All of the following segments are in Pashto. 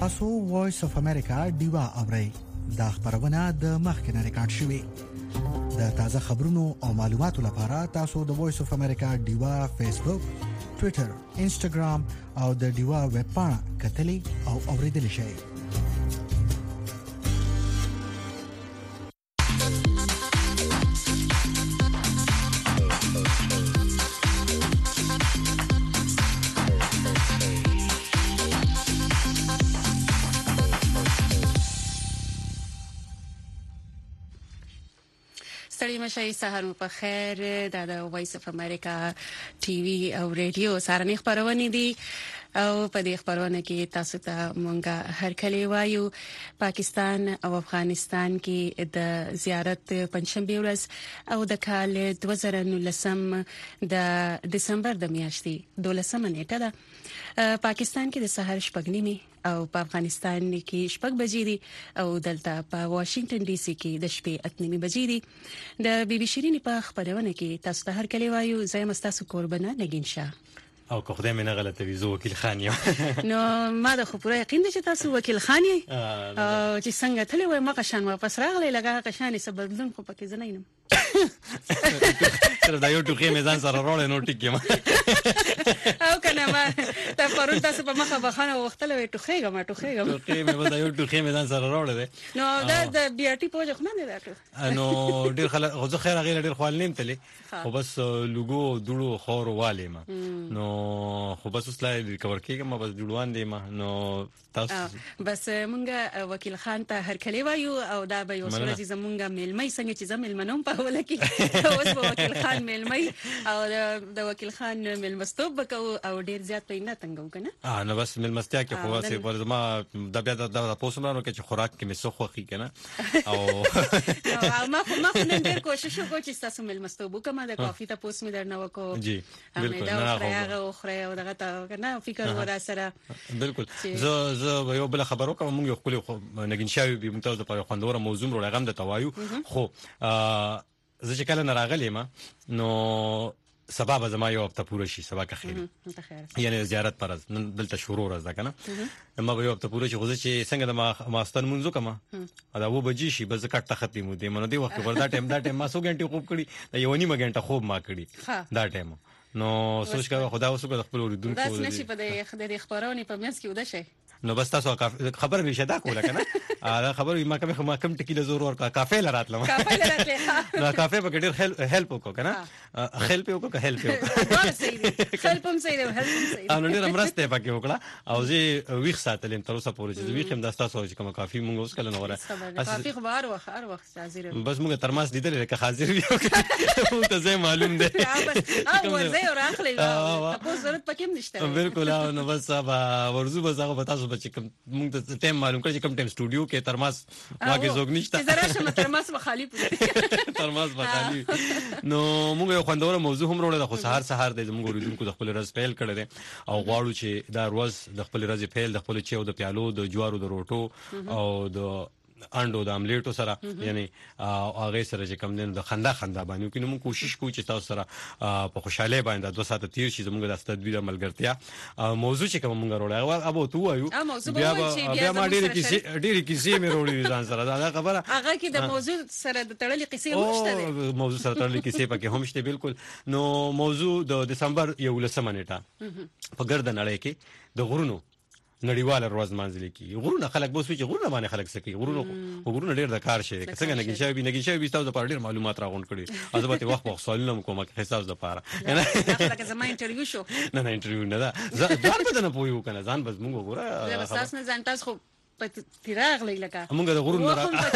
تاسو وایس اف امریکا دیوا اورئ دا خبرونه د مخکنه ریکارډ شوې د تازه خبرونو او معلوماتو لپاره تاسو د وایس اف امریکا دیوا فیسبوک ټوئیټر انسټاګرام او د دیوا ویب پاڼه کتلې او اوریدل شئ ستړي مشي سهار په خیر د وایس اف امریکا ټي وي او رادیو سارنې خبرونه دي او په دې خبرونه کې تاسو ته مونږه هر کله وایو پاکستان او افغانستان کې د زیارت پنځشنبه ورځ او د کال 2019 د دسمبر د میاشتې 12 نیټه ده پاکستان کې د سحر شپږنیمه او په افغانستان کې شپږ بجې دي او دلته په واشنگټن ډي سي کې د شپې 8 بجې دي د بي بي شيرين په خبرونه کې تاسو ته هر کله وایو زه مستاسو قربانه نگین شاه او که خدای مې نه غلطه وي زه وکیل خان یم نو ما د خو پوره یقین دي چې تاسو وکیل خان یې چې څنګه تللی وای ما قشان واپس راغلی لګا قشان یې سبدلون خو پکې زنه یم سره دا یو ټوخي میزان سره روړې نو ټیک یم او کنه ما دا پرون تاسو په مخه بخانه وختلې ټوخیګم ټوخي مې ودا یو ټوخي میزان سره روړې نو دا د بي ار ټي پوجا خو نه ده نو ډیر خلک خو خیر غیر ډیر خپل نیم تلې خو بس لوګو دړو خور والے ما نو خو بس وسلای ریکور کېږم بس جوړوان دي ما نو تاسو بس مونږه وکیل خان ته هر کله وایو او دا به یو سورج زمونږه ملمي څنګه چې زملمنوم په ولا کې اوس به وکیل خان ملمي او د وکیل خان ملمستوب وکاو او ډیر زیات پېنه تنګو کنه نو بس ملمستیا کې خو واسه ورزما د بیا د پوسمانو کې چې خوراک کې مې سخه خي کنه او ما نن ډیر کوشش وکړ چې تاسو ملمستوب وکم د کافي ته پوس مې درنه وکړو جی بالکل نه خو او دغه تا کنه فکر ورا سره بالکل زه یو بل خبرو کوم موږ خپل نګین شاوی به ممتاز په خوندوره موضوع راغم د توایو خو زه چې کله راغلی ما نو سبب زما یو هفته پوره شي سبا که خیر یعنی زیارت پر نن دلته شروع راز ده کنه ما به یو هفته پوره شي خو چې څنګه د ماستن منځو کما دا و بجې شي بس کټ ختمو دي منو دی وخت وردا ټیم ما 100 غنټه خوب کړي یو نیمه غنټه خوب ما کړي دا ټیم نو سوچ کړه خدا اوسه خپل اوریدونکو دا نشي په دې خبرونه په مېس کې ودا شي نو بس تاسو خبر نشه دا کوله کنه دا خبر ما کم ټکی له زور ور کافه لراتلم نو کافه په ډیر هیلپ وکړه کنه هیلپ وکړه هیلپ هم صحیح دی نو ډیر مرسته پکې وکړه او زه ویښ ساتلم تر اوسه پورې چې ویښ هم د تاسو چې کوم کافي مونږ اوس کله نو وره کافي خو هر وخت حاضر بس مونږ ترماس لیدل لکه حاضر یو ته زه معلوم دی او ورځي اور اخلي تاسو ضرورت پکې نشته بالکل نو بس ورزو بس هغه تاسو چې موږ ته ټیم معلوم کړی چې کوم ټیم سټوډیو کې ترماس واګه زوګ نشته زرا شمه ترماس وخالي ترماس وخالي نو موږ یو خوندوره موضوع هم وروړل خو سهار د موږ اوریدونکو د خپل ورځ پیل کړی او غواړو چې دا ورځ د خپل ورځ پیل د خپل چیو د پیالو د جوارو د روټو او د انډو د املیټو سره یعنی هغه سره چې کوم دین د خندا باندې کې موږ کوشش کوو چې تاسو سره په خوشاله باندې 2 ساعت تیر شي زموږ د تدبیر ملګرتیا موضوع چې کوم موږ وروړل ابو تو وایو بیا ما ډېری کیسې مې وروړې ځان سره دا خبره هغه کې د موضوع سره د تړلې کیسې هم شته موضوع سره تړلې کیسې پکې هم شته بالکل نو موضوع د دسمبر 11 نیټه په ګرد نړۍ کې د غرونو نړیوال ورځ مانځل کی غرونه خلک بوسوي چې غرونه باندې خلک سکی غرونه ډیر د کار شي څنګه نګین شوی تاسو په ډیر معلومات راغونډ کړي ازبته وخت سوالونه کوم کې حساب د پاره نه لکه زما انټرویو شو نه انټرویو نه دا ځان به نه پویو کنه ځان بس موږ وګوره بس تاسو نه ځان تاسو خو په تیراغ لکه موږ د غرونه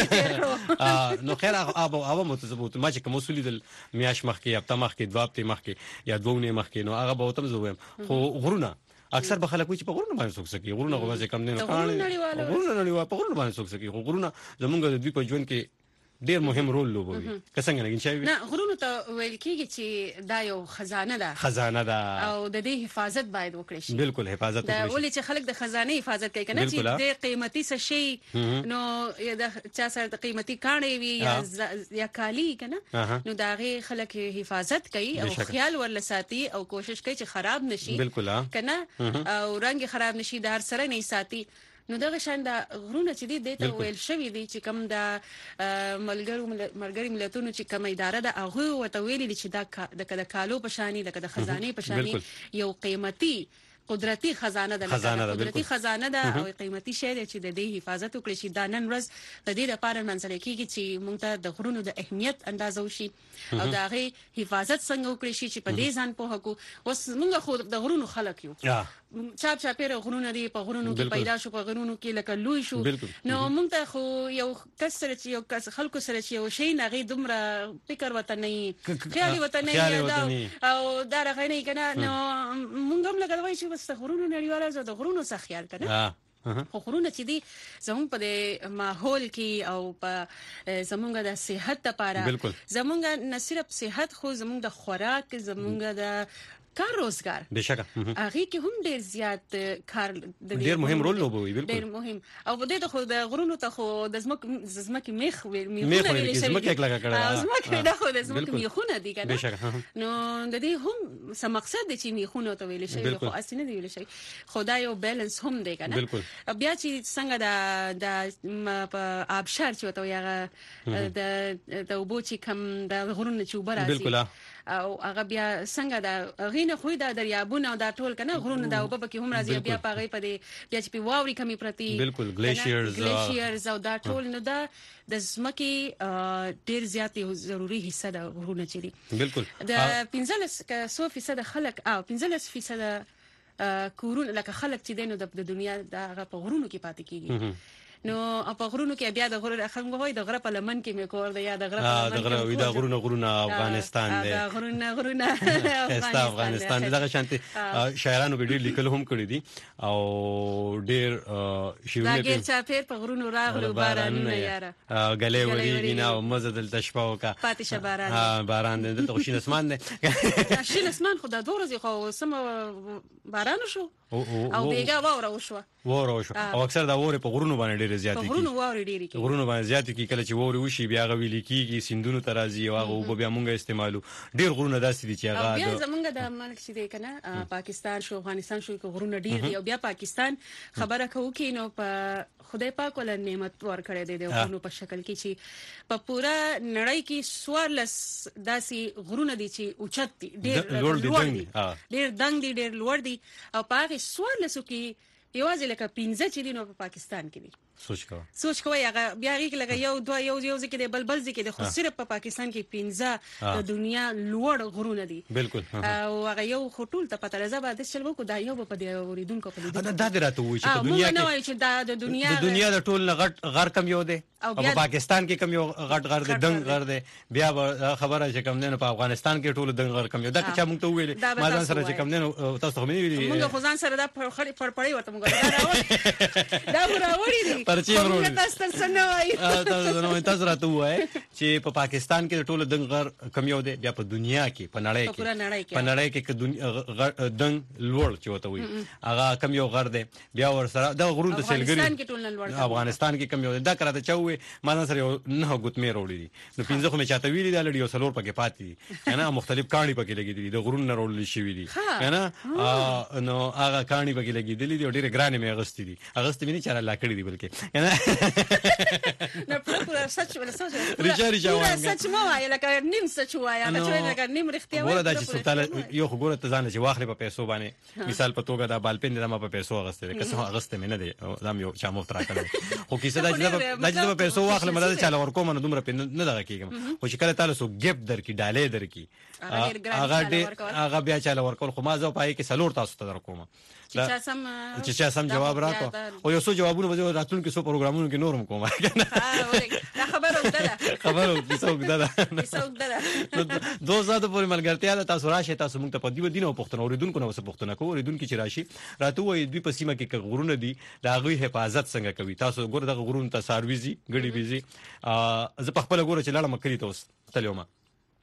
نو خیر هغه متضبوط ما چې کوم اصولي د میاش مخ کې هفته مخ کې دوه مخ کې یا دوه مخ کې نو هغه به تم زویم خو غرونه اکثر به خلک چې په غرونه باندې څوک سکی غرونه غوځي کم نه غرونه نړیوال په غرونه باندې څوک سکی غرونه زمونږ د دوی په ژوند کې ډیر مهم رول لوبوي که څنګه نګین شوی نه غرونه ته ویل کېږي چې دا یو خزانه ده او د دې حفاظت باید وکړي شي بالکل حفاظت وکړي دا ولې چې خلک د خزانه حفاظت کوي کنه چې د قیمتي څه شي نو د چا سره د قیمتي کانې وي یا کالی کنه نو دا غي خلک حفاظت کوي او خیال ورلساتي او کوشش کوي چې خراب نشي بالکل کنه او رنگ خراب نشي دار سره نه ساتي نو دغه شان د غرونه چې دي ته ویل شوی دي چې کوم د ملګری ملتونو چې کوم اداره ده هغه وته ویلي چې د کالو په شانی د خزانه په شانی یو قیمتي قدرتي خزانه ده قدرتي خزانه ده او قیمتي شی دی چې د دې حفاظت وکړي چې د نن ورځ د دې لپاره منځل کېږي چې موږ ته د غرونو د اهمیت اندازه وشي او د هغه حفاظت څنګه وکړي چې په دې ځان په حق اوس موږ خو د غرونو خلک یو چاپ پیر غرونه دی په غرونو کې پیدا شو په غرونو کې لکه لوی شو نو موږ ته خو یو کسر چې یو خلکو سره چې یو شی نه غي دومره فکر وته نه خیالي وته نه او دا راغی نه کنه نو موږ هم لکه وایي چې بس غرونو نړیواله زو د غرونو څخه خیال کنه خو غرونه چې دي زموږ په ماحول کې او په زموږ د صحت لپاره زموږ نه صرف صحت خو زموږ د خوراک زموږ د کار روزګار بشکه هغه کې هم ډیر زیات کار ډیر مهم رول لوبوي بالکل ډیر مهم او په دې خو د غرونو ته خو د زمکه میخ میخونه زمکه کله کړه زمکه د خو د زمکه میخونه دي کنه نو د دې هم څه مقصد دی چې میخونه ته ویل شي خو اصلي نه ویل شي خدای او بیلانس هم دی کنه بیا چې څنګه د آبشار چې وته یغه د وبو چې کم د غرونو چې وبراسي بالکل او هغه بیا څنګه د غینه خو د دریابونه او د ټول کنه غرونه د وبو کې هم راځي بیا پاغي په دې بیا چې په واوري کمی پرتی بالکل ګلیشیرز او دا ټول نو دا د زمکي ډیر زیات ضروری حصہ د غرونه چي دي بالکل د 15% خلک او 15% کورونه لکه خلک چې دینو د دنیا د په غرونو کې پاتې کیږي نو په غرونو کې بیا د غره خلک وای د غره په لمن کې مې کور دی یا د غره په لمن کې د غرونه افغانستان دی د غرونه افغانستان دغه شانتي شاعرانو به ډیر لیکل هم کړی دي او ډیر شیونه په ګل چاپیر په غرونو راغلو بارانونه یاره غلې وریږي نه او مزه دلته شپه وکا پاتې باران باران دلته خوشین اسمان دی شین اسمان خو د دوه ورځې خو سم باران شو او بیګا وره وشو او اکثر دا وره په غرونو باندې ډیر زیات کی غرونو وره ډیر کی غرونو باندې زیات کی کله چې وره وشي بیا غویل کیږي سیندونو ترازی او هغه بیا مونږه استعمالو ډیر غرونه داسې دي چې هغه بیا زمونږ د ملک چې دی کنه پاکستان شو افغانستان شو غرونه ډیر دي او بیا پاکستان خبره کوي کې نو په خدای پاک ول نعمت ورکړي دي د غرونو په شکل کې چې په پورا نړۍ کې 14 داسي غرونه دي چې اوچت دي ډیر دنګ دي ډیر لوړ دي او پاک 14 کې یوازې لکه 15 چې دي نو په پاکستان کې دي سوچ کوی هغه بیا غي لکه یو ځکه د بلبل ځکه د خو صرف په پاکستان کې 15 د دنیا لوړ غرونه دي بالکل او هغه یو خټول ته پته راځي بعد چې لوکو دا یو په دې اوریدونکو په دې دا راته وایي چې په دنیا کې چې د دنیا د ټول غټ غر کم یو دی او په پاکستان کې کم یو غټ غر دی دنګ غر دی بیا خبره چې کم نه په افغانستان کې ټول دنګ غر کم یو دا چې موږ ته ویل ما ځان سره چې کم نه تاسو خو مې ویلي موږ خو ځان سره دا پړپړې ورته موږ دا راوړي دي پرچی ورول تاسو نه وای تاسو راته وای چې په پاکستان کې ټول دنګ غر کم یو دی بیا په دنیا کې په نړۍ کې دنګ لوړ چې وته وي هغه کم یو غر دی بیا ور سره د غرونو د سیلګری افغانستان کې کم یو دی دا کراته چوي ما نن سره نه غوتمه وروړي دي نو 15 خو مې چاته ویلي دا لړ یو سلور پکې پاتې دي کنه مختلف کہانی پکې لګېدلې د غرونو نه وروړل شي دي کنه نو هغه کہانی پکې لګېدلې دي ډېر ګرانې مې اغستې دي اغستې مې نه چاره لا کړې دي بلکې کنه نه پوره سچ ولا سچ ریچاري جوان سچ مو وای لکه نیم سچ وای هغه چې لکه نیم رښتیا وای ګوره دا چې سلطان یو خبره ته ځان چې واخلې په پیسو باندې مثال په توګه دا بالپین د ما په پیسو اغستې ده که څه اغستې مې نه دي دا یو چا مفت راکړل خو کیسه دا چې دا پیسو واخلې مده چاله ورکوم نه دومره نه دغه کیږم خو چې کله تعالی سو ګپ درکې ډالې درکې هغه بیا چاله ورکول خو ما زه پای کې سلور تاسو ته درکوم چې سم جواب راکو او یو څو جوابونه به راتلون کې سو پروګرامونو کې نورم کوم دا خبره ده څوک ده دوه ساعت پورې ملګرتیا ده تاسو راشي تاسو موږ ته په دې ودینه پښتنه اوریدونکو نو څه پښتنه کو اوریدونکو چې راشي راته وې دوی په سیمه کې غرونه دي دا غوي حفاظت څنګه کوي تاسو ګور دغه غرونه ته سرویزي غړي بيزي زه په خپل ګوره چې لاړم کړی تاسو تلومه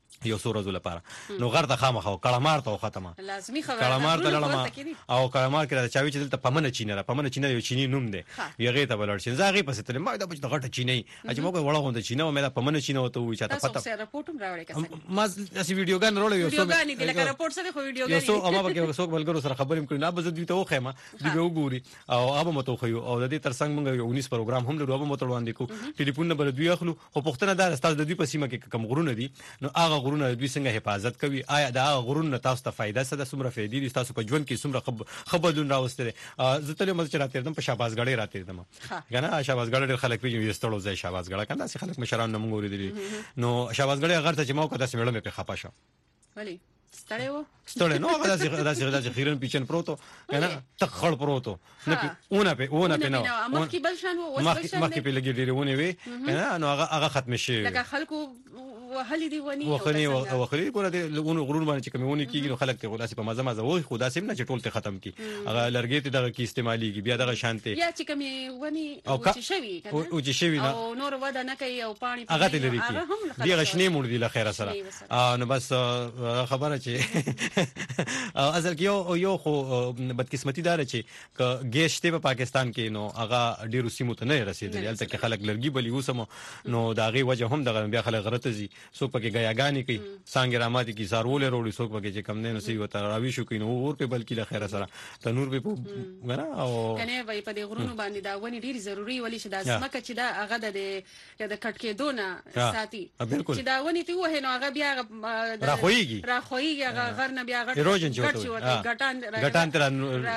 یو څو ورځې لپاره نو غر ته خامخا کړمار ته ختمه لازمي خبره کړمار ته لړم او کړمار کې چاوي چې دلته پمنه چینه یو چینی نوم دی یغه ته بلړ شي زاغي پسې تل ما د بچ د غټه چینی چې موږ وړه غونډه چینه او مې پمنه چینه وته وي چې ته پته تاسو رپورټ هم راوړی کسه ما اسی ویډیوګان راوړل یو څو ویډیوګان دي لکه رپورټ سره خو ویډیوګان یو څو اما به څوک بلګرو سره خبرې کړو نه به دوی ته وخېما دوی به وګوري او هغه مته خو او د دې ترڅنګ موږ یو 19 پروګرام هم لرو هغه مته وړاندې کو ټلیفون نمبر دوی اخلو او پښتنه دار استاد د دوی په سیمه کې کم غرونه دي نو هغه غرونه دوی څنګه حفاظت کوي آیا دا غرونه تاسو ته فائدہ څه د سمره فائدې دي تاسو په ژوند کې سمره خبردون راوستل زه ته مزه راته دم په شاباسګړې راته دم کنه شاباسګړې خلک پیږي یستړو ځای شاباسګړه کنه چې خلک مشران نه مونږ ورېدلی نو شاباسګړې هغه ته چې مو کده سمړم په خپا شو ولی ستړی نو هغه داسې خیرن پیچن پروتو کنه تخړ پروتو نه اونه په نو مخکې بل شان و مخکې په لګي ډیرونه وي کنه نو هغه ختم شي لکه خلکو وهلي دی ونی وخري ګوره د غرور باندې چې کومونه کیږي نو خلک ته غلاسي په مزه وای خدا سیم نه چې ټول ته ختم کی هغه لرګي ته دغه کی استعمالي کی بیا دغه شانته یا چې کومي ونی او چې شوی کنه او چې شوی نه او نور ودا نه کوي او پانی هغه ته لري کی دی غشنی مور دی له خیره سره نو بس خبره چې اصل کې یو خو بدقسمتي دار چې ګیشته په پاکستان کې نو هغه ډیرو سیمو ته نه رسیدلی البته کې خلک لرګي بلی وسمو نو دا غي وجه هم دغه بیا خلک غرتزي څوک پکې غیاګانی کوي څنګه راماتي کی زارول وروړي څوک پکې چې کم نه نسی وته راوي شو کینو اور په بلکې له خیره سره تنور به غنا او کنه وای په دې غرونو باندې دا ونی ډیر ضروری ولی چې دا سمکه چې دا هغه د کټکې دونه ساتي چې دا ونی ته وه نو هغه بیا راخويږي هغه غر نه بیا غټان تر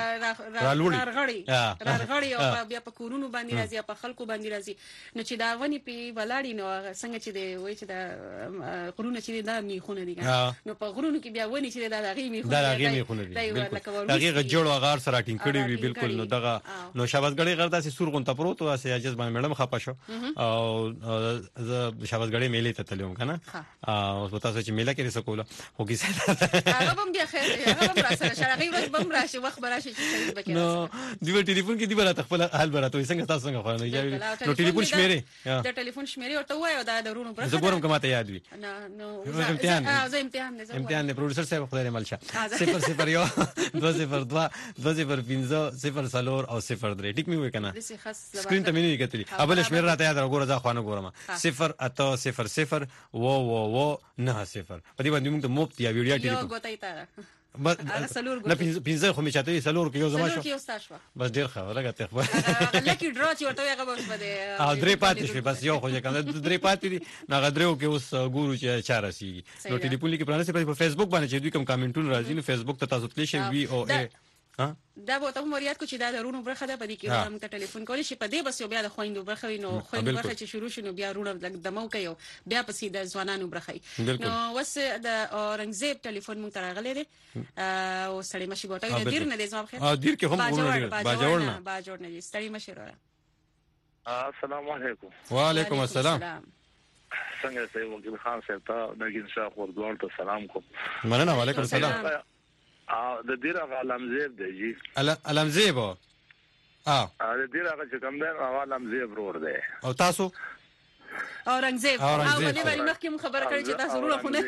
رالوړي او بیا په کورونو باندې راځي په خلکو باندې راځي نو چې دا ونی په ولاړی نو څنګه چې دی وای چې دا غرونه چې دا میخونه دي نو په غرونو کې بیا ونی چې دا غي میخونه دي دغه جوړو غار سره ټینګ کړي وي بالکل نو دغه نو شاباسګړې غر داسې سورغون ته پروت واسه اجازه باندې مړم خپه شو او شاباسګړې میلې ته تلوم کنه او تاسو چې میله کې رسوله هو کې هغه هم بیا خیر هغه هم راسره شرغي ورځ بم راشي وخت براشي چې بکې نو دی ټلیفون کې دی برات خپل حال برات څنګه تاسو څنګه خو نه نو ټلیفون شمیره د ټلیفون شمیره او ته وایو دا درونو برخه زه ګورم کومه ته یاد وي نو امتحان دی پروډوسر صاحب خدای مل شه 001 202 205 0 او 03 ټیک می وای کنه سکرین ته مې نه کتلی ابل شمیر راته یاد راګوره ځا خوانه ګورم 0 اته 00 و 90 په دې باندې موږ ته مفت یا ویډیو ټیلیفون غوتای تا بس نه پینځه خو می چاته سلور کې یو زما شو بس ډیر ښه ولګته خو لکه ډرا چې ورته هغه بس بده او درې پاتې شو بس یو خو ځکه درې پاتې دي نه غدرو کې اوس ګورو چې چاره سي نو ټلیفون لیکي پرانه په فیسبوک باندې چې دوی کوم کمنټونه راځي نو فیسبوک ته تاسو تلی شي وی او ا دا به ته مریاد کو چې دا درونو برخه ده په دې کې هم ته ټلیفون کولی شي په دې بس یو بیا د خويندو برخه وینو خويندو برخه چې شروع شنو بیا رونه د موقع یو بیا پسې د ځوانانو برخه نو وس د اورنګزیب ټلیفون مونږ ترغلې دي او سړی مشي ګوټه دیر نه دې ځواب خیر دیر کې هم باجوړ نه ستړي مشي را السلام علیکم وعلیکم السلام څنګه سي وکیل خان صاحب ته نګین شاه خوردوال ته سلام کوم مننه وعلیکم السلام د دې علمزیب دی جی علمزیب د دې هغه چې کوم دی علمزیب ورور دی او تاسو اورنګزیب او دې باندې مخکې خبر کړی چې تاسو ورور خو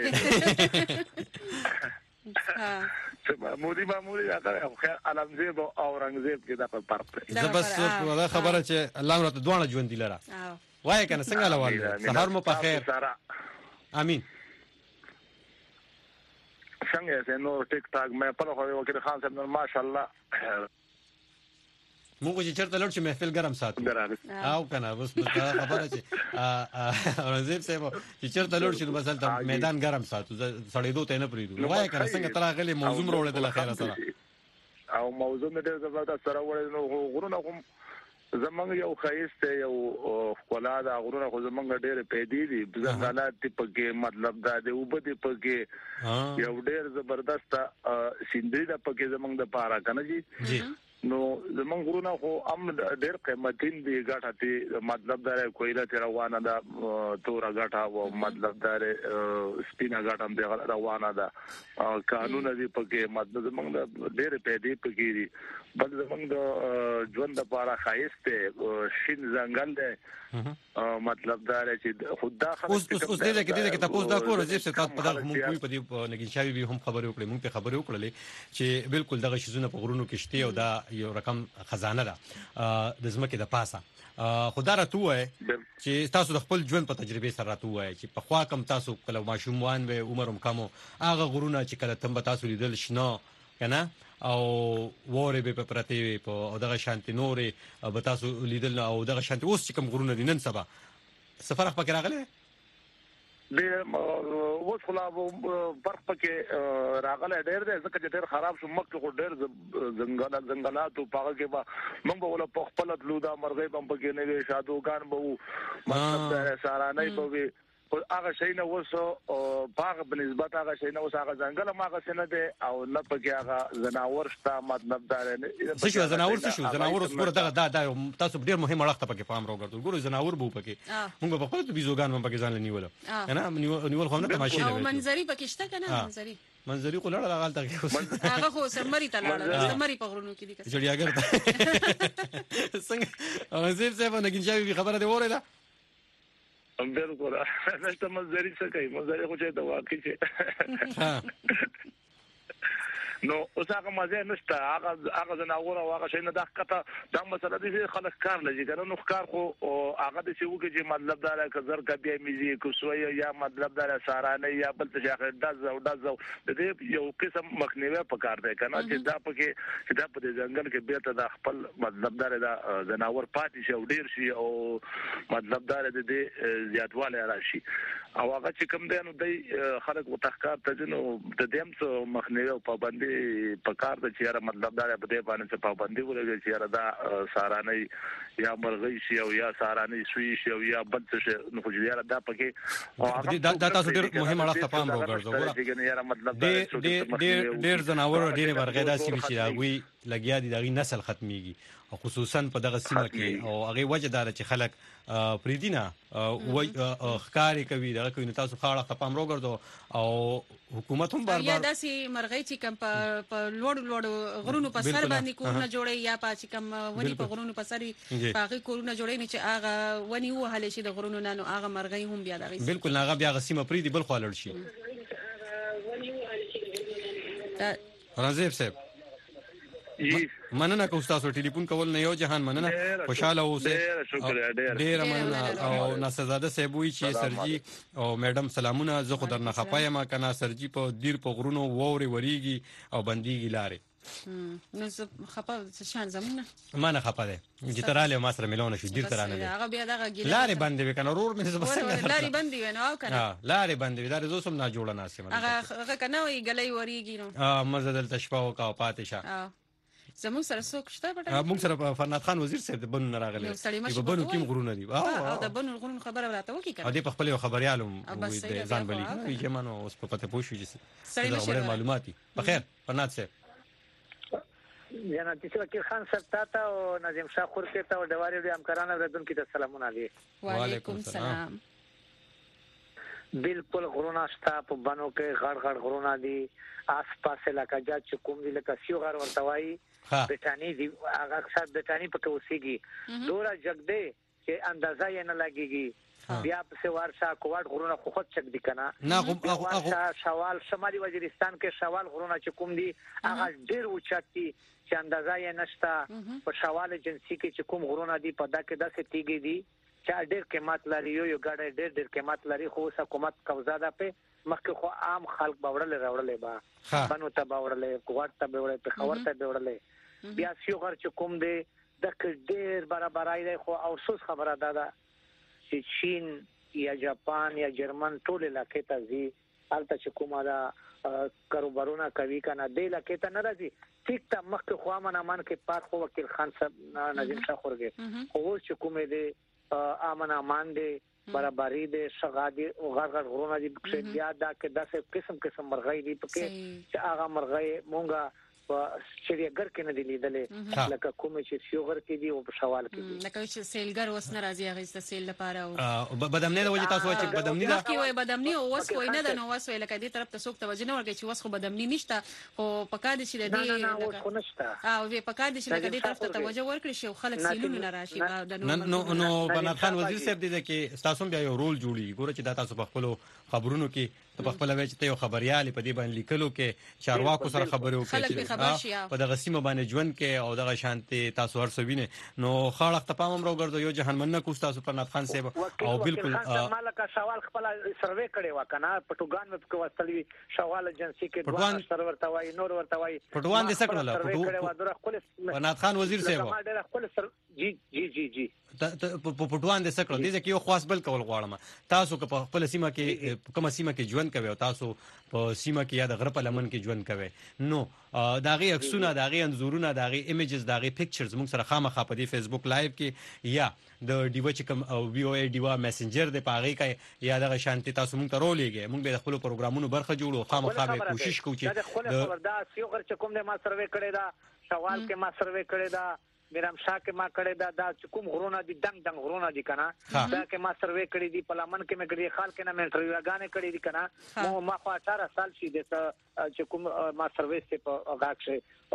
نه معمولی هغه خیر علمزیب او اورنګزیب کې دا فرق دی زه بس ولا خبره چې الله راته دوه ژوند دی لره وای کنه څنګه لوال سحر مو په خیر امين څنګه زه نو ټیک ټاک مې په خو وکیل خان صاحب نو ماشاءالله موږ چې چرته لړ چې محفل ګرم ساتو او کنه بس خبره چې اورنګزیب صاحب چې چرته لړ چې مثلا میدان ګرم ساتو سړې دوه نه پریدو وای کنه څنګه تراغلی موضوع وروړل د خیره سره او موضوع مې ډېر زبردست سره وړل نو غرونه کوم زمونږ یو خیسته یو خپلا دا غرونه خو زمونږ ډېر پیدې دي ځنګلات پکې مطلب دا دی او بده پکې یو ډېر زبردست سیندري دا پکې زمونږ د پاره کنه جی نو زمونږ غرونه خو هم ډېر قیمتین دي ګټه دي مطلب دا کویله تیر روانه ده تور ګټه او مطلب دا سپینه ګټه هم دی روانه ده قانون دي پکې مطلب زمونږ ډېر پیدې پکې دي بل زمونږ د ژوند لپاره خایسته شین ځنګل دی مطلب دا چې خدا اوس دې کې تاسو دا کور زیات څه تاسو په دغه مونږ په دې نګین شاوی به هم خبرې وکړې مونږ ته خبرې وکړلې چې بالکل دغه شیزونه په غرونو کې شته او دا یو رقم خزانه ده د زمکه د پاسه خدا راته وای چې تاسو د خپل ژوند په تجربه سره راته وای چې په خوا کم تاسو کله ماشومان به عمر هم کمو هغه غرونه چې کله تم تاسو لیدل شنو کنه او وره به پرته په دغه شانتي نورې به تاسو لیدل او دغه شانتي اوس چې کوم غرونه دي نن سبا سفر پکې راغله د اوس خلا فرق پکې راغله ډېر دی ځکه چې ډېر خراب شو مکه خو ډېر ځنګلات او پاګه کې به موږ به ولا په خپل تلو دا مرغې بم پکې نه وي شادوغان به مطلب دا سارانه به هغه شي نه وسو پاغه بنسبت هغه شي نه وسو هغه ځنګل ما هغه سن ده او نه پکې هغه زناور شته مطلب دا نه څه شو زناور اوس ګوره دا تاسو ډیر مهمه وخت پکې پام راوګرځول ګوره زناور بو پکې موږ په خپل بيزوګان هم پکې ځان لنیول انا نیول خو نه تماشې او منظري پکې شته کنه منظري خو لړ راغال تا هغه خو سمري تلاړه سمري په غرونو کې دي جوړیاګر څنګه زیب صاحب نګین شاوی خبره دی وره بالکل نشته مزدوري څه کوي مزدوري خو چې د واقع نو اوس هغه مزه نشته هغه زناور او هغه شي نه د حقیقت دا مسله دي چې خلک کار لږی کنه نو کار خو هغه د څه وکړي چې مطلب دا راکه زر کبي میزي کوسوي یا مطلب دا سارانه یا بل څه اخر دز د دې یو قسم مخنیوي پکار دی کنه چې دا پکې چې دا په ځنګل کې بیرته د خپل مطلب دا زناور پاتې شي او ډیر شي او مطلب دا د دې زیاتواله راشي او هغه چې کوم دی نو د خلک وتخکار ته نو د دې هم مخنیوي او پابندي پکار د چیرې مطلب دا په دې باندې چې پابندي ولګي چې دا سارانه یا مرغۍ شي او یا سارانه سوي شي او یا بل څه نو خو یاره دا پکې دا تاسو ډېر مهمه راځه پام راوګرځو ډېر زناور ډېر مرغۍ داسې وي چې هغوی لګیا دي دغه نسل ختميږي او خصوصا په دغه سیمه کې او هغه وجه دار چې خلک پریدینه خکاری کوي دا کوي نو تاسو خاړه خپم راوګرځو او حکومت هم بار یا داسې مرغۍ چې کم په لوړ غرونو په سر باندې کورونه جوړي یا په چې کم ونی په غرونو په سر باغی کورونه جوړي نه چې هغه ونی وهله شي د غرونو نه نو هغه مرغۍ هم بیا دغه بالکل هغه بیا غسیمه پریدي بل خو لړ شي رازیب صاحب مننه کوم تاسو ټلیفون کول نه یو جهان مننه خوشاله اوسه ډیر مننه او ناسزاده صاحب وی چې سرجی او میډم سلامونه زه خو درنه خپایم کنه سرجی په دیر په غرونو ووري وریږي او بنديږي لارې نو زه خپه شان زمونه ما نه خپه ده چې تراله ما سره ملونه شو دیر ترانه دي هغه بیا دغه ګیله لارې بندې وکنه رور مې زما څنګه لارې بندې ونه او کنه لارې بندې دا زو سم نه جوړه ناسمه هغه کنه وی غلې وریږي نو مزه دلته شپه او کا پاتې شه زموږ سره څوک شته پټه موږ سره فرناد خان وزیر صاحب د بنو راغلی په بنو کې غرونه دي او د بنو غرونه خبره راته وکي کنه او د خپل خبريالو د ځان بلی چې مانو اوس په پته پوښیږي چې معلوماتي بخیر فرناد صاحب جناب وکیل خان صاحب تاسو او نظیم شاه خور کې ته او دواري د همکارانو ردون کې سلامونه علیکم وعلیکم السلام بالکل غرونه شته په بنو کې غړ غرونه دي آس پاس علاقہ جات چې کوم دي لکه سیو غر ورتوي بټانی دی هغه اکثر بټانی په توسيږي دورا جګدې چې اندازه یې نه لګيږي بیا په ورشا کوټ غرونه خو خود چک دي کنه نه شوال شمالي وزیرستان کې شوال غرونه چې کوم دي هغه ډیر اوچتي چې اندازه یې نشته په شوال جنسي کې چې کوم غرونه دي په دا کې داسې تیګي دي چې ډیر قیمت لري یو ګډه ډیر قیمت لري خو حکومت قبضه ده په مخکې خو عام خلک باورلې با بنو ته باورلې کوټ ته باورلې په خبر ته باورلې بیا سیو غر چې کوم دی د ډیر برابرای دی خو افسوس خبره ده چې چین یا جاپان یا جرمن ټول علاقې ته ځي البته چې کومه دا کاروبارونه کوي کنه د علاقې ته ناراضي ټیک ته مخکې خو امن کې پات خو وکیل خان صاحب نظیم شاه خورګي خو چې کومه دی امن امان دی برابرۍ دي شغادي او غرغر غرونه دي بیا دا کې داسې قسم مرغۍ دي پکې چې هغه مرغۍ مونږه شریګر کې نه دی لیدلې لکه کوم چې سیوغر کې دی او په شوال کې دی لکه چې سیلګر وس نه راځي هغه د سیل لپاره او بدمنه د وجه تاسو چې بدمنی دا کې وای بدمنی او وس وای نه د نو وس وای لکه دې طرف ته څوک توجه نه ورګي چې وس خو بدمنی نشته خو پکا دي چې دې نه وس خو نشته او وی پکا دي چې لکه دې طرف ته توجه ورکړي شي خلک سیلونه نه راشي نو بنات خان وزیر صاحب دې کې تاسو بیا یو رول جوړي ګوره چې دا تاسو په خپل خبرونو کې ته په خپل وجه ته یو خبريال په دې باندې لیکلو کې چارواکو سره خبرې وکړي په دغه سیمه باندې ژوند کې او دغه شانتي تاسو ورسوینه نو خاړه ته پام امر وګرځو یو جهان مننه کو تاسو پر نات خان صاحب او بالکل مالک سوال خپل سروې کړي وکنه پټوګان په وستلوي سوال ایجنسی کې دوه سرور توای نور ورتوای پټوان دې سکړه نات خان وزیر صاحب جی په پټوان د سکړو دي چې یو خاص بل کول غواړم تاسو که په خپل سیمه کې کومه سیمه کې ژوند کوي او تاسو په سیمه کې یا د غره په لمن کې ژوند کوي نو داغي عکسونه داغي انزورونه داغي ایمیجز داغي پکچرز موږ سره خامخا په دې فیسبوک لایو کې یا د ډیو چې کوم وی او ای ډیوا میسنجر د پاغي کې یا د شانتي تاسو موږ ته رولېږي موږ به خپل پروګرامونو برخه جوړو خامخا به کوشش کوو چې د خبردار سیو غر چې کوم د ما سروې کړی دا سوال کې ما سروې کړی دا میرام شاه کې ما کړی دا کوم غرونه دي دنګ غرونه دي کنه دا کې ما سروې کړی دي په لمن کې مې کړی خال کې نه مې انټرویوګانې کړی دي کنه ما خو 18 سال شي د چې کوم ما سروې ته په غاښ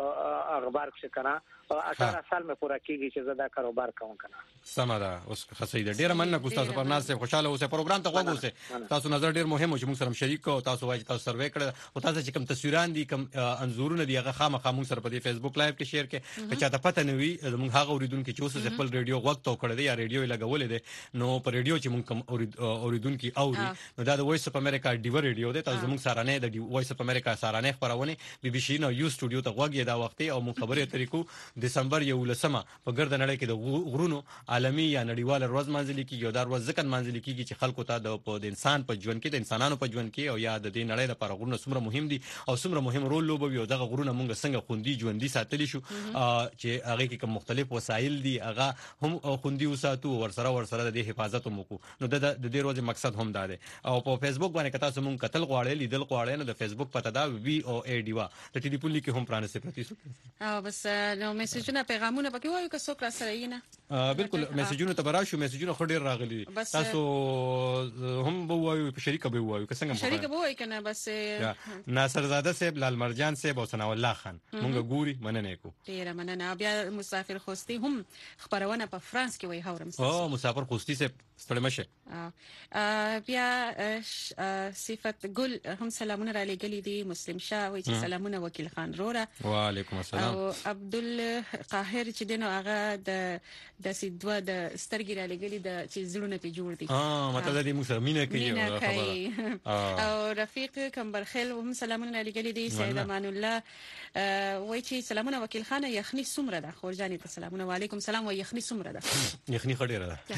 اخبار کې کنه 18 سال مې پورا کیږي چې زدا کاروبار کوم کنه سمدا اوس خسیده ډیر مننه کو تاسو پر ناس خوشاله اوسه پروګرام ته غوږ اوسه تاسو نظر ډیر مهم او چې موږ سره شریک کو تاسو وایي تاسو سروې کړی او تاسو چې کوم تصویران دي کوم انزورونه دي هغه خامخا موږ سره په دې فیسبوک لایو کې شیر کې که چاته پته نه وي موږ هغه اوریدونکو چې اوس خپل ریډیو غوږ ته کړی دی یا ریډیو لګولې دی نو په ریډیو چې موږ کوم اوریدونکو اوري نو دا د وایس اف امریکا ډیو ریډیو دی تاسو موږ سره نه د وایس اف امریکا سره نه خبرونه بي بي سي نو یو سټوډیو ته غوږی دا وخت او موږ خبرې طریقو دسمبر 11 په ګرد نړۍ کې د غرونو عالمي یا نړیوال ورځ منځلي کې یو دار ورځ ځکه منځلي کېږي چې خلکو ته د انسان په ژوند کې د انسانانو په ژوند کې او یا د دې نړۍ لپاره غرونه څومره مهم دي او څومره مهم رول لوبوي او دغه غرونه موږ څنګه خوندي ژوندۍ ساتلی شو چې هغه کې کوم مختلف وسایل دي هغه هم خوندي وساتو ورسره د حفاظت وکړو نو د دې ورځې مقصد هم دا دی او په فیسبوک باندې کتا سمون قتل غواړي لیدل غواړي نو د فیسبوک پته دا وی او ای ډیوا د ټلیفون لیکي هم پرانه سپرتی سو او بس نو میسجونه پیغامونه پکې وایو که څوک را سره یې نه بالکل میسجونه ته براشو میسجونه خو ډیر راغلي تاسو هم وایو په شریکه به وایو که څنګه شریکه به وایو کنه بس ناصر زاده صاحب لال مرجان صاحب او ثنا الله خان مونږ ګوري مننه کو ډیر مننه بیا مسافر خوستی هم خبرونه په فرانس کې وای هورم او مسافر خوستی صاحب ستړي مشه بیا صفت ګل هم سلامونه را لګلې دي مسلم شاه وای چې سلامونه وکیل خان روره وعلیکم السلام او عبدل قاهر چې دنو هغه د سیدوا د سترګې را لګلې د چې زړونه په جوړ دي مطلب دې موږ سره مینه کوي خبره او رفیق کمبرخیل هم سلامونه را لګلې دي سید امان الله وای چې سلامونه وکیل خان یخنی سمره ده خورجانی ته سلامونه وعلیکم السلام و یخنی سمره ده یخنی خډیره ده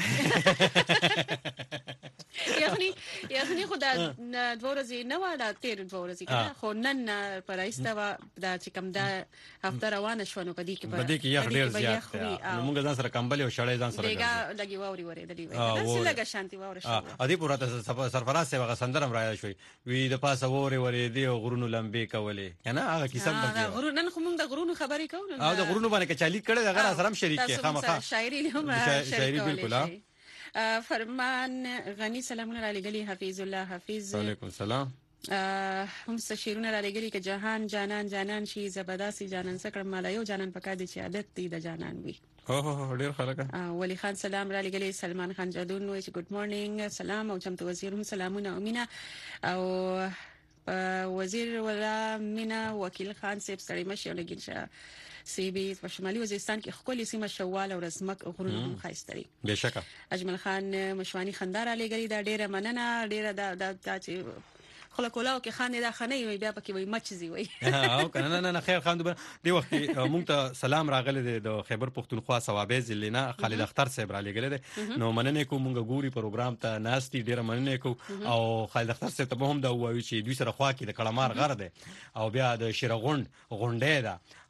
یخنی خدا دوه ورځې نه وړه تیر دوه ورځې کنه خو نن پرایسته و دا چې کوم دا هفته روانه شونه پدې کې یخ ډیر زیات موږ ځان سره کمبل او شړې ځان سره لګي ووري ورېدلې وای دا څه لګه شانتي وور شو ا دې پورته سرفراز سیوا سندرم راځي شوی وی د پاسه ووري ورېدې او غرونو لمبې کولې کنه هغه کیسه مګي غرونو نن خو موږ د غرونو خبرې کوو او د غرونو باندې چالي کړه دغه سره هم شریک کې خامخا شاعري هم شاعري بالکل فرمان غنی سلامونه را لګلی حفیظ الله حفیظ وعلیکم السلام هم شیرونه را لګلی که جهان جانان شي زبرداسي جانان سکړه مالا یو جانان پکا دي چې عادت دي د جانان وي اوه ډیر خلک ولی خان سلام را لګلی سلمان خان جادون وایي چې ګډ مورنینګ سلام او چمتو وزیر هم سلامونه امینا او وزیر ولا مینا وکیل خان صاحب سړی مشه لګین شه سیبی په شمالي وزیرستان کې خپل سیمه شوال او رزمک غرونه هم خاصتري بشکه اجمل خان مشوانی خندار علی ګری دا ډیره مننه ډیره دا چې خلکولاو کې خان دا خنې وي بیا پکې وي مچزي وي او کنه نه خیر خان دی وخت مونږ ته سلام راغلی د خیبر پختونخوا ثوابې ضلع خالد اختر صاحب را لګل دي نو مننه کوم مونږ ګوري پروګرام ته ناشتي ډیره مننه کو او خالد اختر صاحب ته هم دا وایي چې دوی سره خوا کې د کلمار غر ده او بیا د شیرغوند غونډې ده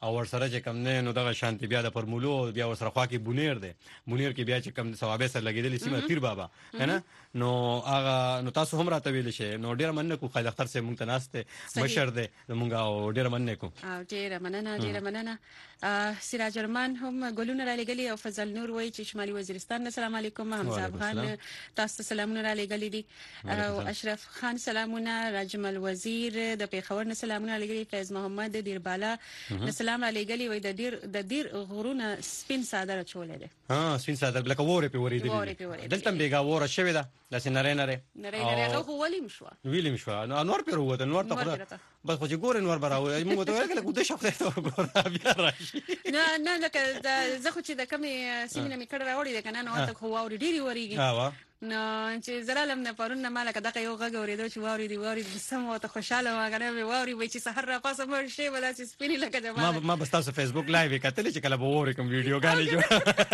او ورسره چې کم نه نو دغه شانتي بیا د فرمولو بیا ورسره خوا کې بونیر دی بونیر کې بیا چې کم ثوابه سره لګیدل سیمه پیر بابا کنه نو هغه نو تاسو هم راته ویل شي نو ډیر مننه کو خالد اختر سره مونږ ته ناشته مشر دی مونږ او ډیر مننه کو ډیر مننه سراج الرحمن هم ګلونه را لګلی او فضل نور وای چې شمالي وزیرستان السلام علیکم حمزه افغان تاسو سلامونه را لګلی دي او اشرف خان سلامونه راجمل وزیر د پیښور سلامونه لګلی فیض محمد دیربالا سلام علیکم وای د دیر غرونه سپین صادره چولې ده سپین صادره لکه وره په ورې دلته بیګا وره شوی ده لاسه نره هغه ویلیم شو نور پر وته نور ته بس خو چې ګور نور براوي موږ ته ویل کو د شخص ته ګور بیا راشي نه لکه زه خو چې د کمې سیمینه می کړه راوړی ده کنه نو ته خو اوري ډیری وریږي نو چې زرالم نه پرون مالک دغه یو غږ اوریدو چې واوري سم او ته خوشاله واغره مې واوري وای چې سحر را پاسه مر شي ولا چې سپینی لکه جمال ما بس تاسو فیسبوک لایو کتل چې کله به ووري کوم ویډیو غانې جو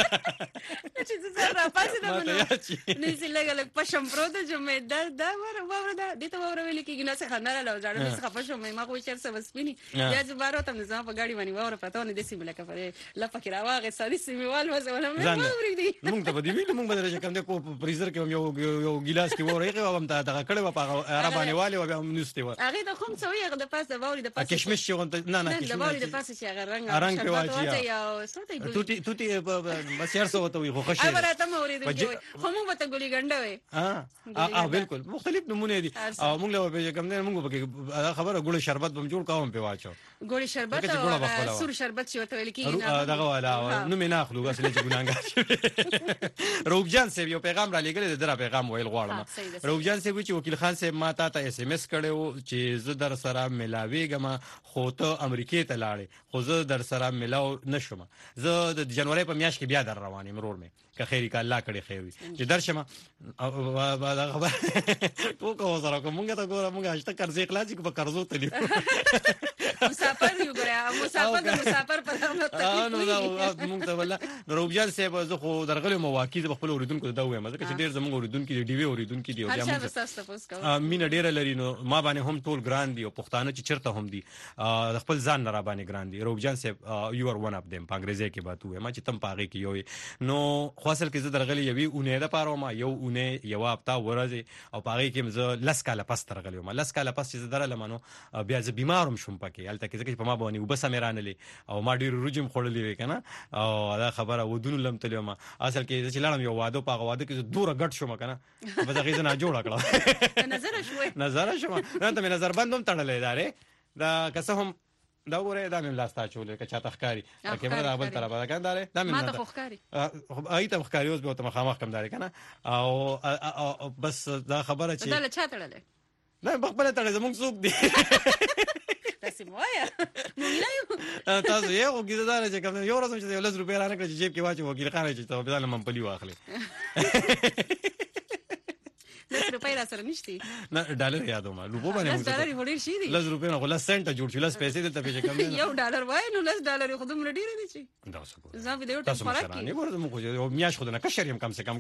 چې زه را پاسه نه نو چې لګل پښم پرو د جمعې دا وره د ته وره ویل کېږي نه څه خنره لا ځاړم څه خپشم ما خو چیر څه وسپینی یا زبارو ته نظام په ګاډي باندې وره پته نه دسی ملکه پر لپاره راواغه سړی سیموال وځه ولا مې ووري دي موږ ته بدی ویل موږ بدره کوم د کو فریزر کې یو ګلاس کې وره او هم دغه کړه په عربانه والي او هم نسته و هغه د کوم څو یغه د پاسه ووري د پاسه کشمش چې نه کشمش د ووري د پاسه چې هغه رنگ په واچي یا توتی بس یار څه وته وي خو خوشي اوبره ته موري دي خو موږ ته ګولي ګنده وي بالکل مختلف نمونه دي او موږ له به کوم نه موږ خبره ګوله شربت بم جوړ کوم په واچو ګوله شربت او سور شربت چې وته ویل کیږي دغه والا نو مې نه اخلو اصلي چې ګناګار روبجان سه یو پیغام را لګل د در پیغام ویل غواړم روبجان سه چې وکیل خان سه ما ته اس ام اس کړو چې زه در سره ملاویګم خو ته امریکای ته لاړې خو زه در سره ملاو نشم زه د جنوري په میاشت کې بیا در روانې مرور مې که خیری کا الله کړي خیر وي چې درشم دا خبر تو کو سره کومه ته ګوره موږ هشته قرضې خلاص کو په قرضو تلی مسافر یو ګره مسافر په دغه نو دا موږ ته ولا روبجان سه زه خو درغلې مواقع د خپل اوریدونکو دا وایم ځکه چې ډیر زموږ اوریدونکو دی ډیوی اوریدونکو دی او موږ مين ډیر لري نو ما باندې هم ټول ګران دي او پښتانه چې چرته هم دي د خپل ځان نه را باندې ګران دي روبجان سه یو ار ون اف دیم په انګریزي کې باتو ما چې تم پاغي کې یو نو خاصل کې زه درغلې یوي اونې د پاره ما یو اونې یو هفته ورځ او پاغي کې زه لس کاله پس درغلې ما لس کاله پس چې زه درل منو بیا زه بیمارم شوم پکې الته کې ځکه په ما باندې وبس مېرانلې او ما ډیر رجم خړلې وې کنه او دا خبره ودون لم تلې ما اصل کې چې لاړم یو واده پاغه واده کې دوره غټ شوم کنه په دغه ځای نه جوړ کړم نظر شوم نن ته نظر بندوم تړلې داره دا قسم دا وره دا مې لاستا چولې که چاته ښکاری کیمرا بل طرف دا کانداره دا مې ما ته ښکاری اې ته ښکاری اوس به ته مخامخ کم داره کنه او بس دا خبره چې دا چا تړلې نه بخبل تړلې زموږ څوک دی تاسو مویا مونږ تاسو یو ګیزدار چې کوم یو ورځ چې 10 روپیا رانه کړی جیب کې واچو وکیل خان چې ته بدل منپلی واخلې 10 روپۍ را سره نشتی نه ډالر یادوم روپو باندې ډالر وړي شي دي 10 روپۍ نه غلا سنت جوړ شي 10 پیسې دلته پیښه کم نه یو ډالر وای نو 10 ډالر خو دومره ډیر دي چې دا څه کوي زه ویډیو ټاپ فرق نه ورته مو خو میاش خو نه کشریم کم سے کم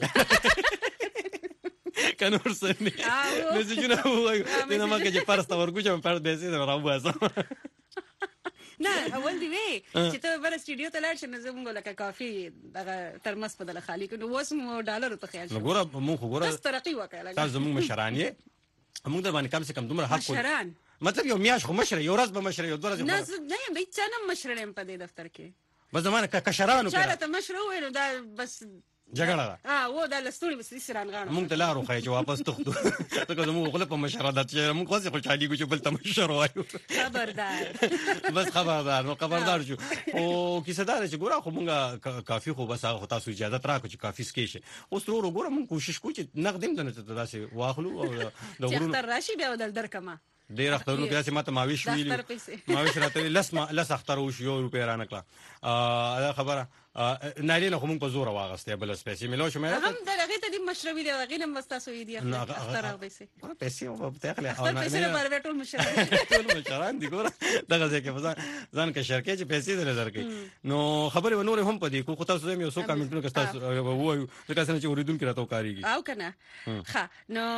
کنه ورسنی نسجونه وای نه ما کې چې پرسته ورګو چې پر پیسې راوځم نه اول دی وی چې ته بل سټډیو ته لاړ شې نو زموږ لکه کافي دغه ترمس په دله خالی کړو اوس مو ډالر ته خیال نو ګوره مو خو ګوره ترقی وکړه تاسو زموږ مشرانی موږ در باندې کم سے کم دومره حق مشران مطلب یو میاش خو مشر یو ورځ به مشر یو ورځ نه یم به څنګه مشرم په دې دفتر کې بس زمانه کشرانو چاره ته مشر وینو دا بس جګړه و دا لستوري بس سران غاڼه مونږ ته لارو خای چې واپس تخدو څنګه زموږ غلط په مشرادت چې مونږ خاصه خوشالي کوو چې بل ته مشر وایو خبردار بس خبردار نو خبردار شو او کیسه دار چې ګوره خو مونږه کافي خو بس هغه تاسو اجازه راکړو چې کافي سکې شي اوس ورو ګوره مونږ کوشش کوو چې نقدم دنه تاسو واخلو او د غرونو تر راشي بیا ودل درکما ډیر اخترونو کې چې ماته ماویش ویلي ماویش راته لس اختر او شو روپیا رانه کړه دا خبره ناري نه کوم په زور واغسته بل سپیسي ملو شو مې هم دغه ته دي مشروي دی غیر مستاسو دی اختر او پیسې او په تخله او نه پیسې ټول مشران دي ګوره دغه ځکه ځان کې شرکت چې پیسې دل درکې نو خبره ونور هم پدې کو تاسو زموږ یو څو کمنټونه کې تاسو وایو ځکه څنګه چې اوریدونکو راته وکاريږي او کنه ها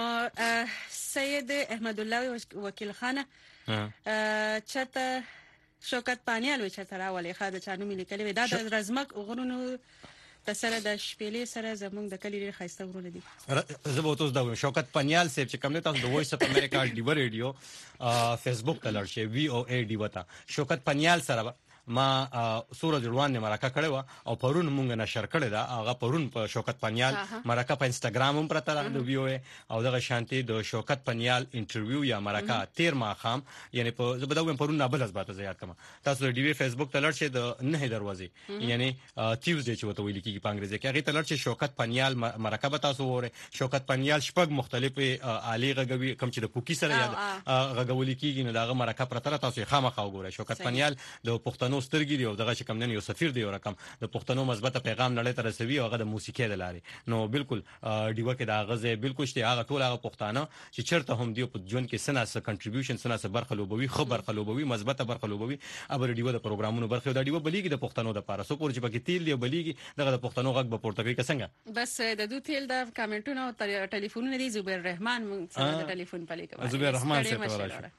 نو سید احمد الله وکیل خانه چته شوکت پانیال و چترا ولې خاله چانو ملي کلی دا د رزمک غرونو تسره د شپېلې سره زمونږ د کلی ډېر ښایسته ورونه دي. زه به تاسو دا شوکت پانیال صاحب چې کوم نه تاسو د وایس اف امریکا ډیو ریډیو فیسبوک ته لړ شي VOA ډیو ته شوکت پانیال سره ما سورج روان نه مرکه کړو او پرون مونږ نشر کړی دا هغه پرون په شوکت پانیال مرکه په انستګرام هم پرته د VOA او دغه شانتي د شوکت پانیال انټرویو یا مرکه 13 ماخام یعنی په زبداوم پرون نه بل ازبات زیات کما تاسو د ډیوی فیسبوک ته لړ شي د نه دروازې یعنی ټیوزډے چې وته ویل کیږي په انګریزي کې هغه ته لړ شي شوکت پانیال مرکه به تاسو وره شوکت پانیال شپږ مختلفه عالی غږوي کوم چې د پوکی سره یاد غږول کیږي نو دغه مرکه پرته تاسو خامخا وګورئ. شوکت پانیال د پښتنو سترګې دی او دغه چې کم نن یو سفیر دی او رقم د پښتنو مثبت پیغام نړۍ ته رسوي او هغه د موسیقي د لارې نو بالکل ډیوه کې دا غزه بالکل شته هغه ټول هغه پښتانه چې چرته هم دی په ژوند کې سناسه کنټریبیوشن سناسه برخه لوبوي خبر خلوبوي مثبت برخه لوبوي ابر ډیوه د پروګرامونو برخه دا ډیوه بلیګي د پښتنو د پاره سو پور چې پکې تیل دی بلیګي دغه د پښتنو غږ به پورته کوي څنګه بس د دوه تیل د کمنټونو او ټلیفونونو دی زبیر رحمان مونږ سره د ټلیفون په لیکه زبیر رحمان سره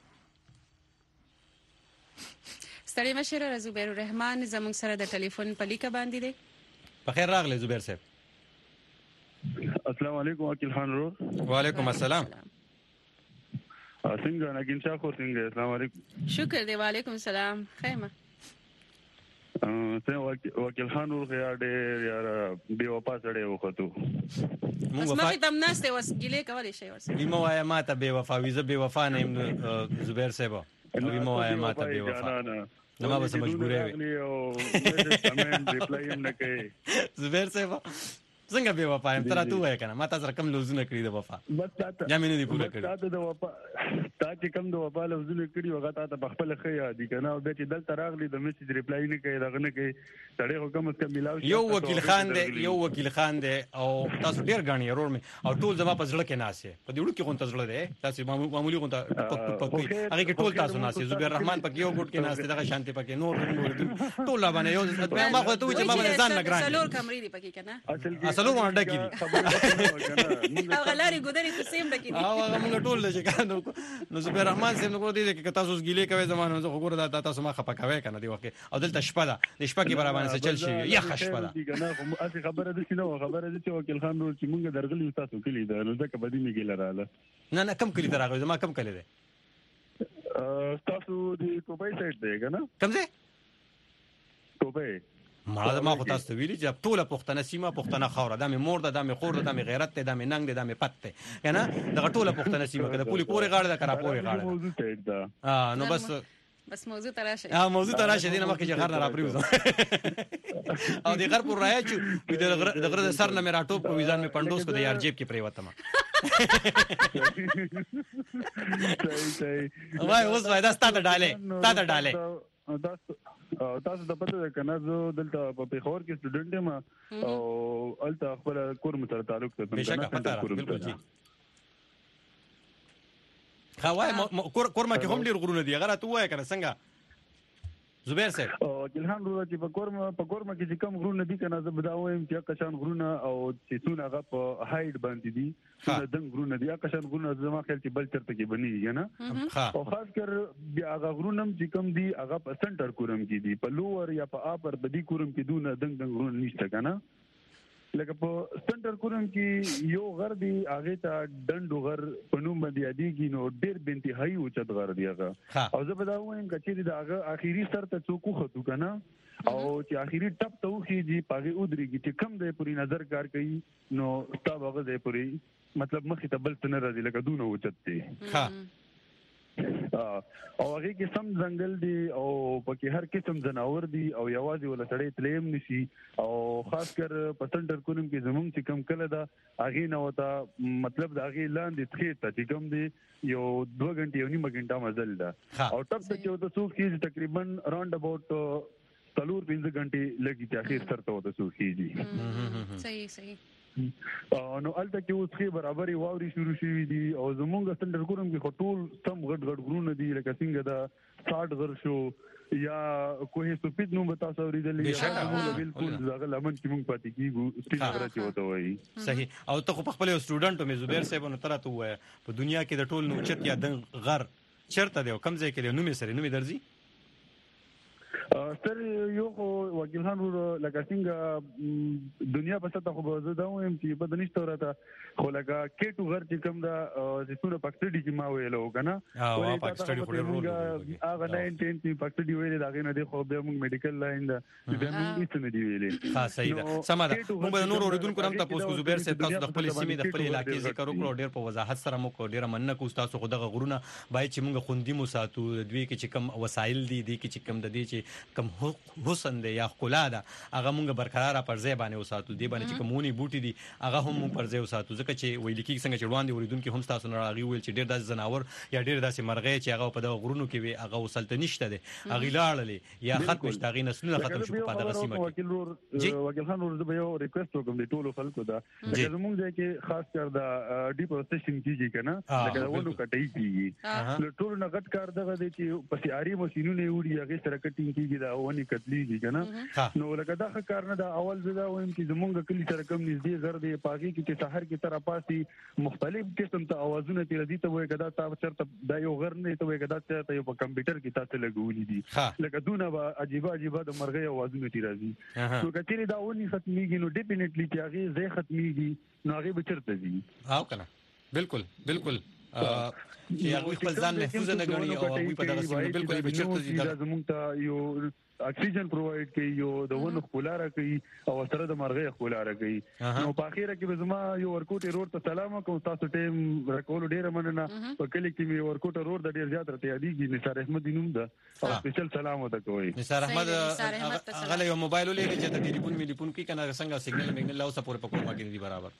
ستړي مشر زبیر الرحمن زموږ سره د ټلیفون په لیکه باندې دی. په خیر راغلی زبیر صاحب. السلام علیکم وکیل خان رو. وعلیکم السلام. څنګه نګین شاه خو څنګه السلام علیکم. شکر دی وعلیکم السلام خیمه. وکیل خان رو ډېر یار بے وفا سره وختو. موږ مخې تم نهسته وس ګیلې کولې شي ورسره. نیمه وایا ماته بے وفا ویزه بے وفا نه زبیر صاحب. نیمه وایا ماته بے وفا. نو ما به مجبورې وي او کمنټ ریپلای هم نه کوي. زبیر صاحب څنګه به وفا هم تر ته وای کنه ما تاسو رقم لوزونه کړی د وفا بس تاسو یا مینه دی پوره کړی تاسو د وفا تاسو کوم د وفا لوزونه کړی وغه تاسو په خپل خیا دي کنه او به چې دلته راغلی د میسج ریپلای نه کوي دغه نه کوي سړی حکم اس کملاو یو وکیل خان دی او تاسو ډیر غاڼي رور می او ټول زما په ځړه کې ناسه په دې وړو کې غونټه ځړه دی تاسو معمولی غونټه هغه کې ټول تاسو ناسه زبیر رحمان پکې یو ګټ کې ناسه دغه شانتي پکې نور ټول لا باندې یو ما خو ته چې ما باندې ځان نه ګران سلور کمرې دی پکې کنه اصلو ورډه کې او غلاري ګودري ته سیم ډکې او هغه موږ ټول چې کانو نو زبیر رحمان سیم نو دې کې تاسو ګیلې کوي زمانه زه وګوره دا تاسو ما خپکاوي کنه دی وخت او دلته شپه ده د شپه کې برابر نه چل شي یا شپه ده کنه اسی خبره ده چې وکیل خان نور چې موږ درغلی تاسو کلی ده نو ځکه بدی میګل رااله نه کم کلی دراغه زما کم کلی ده تاسو د توبې سایت دی کنه کم ځای توبې ما خو تاسو ویلي چې ټوله پښتنه سیمه پښتنه خوره د مې مور د مې خور د مې غیرت د مې ننګ د مې پت ته کنه دغه ټوله پښتنه سیمه کده پولی پورې غاړه د کرا پورې غاړه نو بس موضوع تراشه موضوع تراشه دینه مخکې غر نه راپریوز او د غر پر رایا چې د غر د سر نه مې راټوب په ویزان مې پندوس کو د یار جیب کې پریوته ما وای اوس وای دا ستاته ډاله تاسو د پته کنه زه دلته په پیښور کې سټوډنټ یم او الته خپل کورم سره تعلق ته بشکه پته بالکل جی خوای کورما کې هم ډیر غرونه دي هغه راته وای کنه څنګه زبیر صاحب او جلهان روزه چې په کورما کې چې کم غرونه دي کنه زه بداوم چې کشان غرونه او چې څونه هغه په هایټ باندې دي څونه دنګ غرونه دي کشان غرونه زما خیال چې بل چرته کې بنيږي نه او خاص کر بیا هغه غرونه چې کم دي هغه په سنټر کورم کې دي په لوور یا په اپر بدی کورم کې دونه دنګ غرونه نشته کنه لکه په سنټر کورم کې یو غر دی هغه ته ډندو غر په نوم باندې یادېږي نو ډېر بنتهایی اوچت غر دی هغه او زه به دا وایم چې دا هغه اخیری سر ته څوک خو کنه او چې اخیری ټپ ته وخیږي پاغه ودرېږي چې کم دی پوری نظر کار کوي نو تاسو هغه دی پوری مطلب مخې ته بل څه نه راځي لکه دونه اوچت دی او هغه کې سم ځنګل دی او پکې هر قسم جناور دي او یوازې ول سړی تلیم نشي او خاص کر په سنټر کولم کې زمونږ چې کم کله دا هغه نه وتا مطلب دا هغه لاندې تخې ته چې کم دی یو 2 غنټې یو نیمه غنټه مزل ده او ټپ ته چې د سوق کې تقریبا راوند اباوت 4-5 غنټې لګي چې اخر سره ته د سوق کېږي صحیح نو الته کې اوس خې برابرې واوري شروع شوې دي او زمونږ سنټر کورم کې خټول سم غټ غرونه دي لکه څنګه دا 60 غر شو یا کوه سپید نو بتا سوري دلې یا بالکل زغه لمن کې مونږ پاتې کیږو سپید غره چې وته وایي صحیح او ته خو خپل سټوډنټ مې زبیر صاحب نو تراته وای په دنیا کې د ټول نو چت یا د غر چرته دی کم ځای کې نو مې سره نو مې درځي سر یو وکیل خان لکه څنګه دنیا په سطح خو به زه دا وایم چې په دنيشته ورته خو لکه کېټو غر چې کوم دا چې پاکستاني کې ما ویلو کنه او پاکستاني خو ډېر رول هغه 19 پاکستاني ویلې دا غي نه دی خو به موږ میډیکل لاین دا به موږ هیڅ نه دی ویلې ها صحیح ده سماره موږ به نور اوریدونکو هم تاسو کو زبیر صاحب تاسو د خپل سیمې د خپل علاقې ذکر وکړو ډېر په وضاحت سره مو کو ډېر مننه کو تاسو خو دغه غرونه باید چې موږ خوندي مو ساتو دوی کې چې کم وسایل دي کې چې کم د دې چې کم حسن دی یا خلا ده هغه موږ برقرار پر ځای باندې وساتو دی باندې چې کومونی بوټي دي هغه هم پر ځای وساتو ځکه چې ویل کې څنګه چې وړاندې اوریدونکو هم تاسو نه راغي ویل چې ډېر داسې زناور یا ډېر داسې مرغې چې هغه په دغه غرونو کې وي هغه وسلته نشته دي هغه لاړلې یا ختم شته هغه نسلونه ختم شو په دغه سیمه کې وکیل خان ورته یو ریکوست وکم د ټولو خلکو دا چې زموږ ځای کې خاص کر دا ډیفورستیشن کیږي کنه لکه ونو کټای کیږي نو ټول نه غټ کار دغه دی چې په سیاري ماشينونه وړي هغه سره کټینګ کیږي دا ونی کتلیږي کنه نو لکه دا کار نه دا اول زدا وایم چې زمونږ کلی سره کم نږدې غر دی پاګي کې سحر کې تر پاسي مختلف قسم ته اوازونه تیر دي ته وای کدا تاسو چرته دا یو غر نه ته وای کدا ته یو په کمپیوټر کې تاسو لګولې دي لکه دونه عجیب د مرغې اوازونه تیر دي نو کچېری دا ونی ختميږي نو ډیفینټلی چې هغه زې ختميږي نو هغه بچرته دي او کنه بالکل چې هغه خپل ځان محفوظ نه غني او هغه په دغه سیمه بالکل بچرته دي دا زموږ ته یو اکسیجن پرووایډ کوي یو د ونو خولاره کوي او سره د مرغې خولاره کوي نو په اخیره کې به زما یو ورکوټ روډ ته سلام کوم تاسو ټیم راکول ډیر مننه په کلی کې می ورکوټ روډ د ډیر زیات راته یادېږي نثار احمد نوم ده او سپیشل سلام وته کوي نثار احمد هغه یو موبایل ولې چې د ټلیفون کې کنه څنګه سیګنل لاو سپور په کومه کې دي برابر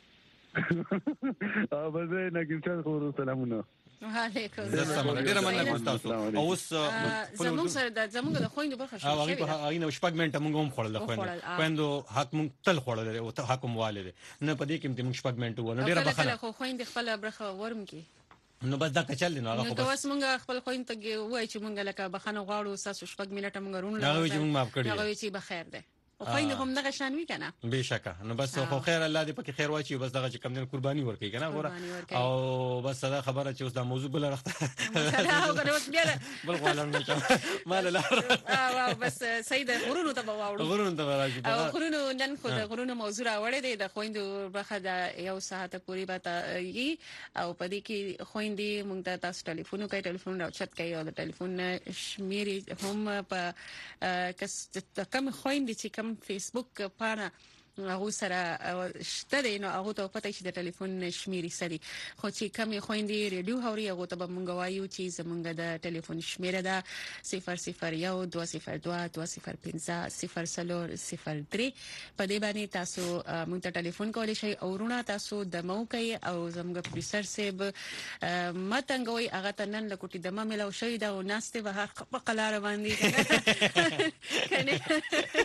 بزه نه کې خو سلامونه وعلیکم السلام ډیر مننه تاسو اوس زموږ سره د زموږ د خويندو برخه شو هغه نو شپږ منټه موږ هم خورل خويندو حق موږ تل خورل او حق مو والده نه پدې کې موږ شپږ منټه ونه ډیر بخښنه خو خويندې خپل برخه ورم کې نو بس دا کچل نو هغه خو بس موږ خپل خويند ته وای چې موږ لکه بخښنه غواړو تاسو شپږ منټه موږ رونه هغه چې موږ معاف کړی هغه چې بخیر ده او خويند هم دغه شان وی کنه بهشکه نو بس خو خیر الله دې پکې خیر واچي بس دغه چې کم دین قرباني ورکړي کنه غوړه او بس دا خبره چې اوس دا موضوع بل راخته او کنه بس بیا بل غوالم نشه مال لا بس سید غرونو ته راځي او غرونو نن خو د غرونو موضوع راوړې ده د خويندو برخه د یو ساعت پوری به ای او پدې کې خويندې مونږ ته تاسو ټلیفون کوي ټلیفون راوچت کوي او د ټلیفون شمیرې هم په کم خويندې چې فیسبوک پاڼه هغه سره شته دی نو هغه ته پته شي د ټلیفون شمیرې سړي خو چې کم خويندې ریډیو هوري هغه ته مونږ وایو چې زمونږ د ټلیفون شمیره ده 001 202 205 003 په دې باندې تاسو مونږ ته ټلیفون کولی شئ او رونه تاسو د موقع او زموږ پروډوسر سیب ماتنګوي هغه ته نن لکوټي د مملو شوی دا او ناشته به هر په قلار باندې کنه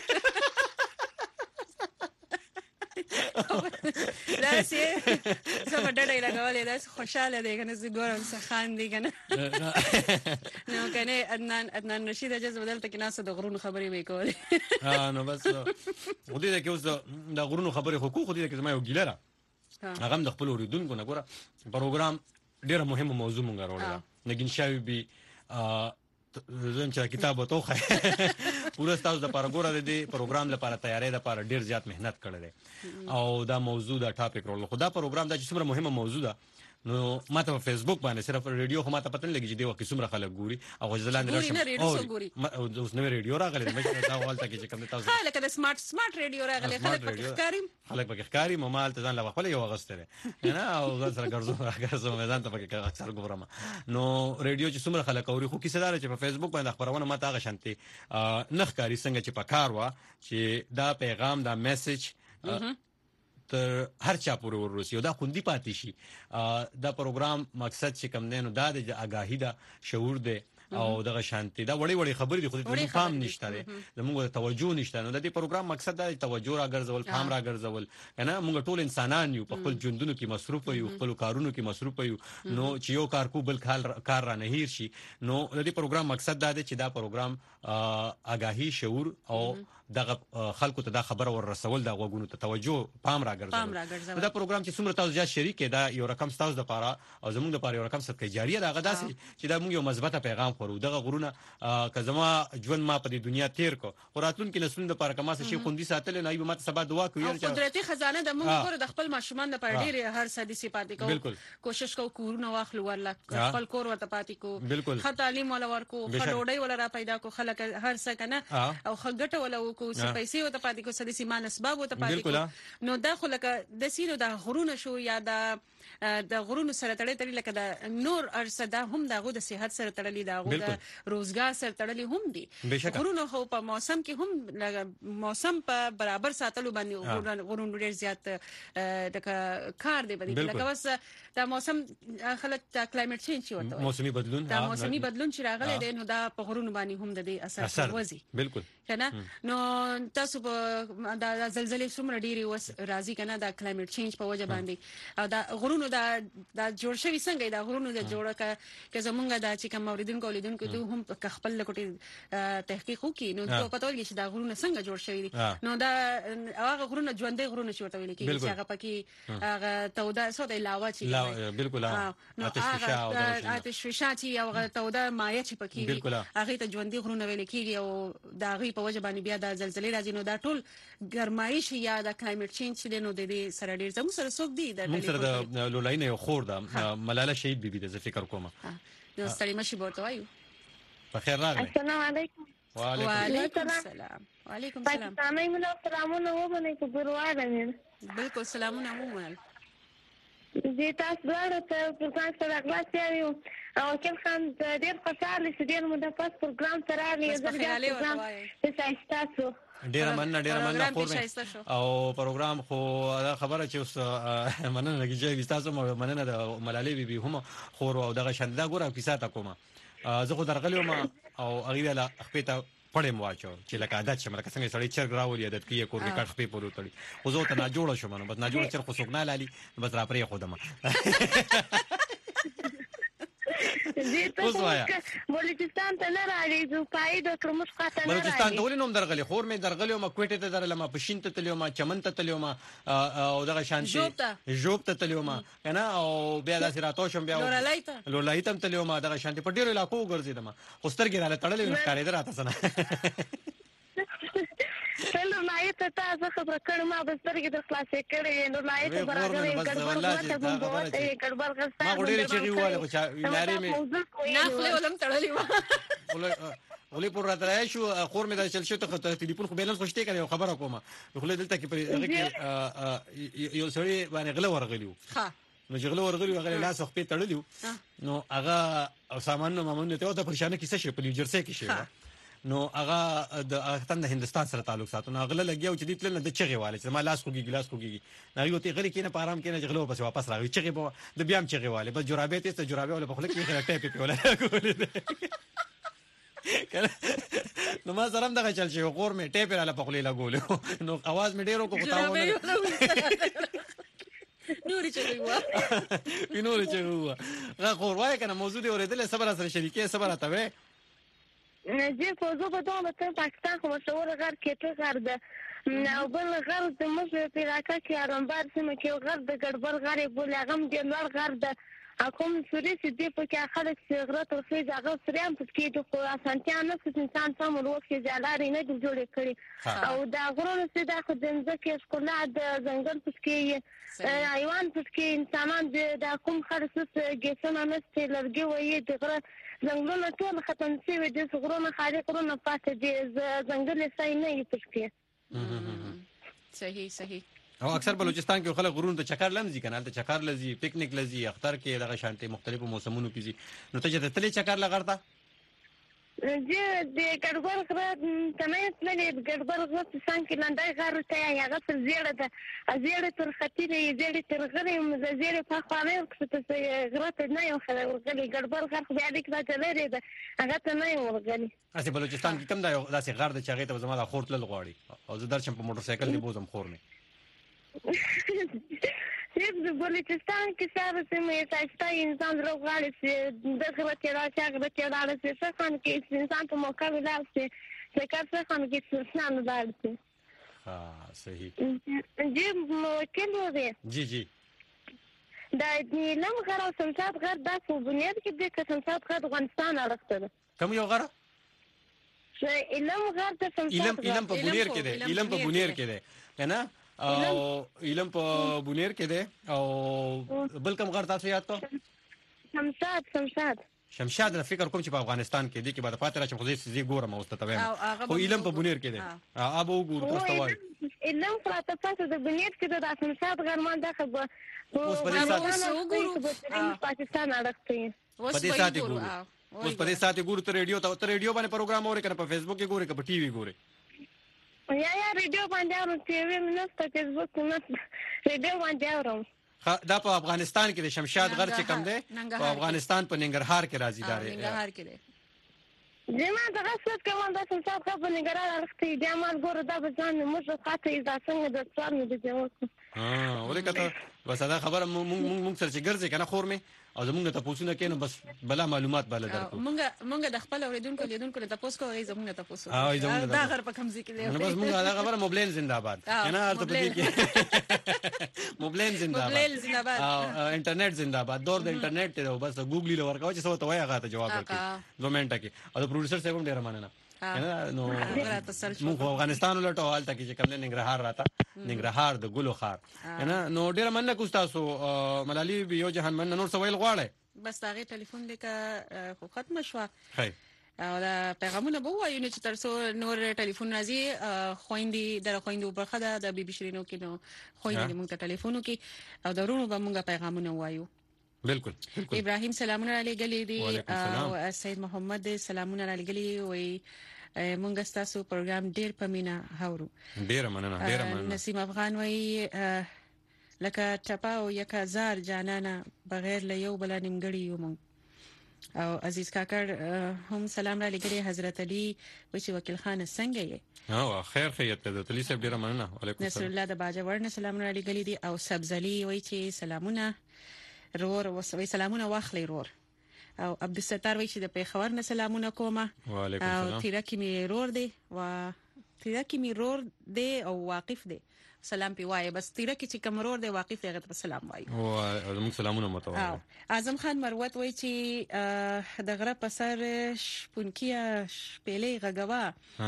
دا سي زما ډډه لګولې دا خوشاله دي کنه زه ګورم څه خان دي کنه نو کنه عدنان رشید اجازه بدلته کې ناس د غرونو خبرې وکولې نو بس ودې دا کې اوس د غرونو خبرې حقوق دي کې زما یو ګیلره هغه د خپل اوریدونکو نه ګوره پروګرام ډیره مهمه موضوع مونږ راوړل نګین شاوی بي زم چې کتاب وتوخه پوره تاسو د پارګوره د پروګرام لپاره تیاری د لپاره ډیر زیات مهنت کړل او دا موضوع دا ټاپک رول خو دا پروګرام دا چې څومره مهمه موضوع ده نو ماته په فیسبوک باندې صرف ریډیو خو ماته پته نه لګی چې دی وکه څومره خلک ګوري او ځلان راشم او اوس نو ریډیو راغلی مې دا ولته کې چې کوم تاسو خلک د سمارټ ریډیو راغلی خلک پکې ښکاری ممال ته ځان لا خپل یو غستره نه او ځان سره ګرځو مې ځان ته پکې اکثر ګورم نو ریډیو چې څومره خلک اوري خو کیسه دار چې په فیسبوک باندې خبرونه ماته هغه شانتي نخکاری څنګه چې پکار وا چې دا پیغام دا میسج تر هر چا پورې ورسي او دا خوندي پاتې شي دا پروګرام مقصد چې کم نه نو دا د آگاهی دا شعور دی او دغه شانتي دا وړي وړي خبرې دي خو د فهم نشته ده زموږ توجه نشته نو د دې پروګرام مقصد دا توجه راګرځول فهم راګرځول کنه موږ ټول انسانان یو په خپل ژوندونو کې مصروف یو خپل کارونو کې مصروف یو نو چې یو کار کو بل کار را نه هیر شي نو د دې پروګرام مقصد دا دی چې دا پروګرام آگاهی شعور او دغه خلکو ته دا خبره ور رسول دا غوګونو ته توجه پام راګرځول دا پروګرام چې څومره تاسو زیات شریک دا یو رقم تاسو د پاره او زموږ د پاره یو رقم صدقه جاریه دا غداسي چې دا موږ یو مثبت پیغام خورو دغه غرونه که زما ژوند ما په دې دنیا تیر کو وراتون کې نسلونو د پاره کما څه شي خوندي ساتل نه ایبه مت سبا دعا کوي چې قدرتي خزانه د موږ کور د خپل ماشومان د پاره ډیر هر سدي صفات کو کوشش کو کورونه واخلو ورلا خپل کور ورته پاتې کو خ تعلیم ولا ورکو خډوډي ولا را پیدا کو خلک هر څه کنه او خګټه ولا کو پیسې وته پاتې کو سدي سیمان اسباب وته پاتې کو نو دا خلک د سینو د غرونه شو یا د غرونو سره تړلې لکه د نور ارصدا هم دغه د صحت سره تړلې دغه د روزګار سره تړلې هم دي غرونو خو په موسم کې هم موسم په برابر ساتلو باندې غرونو ډیر زیات د کار دی باندې لکه وس د موسم خلک د کلایمټ چینج ورته موسمي بدلون دا موسمي بدلون چې راغلی دی نو دا په غرونو باندې هم د دې اثر وځي بالکل کنه نو تاسو په دا زلزلې څومره ډیری وس راځي کنه دا کلایمټ چینج په وجه باندې او دا غرونو دا جوړ شوی څنګه دا غرونو د جوړه ک زمونږ دا چې کوم اوریدونکو ته هم خپل لکټي تحقیق وکړي نو ته پته ولګي چې دا غرونه څنګه جوړ شوی دي نو دا هغه غرونه ژوندۍ غرونه چې ورته ویل کېږي چې هغه پکې هغه تودا سودا علاوه چې بالکل آتش فشان چې هغه تودا مایع چې پکې هغه ته ژوندۍ غرونه ویل کېږي او دا غي په وجه باندې بیا د زلزلې راځي نو دا ټول ګرمایش یا د کلایمټ چینج دی نو د دې سره ډیر زموږ سره څوک دی د موږ سره د لولاینه یو خور ده ملاله شهید بیبي د فکر کومه نو ستړي مشي ورته وایو په خیر راغلی السلام علیکم وعلیکم السلام وعلیکم السلام پاکستاني مله سلامونه ومنه کو ګرواره مې بالکل سلامونه ومنل دې تاسو غواړئ ته پروګرام سره غواړئ یو او کله خان ډېر خوشاله شې ډېر مو د پاس پروګرام سره راغلی زه تاسو ډیره مننه خور او پروګرام خو دا خبره چې اوس مننه کیږي تاسو مننه د ملالۍ بیبي هم خور او دغه شنده ګوره کیسه تا کومه زه خو درغلی ما او هغه لا خپل پړم واچو چې لکه عادت شمه لکه څنګه سړی چرګ راولي عادت کیه کور کې کټ خپې پورو تړي خو زه ته نه جوړ شوم نو بس نه جوړ چر خو څوک نه لالي بس را پرې خودم اوس وایا بلوچستان ته نه راځي زو پاید کوم څه نه راځي بلوچستان ته ولینوم درغلی خور مې درغلی او ما کوټه ته درلم پښین ته تلوم چمن ته تلوم او دغه شانتي جوب ته تلوم کنه او بیا داسې راتو شم بیا لولایتم تلوم دغه شانتي په ډیرو علاقو ګرځیدم خو سترګې رااله تړلې ښکارې دراته سره چلو لایت تاسو خبر کړم ما بس درګه د خلاصې کړې نو لایت برابر ګډبل غستا ما ګورې چې ویواله خو چا ویناري مې نه خپل ولم تړلې و ولې پر راځي شو خور مې دا چل شو ته ټلیفون خو بیلانس خوشته کړي خبره کومه خو دلته کې یو سړی باندې غله ورغلیو ها نو چې غله ورغلیو هغه لاس خپل تړلیو نو هغه سامان نو مامون ته د پرشانه کیسه شي په نیوجرسي کې شي نو هغه د هندستان سره تعلق ساتو نو غله لګیاو چې دې تل نه د چغې والے چې ما لاس کوګي ګلاس کوګي نو یو ته غلی کینه په آرام کینه غلو پس واپس راغی چغې په د بیام چغې والے بس جرابې ته جرابې ولا په خله کې خره ټیپ په ولا کولې نو ما سره دغه چل شي غور مې ټیپ را په خله لګول نو आवाज مې ډیرو کو پتاونه نوري چغوا غور وای کنه موضوع دی اوریدل صبر سره شریکه صبر ته زه فوزو په دوه ته پاکستان خو مشهور غر کې ته غر ده او بل غر د مزه په راکا کې ارمبار سم کې غر د ګډبل غر بول هغه د لوړ غر ده اكم سوري سدي په کې خلک صغرت او فیض هغه سريان په کې د خو اسانتیا نه څه انسان سم وروخ کې جالاري نه جوړ کړي او دا غرونه سده خو د ځکه ښکلا د ځنګل په کې حیوان په کې انسانان د کوم خرڅ ګسنه نشته لرګي وایي د غره ځنګلونه ټول ختم شوي دي غرونه خالي غرونه پاتې دي ځنګل یې نه یې پکې صحیح او اکثر بلوچستان کې خلک غرونو ته چکر لمزي کنه ته چکر لزي پکنیک لزي اختر کې دغه شانتي مختلفو موسمونو کې زی نو ته چې تلې چکر لګړتا زه د ګډبل غره تمه تللې ګډبل غره څنګه کې لاندې غره ته هغه تر زیړه ده زیړه تر خطرې زیړه تر غره زیړه په خوانه څه غره ته نه یو خلک ورغلي ګډبل غره خو بیا دې کړه چلې ده هغه ته نه ورغلي اسی بلوچستان کې کم دا داسې غر د چاغې ته زما د خورتل غواړي او زه درشم په موټر سایکل دی بوزم خور نه د بلوچستان کې سره سمې تاسو انسان راغلی چې د خبرې راځي چې څنګه کې انسان په موقع ولاړ شي کار څه کوم کې سنان دارته ها صحیح جی موکل و دی جی دا نیلم غر او سمسات غر د په بنیاد کې د سمسات غر افغانستان اړخته ده کوم یو غره علم غر د سمسات علم په بونیر کې ده علم په بونیر کې ده کنه او علم په بونیر کې ده او بل کوم غر تاسو یاد کو شمشاد نه فکر کوم چې په افغانستان کې دي کې بعد فاتره چې خو زی ګورم او ستوي خو علم په بونیر کې ده ابو ګور تاسو وایي علم پراته پاتې د بنیاد کې د سمسات غر مان ده خو اوس په دې سات پاکستان اړخته په دې سات ګورو اوس په دې سات ګورو ته ریډیو باندې پروګرام اوري کنه په فیسبوک کې ګوري کنه په ټي وي ګوري یا ریډیو باندې اورم ټي وي نه په فیسبوک نه ریډیو باندې اورم دا په افغانستان کې د شمشاد غر چې کم ده په افغانستان په ننګرهار کې راځي دار ننګرهار کې ده زما د غسل کوم د سمسات خو په ننګرهار اړخته دي ما ګوره دا به ځان موږ خاطر اذا څنګه د څوار نه دي ورکه بس دا خبره مونږ سره چې ګرځي کنه خور می او زمونږ ته پوښتنه کینو بس بلا معلومات بالا درکو مونږ د خپل اوریدونکو ته تاسو کوی زمونږ ته پوښتنه دا غر په کوم ځای کې دی نو بس مونږ دا خبره موبلین زنده‌باد کنه ارته پدې کې موبلین زنده‌باد او انټرنیټ زنده‌باد دور د انټرنیټ ته بس ګوګل له ورکاو چې څه ته وایي هغه ته جواب ورکړي 2 منټه کې او پروډوسر صاحب هم ډیر مننه نو موږ افغانستان ولټو حالت کې چې کوم ننګرهار راته ننګرهار د ګلو خار نو ډیر مننه کو تاسو ملالي یو جهان من نور سوال غواړي بس هغه ټلیفون لیکه خو ختم شو او دا پیغامونه به وایو چې ترڅو نور ټلیفون راځي خويندې برخه د بي بي شیرینو کې نو خويندې موږ ته ټلیفون وکي او درونو به موږ پیغامونه وایو بالکل ابراهيم سلامونه علی ګلی دی او سید محمد سلامونه علی ګلی وي مونږ ستاسو پروګرام ډیر پمینا هاورو ډیر مننه نسیم افغان وي لکه ټپاو یک هزار جانانا بغیر له یو بل نیمګړی یو مونږ او عزیز کاکر هم سلام علی ګلی حضرت علی وچی وکیل خان څنګه یې او خیر خیرت ته تلی صاحب ډیر مننه علیکم نصر الله د باجوړ سلامونه علی ګلی دی او سبزلی وي چې سلامونه رور وسوي سلامونه واخلي رور او عبدالستار وی چې د پیښور نه سلامونه کومه وعلیکم السلام او تیرکی می رور دی و تیرکی می رور دی او واقف دی سلام پی وای بس تیرکی چې کوم رور دی واقف دی غته سلام وای او موږ سلامونه متوي اعظم خان مروت وی چې د غره په سر شپونکیا شپېلې غغوا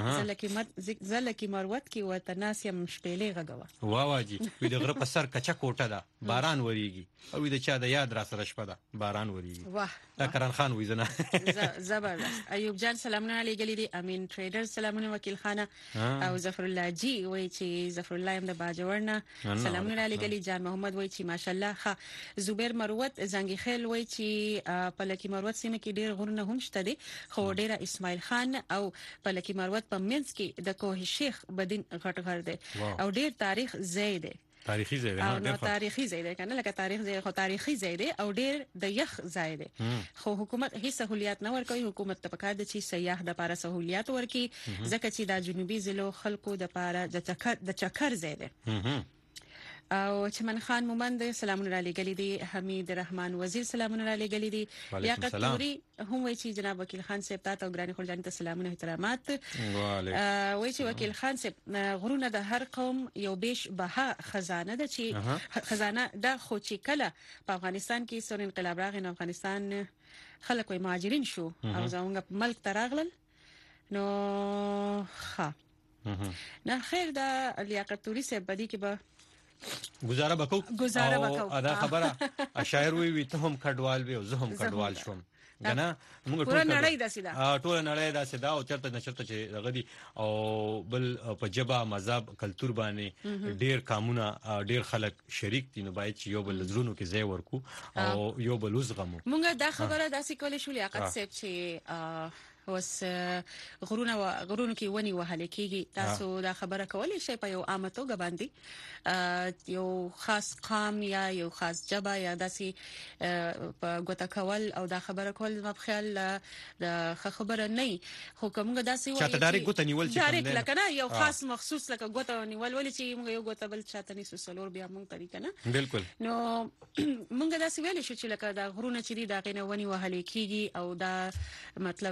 زلکی مروت کی وتناسیم شپېلې غغوا واواجی وی د غره په سر کچا کوټه ده باران وریږي او د چا د یاد را سره شپه ده باران وریږي واه دا کرن خان وی زنه زبردست ایوب جان سلامونه علی ګلی دی امین ټریډر سلامونه وکیل خانه او ظفر الله جی وی چې ظفر الله هم د باجوړنا سلامونه علی ګلی جان محمد وی چې ماشاءالله ښه زبیر مروت زنګي خیل وی چې پلکی مروت سیمه کې ډیر غرونه هم شته دي خو ډیر اسماعیل خان او پلکی مروت په منځ کې د کوه شیخ بدین غټ غر دی او ډیر تاریخ ځای دی تاریخي ځای دی نو تاریخي ځای دی کنه لکه تاریخ ځای خو تاریخي ځای دی او ډیر د یخ ځای دی خو حکومت هیڅ سہولیات نه ورکوي حکومت ته پکار د چی سیاح د لپاره سہولیات ورکي ځکه چې د جنوبي ضلعو خلکو د لپاره د چکر ځای دی او چمن خان مومند سلامونه علی ګلی دی حمید رحمان وزیر سلامونه علی ګلی دی لیاقت نوري هم وی چې جناب وکیل خان صاحب ته او ګرانی خلجان ته سلامونه احترامات وی چې وکیل خان صاحب غرونه د هر قوم یو بیش بها خزانه ده چې خزانه د خو چې کله په افغانستان کې سور انقلاب راغی نو افغانستان خلک وی مهاجرین شو او زموږ ملک تراغلل نو ها نه خیر دا لیاقت نوري صاحب بدی کې به گزاره بکو ادا خبره شاعر وی ته هم کډوال وی او زه هم کډوال شوم غنا موږ ټول نړۍ دا سدا او چرته نشرته چې غدي او بل په جبا مذهب کلچر باندې ډیر کامونه ډیر خلک شریک دي نو باید چې یو بل زرونو کې ځای ورکو او یو بل وزغمو موږ دا خبره داسې کولې شو لیاقت صاحب چې اوس غرونو کې ونی وهل کېږي تاسو دا خبره کولای شئ په یو عامه توګه باندې یو خاص قام یا یو خاص جبا یا داسي په ګوته کول او دا خبره کول په خیال د خبره نه خو کومه داسي وایي چې تداري ګوته نیول چې کوم لکه نه یو خاص مخصوص لکه ګوته نیول ولې چې موږ یو ګوته بل چاته نسو سلور بیا موږ طریقه نه بالکل نو موږ داسي ویل شو چې لکه دا غرونه چې دي دا غنه ونی وهل کېږي او دا مطلب د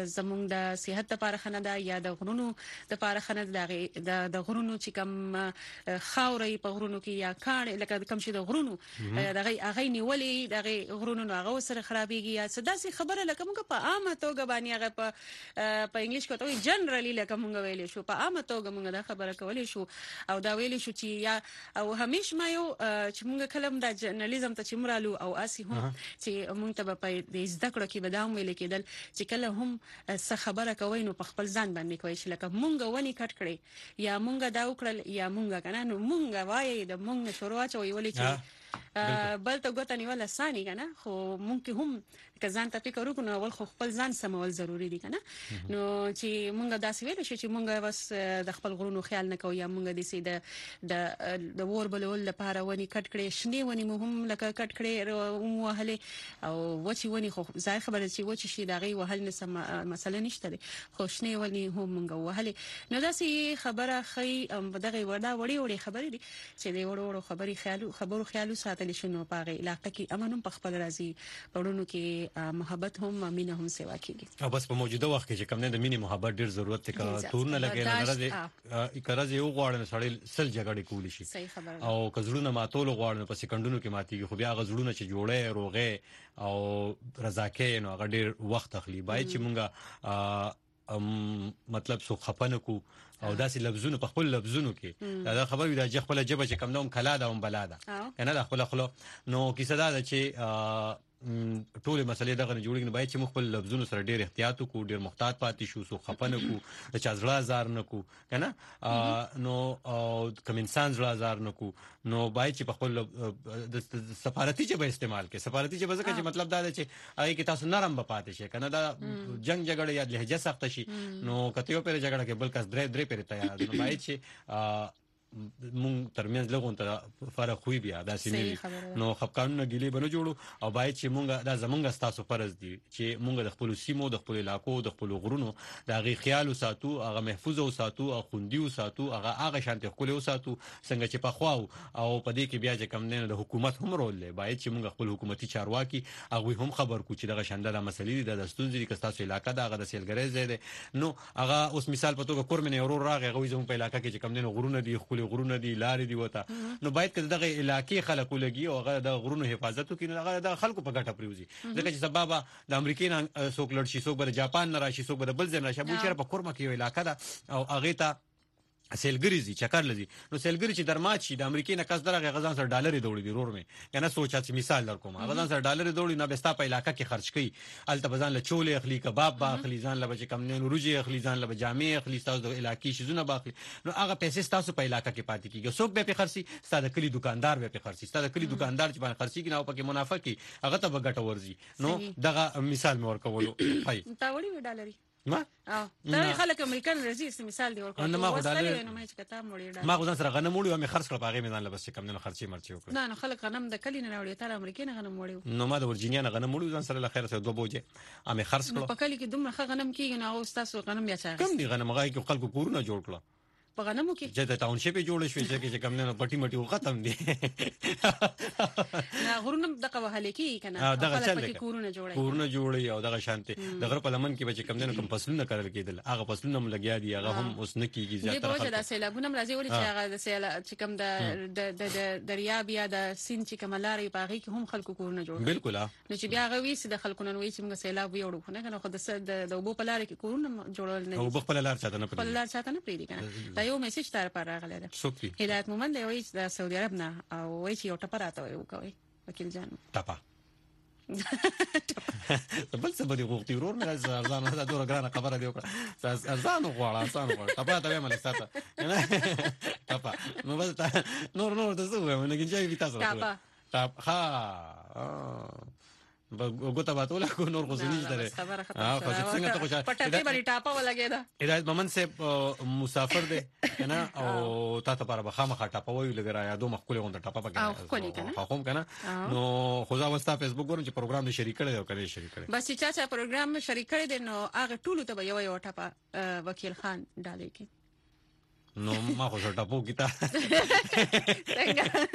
زمونږ د صحت لپاره خنه ده یا د غرونو د لپاره خنه ده د غرونو چې کم خاورې په غرونو کې یا کاڼ لکه کم شي د غرونو دغه هغه نیولې دغه غرونو هغه سره خرابېږي یا سداسي خبره لکه موږ په عامه توګه باندې هغه په انګلیش کې ته جنرالي لکه موږ ویلې شو په عامه توګه موږ دا خبره کولې شو او دا ویلې شو چې یا او همیش ما یو چې موږ کلم د جرنالیزم ته چې مرالو او اسی هم چې موږ ته په دې زده کړو کې بدام ویل کېدل چې کله هم څه خبره کوي نو په خپل ځان باندې کوي چې لکه موږ ونی کټ کړی یا موږ دا وکړل یا موږ کنه نو موږ وایي د موږ شروع چوي ولې چې بل ته ګوت نیول اسانه کنه خو ممکن هم که ځان ته فکر وکړو اول خو خپل ځان سمول ضروری دي کنه نو چې مونږ داسې ویل شو چې مونږ بس د خپل غرونو خیال نه کوو یا مونږ د سي د ور بلول لپاره ونی کټ کړي شنی ونی مهم لکه کټ کړي وهله او وچی ونی خو ځای خبره چې وچی شي دغه وهل نه مسله نشته خو شنی ونی هم مونږ وهله نو داسې خبره خي دغه وړي خبرې دي چې د وړو خبرو خیالو ساتل شنو په علاقه کې امنم په خپل راځي پړونو کې محبت هم مینه هم سیوا کیږي او بس په موجوده وخت کې چې کوم نه د مینې محبت ډیر ضرورت دی که تور نه لګي نه راځي کراځي یو غواړي سړی سل جګړه کولی شي او کزړونه ماتول غواړي په سکندونو کې ماتيږي خو بیا غزړونه چې جوړه روغه او رضاکه نو هغه ډیر وخت اخلي باید چې مونږه مطلب سو خپنه کو او داسې لفظونه په خپل لفظونو کې دا خبر وي د خپل جبه چې کم نوم کلا دا هم بلا ده کنه د خپل نو کیسه دا چې ټول مسلې دغه نه جوړیږي باید چې مخبل لفظونو سره ډیر احتیاط وکړو ډیر محتاط پاتې شو سو خپنه کو د چا زړه زار نه کو کنه نو کوم انسان زړه زار نه کو نو باید چې په خپل د سفارتي جبه استعمال کې سفارتي جبه ځکه چې مطلب دا دی چې هغه کې تاسو نرم به پاتې شي کنه دا جنگ جګړه یا لهجه سخت شي نو کته یو پر جګړه کې بل کس درې پر تیار نو باید چې مون ترمنځ لغون ته فرق خوې بیا دا سیمه نو خپکانونه ګلې بنو جوړو او باید چې مونږه دا زمونږ ستاسو فرض دی چې مونږ د خپل سیمو د خپل علاقو د خپل غرونو د غي خیال وساتو هغه محفوظ وساتو او خوندي وساتو هغه شانتي خپل وساتو څنګه چې په خواو او په دې کې بیا چې کم نه د حکومت هم رول دی باید چې مونږ خپل حکومتي چارواکي هغه هم خبر کو چې دغه شاندار مسلې د دستونځي کې تاسو علاقې دا هغه د سیلګری زیاده نو هغه اوس مثال په توګه کورمنه ورور راغی هغه زموږ په علاقې کې چې کم نه غرونه دي غرونه دي لارې دی وته نو باید کله دغه علاقې خلکو لګي او هغه د غرونو حفاظت کوي نو هغه د خلکو په ګټه پریوزي ځکه چې سبب د امریکای نه څوک لړ شي څوک به جاپان نه راشي څوک به بل ځای نه راشي بل چیرې په کورما کې یو علاقې ده او هغه ته سیلګری زی چکر لذي نو سیلګری چې درمات شي د امریکای نه کس درغه غزان سره ډالر دوړي دی رور مې کنه سوچا چې مثال در کوم غزان سره ډالر دوړي نه بستا په علاقې کې خرج کړي الته بزان له چولې اخلي کباب با اخلي ځان له بچ کم نه روجي اخلي ځان له جامع اخلي تاسو د علاقې شي زونه باخلي نو هغه پیسې تاسو په علاقې کې پاتې کیږي څوک به په خرسي ستاسو کلی دکاندار به په خرسي ستاسو کلی دکاندار چې باندې خرسي کې نه او پکې منافع کوي هغه ته بغټ ورزي نو دغه مثال مې ورکولو هاي تاوړي ډالري ما دا خلک امریکان رزي مثال دی ورکوم نو ما غوډاله نو مې چې کتاب مړی ما غوډان سره غنم وړي او مې خرڅ کړ په هغه میدان لبس کم نه خرچي مرچي وکړ نه خلک غنم د کلی نه راوړي تر امریکای نه غنم وړي نو ما د ورجینیا نه غنم وړي ځان سره له خیر سره دوه بوجه امې خرڅ کړ په کلی کې دومره غنم کیږي نو او تاسو غنم بیا چا کم دي غنم غای کې خلکو کورونه جوړ کړل په غنمو کې چې د ټاون شپ جوړ شوی چې کم نه پټي مټي ختم دي نه غرونه دغه وهله کې کنه خلک کورونه جوړي او دغه شانتي دغه په لمن کې چې کم نه کوم فصلونه کړل کېدل هغه فصلونه هم لګیا دي هغه هم اوس نه کیږي زیاتره خلک د سیلابونه راځي ولې چې هغه د سیلاب چې کم د دریاب یا د سین چې کملاري باغی کې هم خلکو کورونه جوړ بالکل نو چې بیا غوي سي د خلکو نن وی چې موږ سیلاب ویوړو نه کنه خو د وبو په لار کې کورونه جوړول نه او بخپل لار چاته نه په لار چاته نه پریدي کنه دا یو میسج تر راغله ده سوکي هدایت مومن دی وایي د سعودي عرب نه او وایي چې یو ټپه راته وایي کوي وکیل جان ټپه بل څه به غوښتي ورور نه ارزان دا ډوره ګرانه خبره دی وکړه ارزان غواړه آسان غواړه ټپه ته مې ساته ټپه نو بس نور د څه وایم نه کېږي وی تاسو ټپه ها وګوتا باتوله کو نور غوښنی دره خو څنګه ته خوشاله پټه باندې ټاپه ولګیدا هدایت مومن سے مسافر دی کنه او تاسو لپاره به خامخا ټاپه وی لګرا یا دوه مخکوله غونډه ټاپه پکې خو کنه نو خو ځا وستا فیسبوک ګورم چې پروګرام دې شریک کړی او کړی شریک کړی بس چې پروګرام شریک کړی دی نو هغه ټولو ته یو ټاپه وکیل خان ډالې کی نو ما خو ټاپو کیتا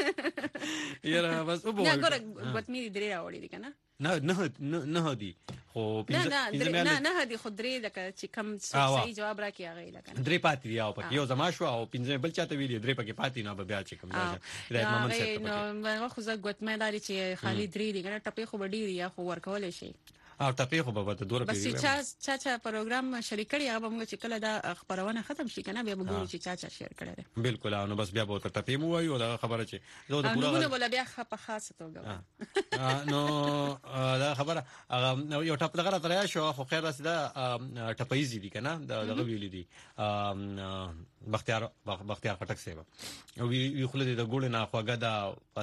یاره بس وبو نه ګور غوتمی درې راوړي دي کنه نه دي خو نه هدي خدري لکه چې کم صحیح جواب راکړي هغه لکه درې پاتې دی او پکې یو زما شو او پنځه بل چاته ویلي درې پکې پاتې نه به بیا چې کوم راځي هدایت محمد صاحب نو خو زه ګوتمه داري چې خالي درې دي کنه ټپې خو ډېری یا خو ورکول شي او ټپې خو به ته دوره پیږي بس چا پروګرام شریک کړي هغه موږ چې کله دا خبرونه ختم شي کنه بیا موږ چې چا شیر کړي بالکل نو بس بیا به ته ټپې مو وایو دا خبره چې زه د پورا نو بل بیا په خاصه توګه نو دا خبره یو ټپ لغره تریا شو خو خیر راسته ټپېزي دي کنه دغه ویلي دي بختیار خټک سیب او وی خلک د ګوړې نه خواګه دا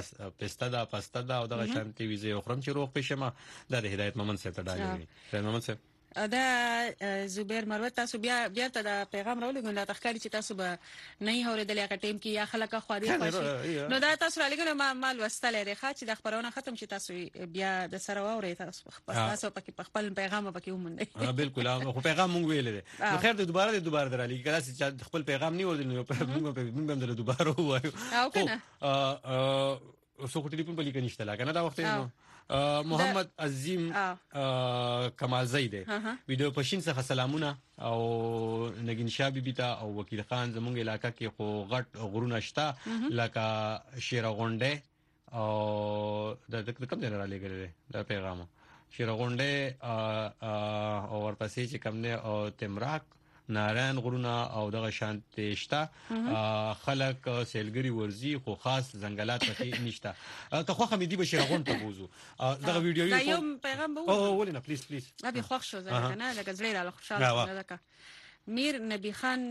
پسته دا او دغه شانتي ویزه خرم چې روغ پېښه ما د هدایت محمد صاحب ته ډالې هدایت محمد صاحب دا زبیر مروت تاسو بیا ته دا پیغام راولګون دا تخکاری چې تاسو به نه هوریدل هغه ټیم کې یا خلک خو دې خوشي نو دا تاسو راولګون ما ولستل لري چې د خبرونه ختم شي تاسو بیا د سره ووري تاسو پکې خپل پیغام پکې ومنئ بالکل خو پیغام مونږ ویل دي نو خیر د دوباره درالي کله چې خپل پیغام نه ورول نو موږ هم دوباره وایو او کنه سو ټلیفون په لیکنه نشته لا کنه دا وخت نو محمد عظیم کمال زید ویډیو پښین څخه سلامونه او نگین شاه بیبي ته او وکیل خان زمونږ علاقې کې خو غټ غرونه شته لکه شیرغونډه او د کوم ځای را لګل دا پیغام شیرغونډه او ورپسې چې کوم نه او تمراک ناران غرونه او دغه شانت شته خلک سیلګری ورزي خو خاص ځنګلات پکې نشته ته خو حمیدی بشیر غون ته بوزو دغه ویډیو یو پیغام به او ولنه پلیز ابي خوښ شو زه نه لکه زړه را خوشاله لکه میر نبی خان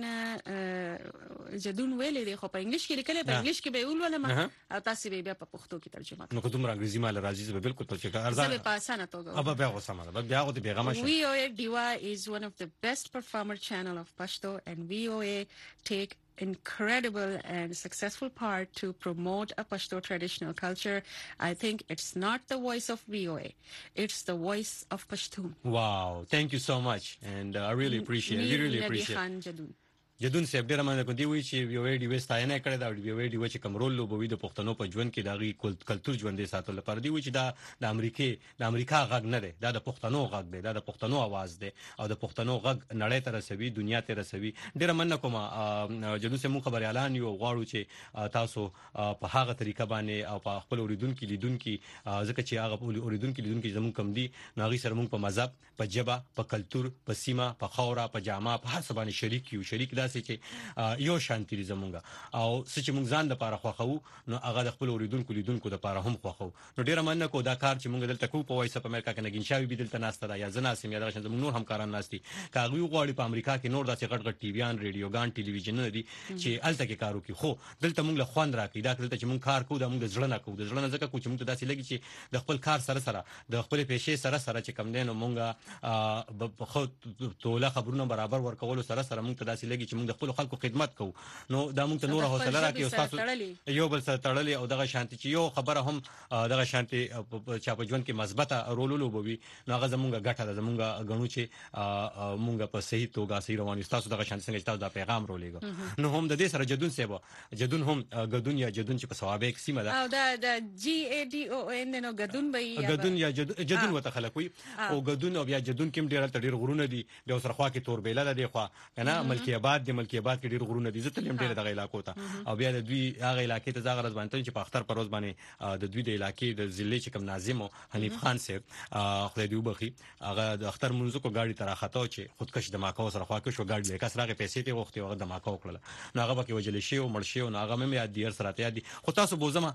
جدون ویلې دی خو په انګلیش کې لیکل په انګلیش کې به ولولم او تاسو به بیا په پښتو کې ترجمه نو کوم انګریزي مال راځي به بالکل په چې ارزانه زه په اسانه توګه ابا بیا غوسه مال بیا غوته پیغام شي VOA Diva is one of the best performer channel of Pashto and VOA take incredible and successful part to promote a Pashto traditional culture. I think it's not the voice of VOA, it's the voice of Pashtun. Wow, thank you so much and I really appreciate it. We really appreciate it. جدون صاحب ډیر مننه کوم دی وی چې یو ویډي وستاینه کړی دا ویډي و چې کوم رول لوبوي د پښتنو په ژوند کې داغي کلچر ژوندې ساتل لپاره دی و چې دا د امریکا غږ نه دی دا د پښتنو غږ دی دا د پښتنو आवाज دی او د پښتنو غږ نړۍ ته رسوي دنیا ته رسوي ډیر مننه کوم جدون صاحب خبر اعلان یو غواړو چې تاسو په هغه طریقه باندې او په خپل اوریدونکو ځکه چې هغه اوریدونکو زموږ کم دي ناغي سره موږ په مذهب په جبه په کلچر په سیمه په خوره په جامه په هر څه باندې شریک چې یو شانتي زمونږه او چې موږ ځان د لپاره خوخو نو هغه د خپل اوریدونکو لیدونکو د لپاره هم خوخو نو ډیر مننه کو دا کار چې موږ دلته کو په وایس په امریکا کې نګین شاوی بدلته ناشته یا زناسم یا دغه زموږ نور همکاران ناشتي کاغوی غواړي په امریکا کې نور داسې غټ ټي ویان ریډیوګان ټلویزیون دي چې الته کې کارو کوي خو دلته موږ له خوان راکې دا دلته چې موږ کار کوو د موږ ځړه نه کوو د ځړه نه ځکه کو چې موږ داسې لګي چې د خپل کار سره د خپل پېښې سره چې کم دینو موږ خو توله خبرونه برابر ورکول سره موږ داسې لګي چې موږ د خپل خلکو خدمت کوو نو دا موږ ته نور حوصله راکې او تاسو یو بل سره تړلې او دغه شانتي چې یو خبره هم دغه شانتي چا په ژوند کې مثبته رول لوبوي نو هغه زمونږه ګټه ده زمونږه غنو چې مونږ په صحیح توګه صحیح رواني تاسو دغه شانتي څنګه تاسو دا پیغام رولېګو نو هم د دې سره جدون صاحب جدون هم غدون یا جدون چې په ثوابه کې سیمه ده او دا GADON نو غدون به غدون یا جدون وته خلکوي او غدون او بیا جدون کې ډیر غرونه دي بیا سره خوا کې تور بیله ده خو کنه ملکی آباد کې ډیر غرونه دي زته لم ډیر دغه علاقو ته او بیا د دوی هغه علاقې ته ځاغ رضوان ته چې په اختر پروز باندې د دوی د علاقې د ضلع چې کوم ناظم حنیف خان صاحب خدای دې وبخي هغه د اختر منځو کو گاډي تر خطا چې خودکش دماکو سره خوا کې شو گاډي لیکه سره پیسې ته وخت هغه دماکو کړل نو هغه به وجل شي او مړ شي او هغه مې یاد دیر سره ته یاد خو تاسو بوزما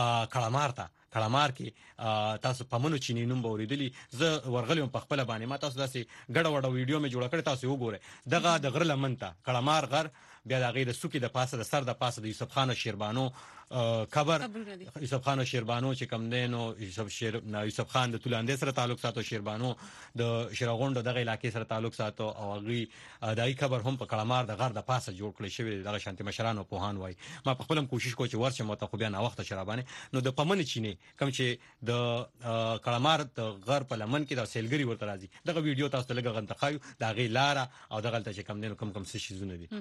کلمار کې تاسو په منو چینی نوم اوریدلی زه ورغلم په خپل باندې ما تاسو داسې ګډه وډه ویډیو مې جوړ کړ تاسو وګورئ دغه د غر لمنته کلمار غر بیا د غیر سوکي د پاسه د سر د پاسه د یوسف خان شیربانو خبر یوسف خان شیربانو چې کم دینو یوسف خان د تولاندې سره تعلق ساتو شیربانو د شیرغونډو دغه علاقې سره تعلق ساتو او غي دای خبر هم په کلمار د غر د پاسه جوړ کړی شوی دغه شانتي مشرانو پوهان وای ما په خپلم کوشش کو چې ورشم ته خو بیا نه وخت شرابانه نو د پمن چینه کم چې د کلمار د غر په لمن کې د سیلګری ورته راځي دغه ویډیو تاسو ته لګ غنتخایو د غي لاره او دغه ته چې کم دینو کم څه شي زونه دي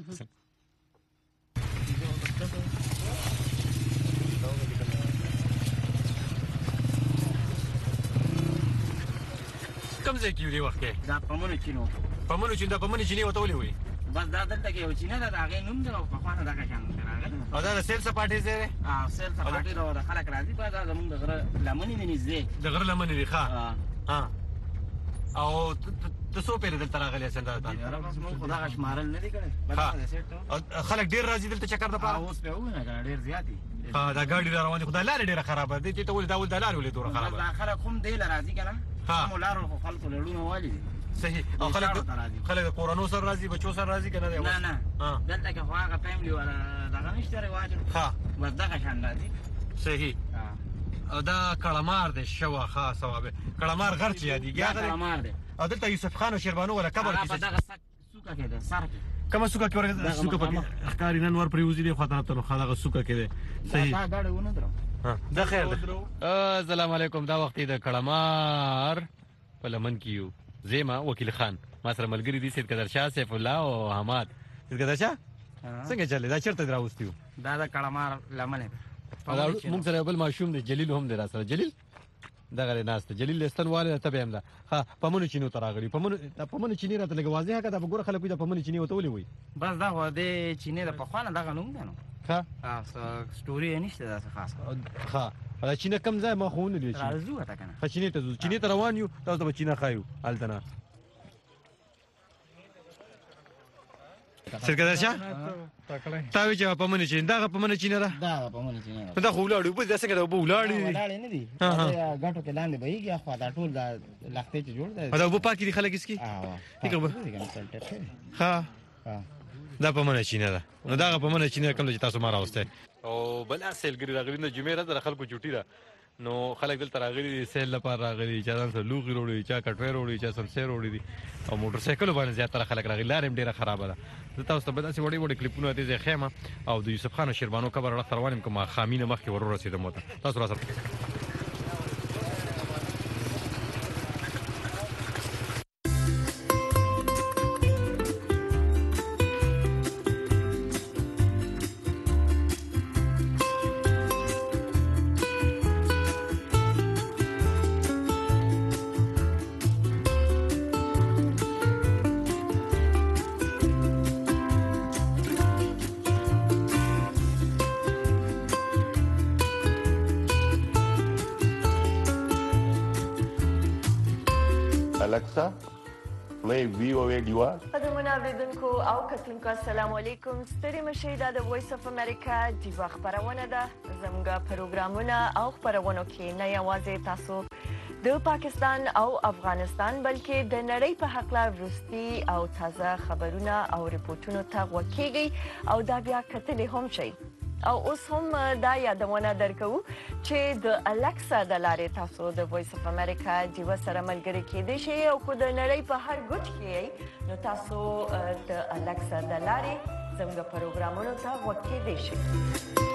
کوم ځای کې دی وخت کې دا پمنو چینو دا پمنو چینه وته ولې وي بس دا دلته کې یو چینه دا هغه نوم دی او په خوانه دا کښان راغلی او دا سیل سپاټي زه سیل سپاټي دا خلک راځي په دا زمونږ د غره لمنې نه نږدې د غره لمنې دی ها او تاسو په دې تر غلې سند دا بس مو خدای شمارل نه دی کړی خلک ډیر راځي دلته چکر د پاره اوس په ونه ډیر زیاتی دا ګاډي روان دي خدای لارې ډیره خرابه دي چې ته ول دا لارې ولې دوره خرابه دا خلک هم دی راځي کنه هم لارو خو خلکو لړونه والی صحیح او خلک کورونو سره راځي بچو سره راځي کنه نه دلته کې خو هغه فیملی ولا دا نشته رواج بس دا شان راځي صحیح او دا کلمار د شوا خاصه وابه کلمار غر چې یادیږي کلمار دی او دلته یوسف خان او شیربانو ولا قبر کې دا سوکا کې ده سر کې کومه سوکا کې ورګه سوکا په ښکاری نن ور پریوزي دی خاطر ته خلک سوکا کې ده صحیح دا غاړه ونه درو دا خیر ده السلام علیکم دا وخت د کلمار په لمن کیو زیما وکیل خان ما سره ملګری دي سید قدر شاه سیف الله او حماد سید قدر شاه څنګه چلے دا چرته دراوستیو دا کلمار لمنه موږ سره بل ماشوم دی جلیل هم دی را سره جلیل دا غره ناست جلیل استنواله ته به هم دا ها پمنو چینو تراغلی پمنو چینی راته لګ واضحه کده په ګوره خلکو دا پمنو چینی وته ولي وي بس دا هو د چینه د پخوانه دا غنوم دی نو ها سټوري نشته دا خاص ها دا چینه کم ځای ما خو نه دی راځو تا کنه چینه ته روان یو تاسو به چینه خایو التنا سرګدار شه تا وی چې پمنو چینه دا پمنو چینه دا پمنو چینه دا خو ولاړو په داسې کده په ولاړې نه دي دا غټو کې لاندې بهيږي خو دا ټول دا لختې چې جوړ دی دا وب پاکي خلک اسکی ها دا پمنو چینه ده نو دا پمنو چینه کوم چې تاسو ما راوسته او بل اصل ګری راغلی د جمعې راځه خلکو چوټی را نو خلک دلته راغلي سیل لپاره راغلي چې ځان سره لوغي وروړي چې کټوي وروړي چې سمسیر وروړي دي او موټر سایکل باندې زیاتره خلک راغلي لارې ډیره خرابه ده زه تاسو ته به داسې وړي کلیپونه دې خیمه او د یوسف خان او شیربانو قبر را روانم کوم خامینه مخکې ورور رسیدم تاسو را سره Alexa, play VOA Diva. قدرمن اوریدونکو او کتونکو السلام علیکم ستړي مشه دا د وایس اف امریکا دیوا خبرونه ده زموږ پروګرامونه او خبرونه کې نه یوازې تاسو د پاکستان او افغانستان بلکې د نړۍ په حق لا وروستي او تازه خبرونه او ریپورتونو ته وکیږي او دا بیا کتلې هم شي او اوس هم دا یادونه درکو چې د الکسا د لارې تاسو د وایس اف امریکا دیوا سره ملګری کېدئ شئ او کو د نړۍ په هر ګوټ کې نو تاسو د الکسا د لارې زموږ پروګرامونو ته وکیدئ شئ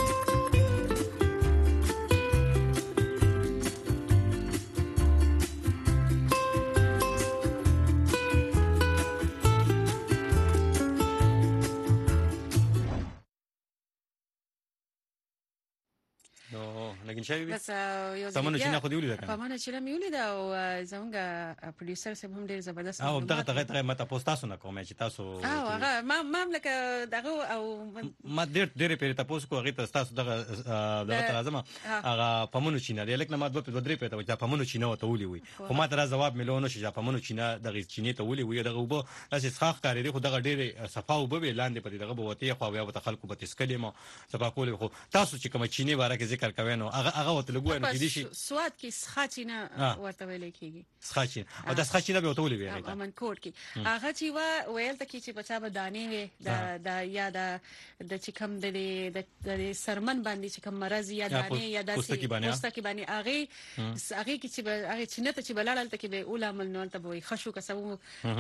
لكن شايف بس یو پمنو چینه خو دی ولید کنه پمنو چینه میولید او زمونږ پروډوسر سم هم ډیر زبردست او دغه ماته پوسټاسو نه کوم چې تاسو هغه ما لکه دغه او ما ډیر پیری تاسو کو غیته تاسو دغه ترازمه هغه پمنو چینه دی لکه ما دوه درې پته چې پمنو چینه وته ولي وي خو ما تر جواب ملونه چې پمنو چینه دغه چینه ته ولي وي دغه وبو تاسو ښاخ کاری دی خو دغه ډیر صفاو به لاندې پدې دغه بوته خو بیا وته خلکو به تسکلم صفا کول خو تاسو چې کوم چینه باره کې ذکر کوي نو هغه وته لګوي نو کې دي شي سواد کې سخاچینه ورته ویل کېږي سخاچینه او د سخاچینه به وته ولي وي هغه من کوټ کې هغه چې ویل ته کې چې بچا به دانې وي د یا د چې کوم د سرمن باندې چې کوم مرز یا دانې یا د پوستکی باندې هغه کې چې هغه چې نه ته چې بلال ته کې به اولامل نو ته به خشو کسو نو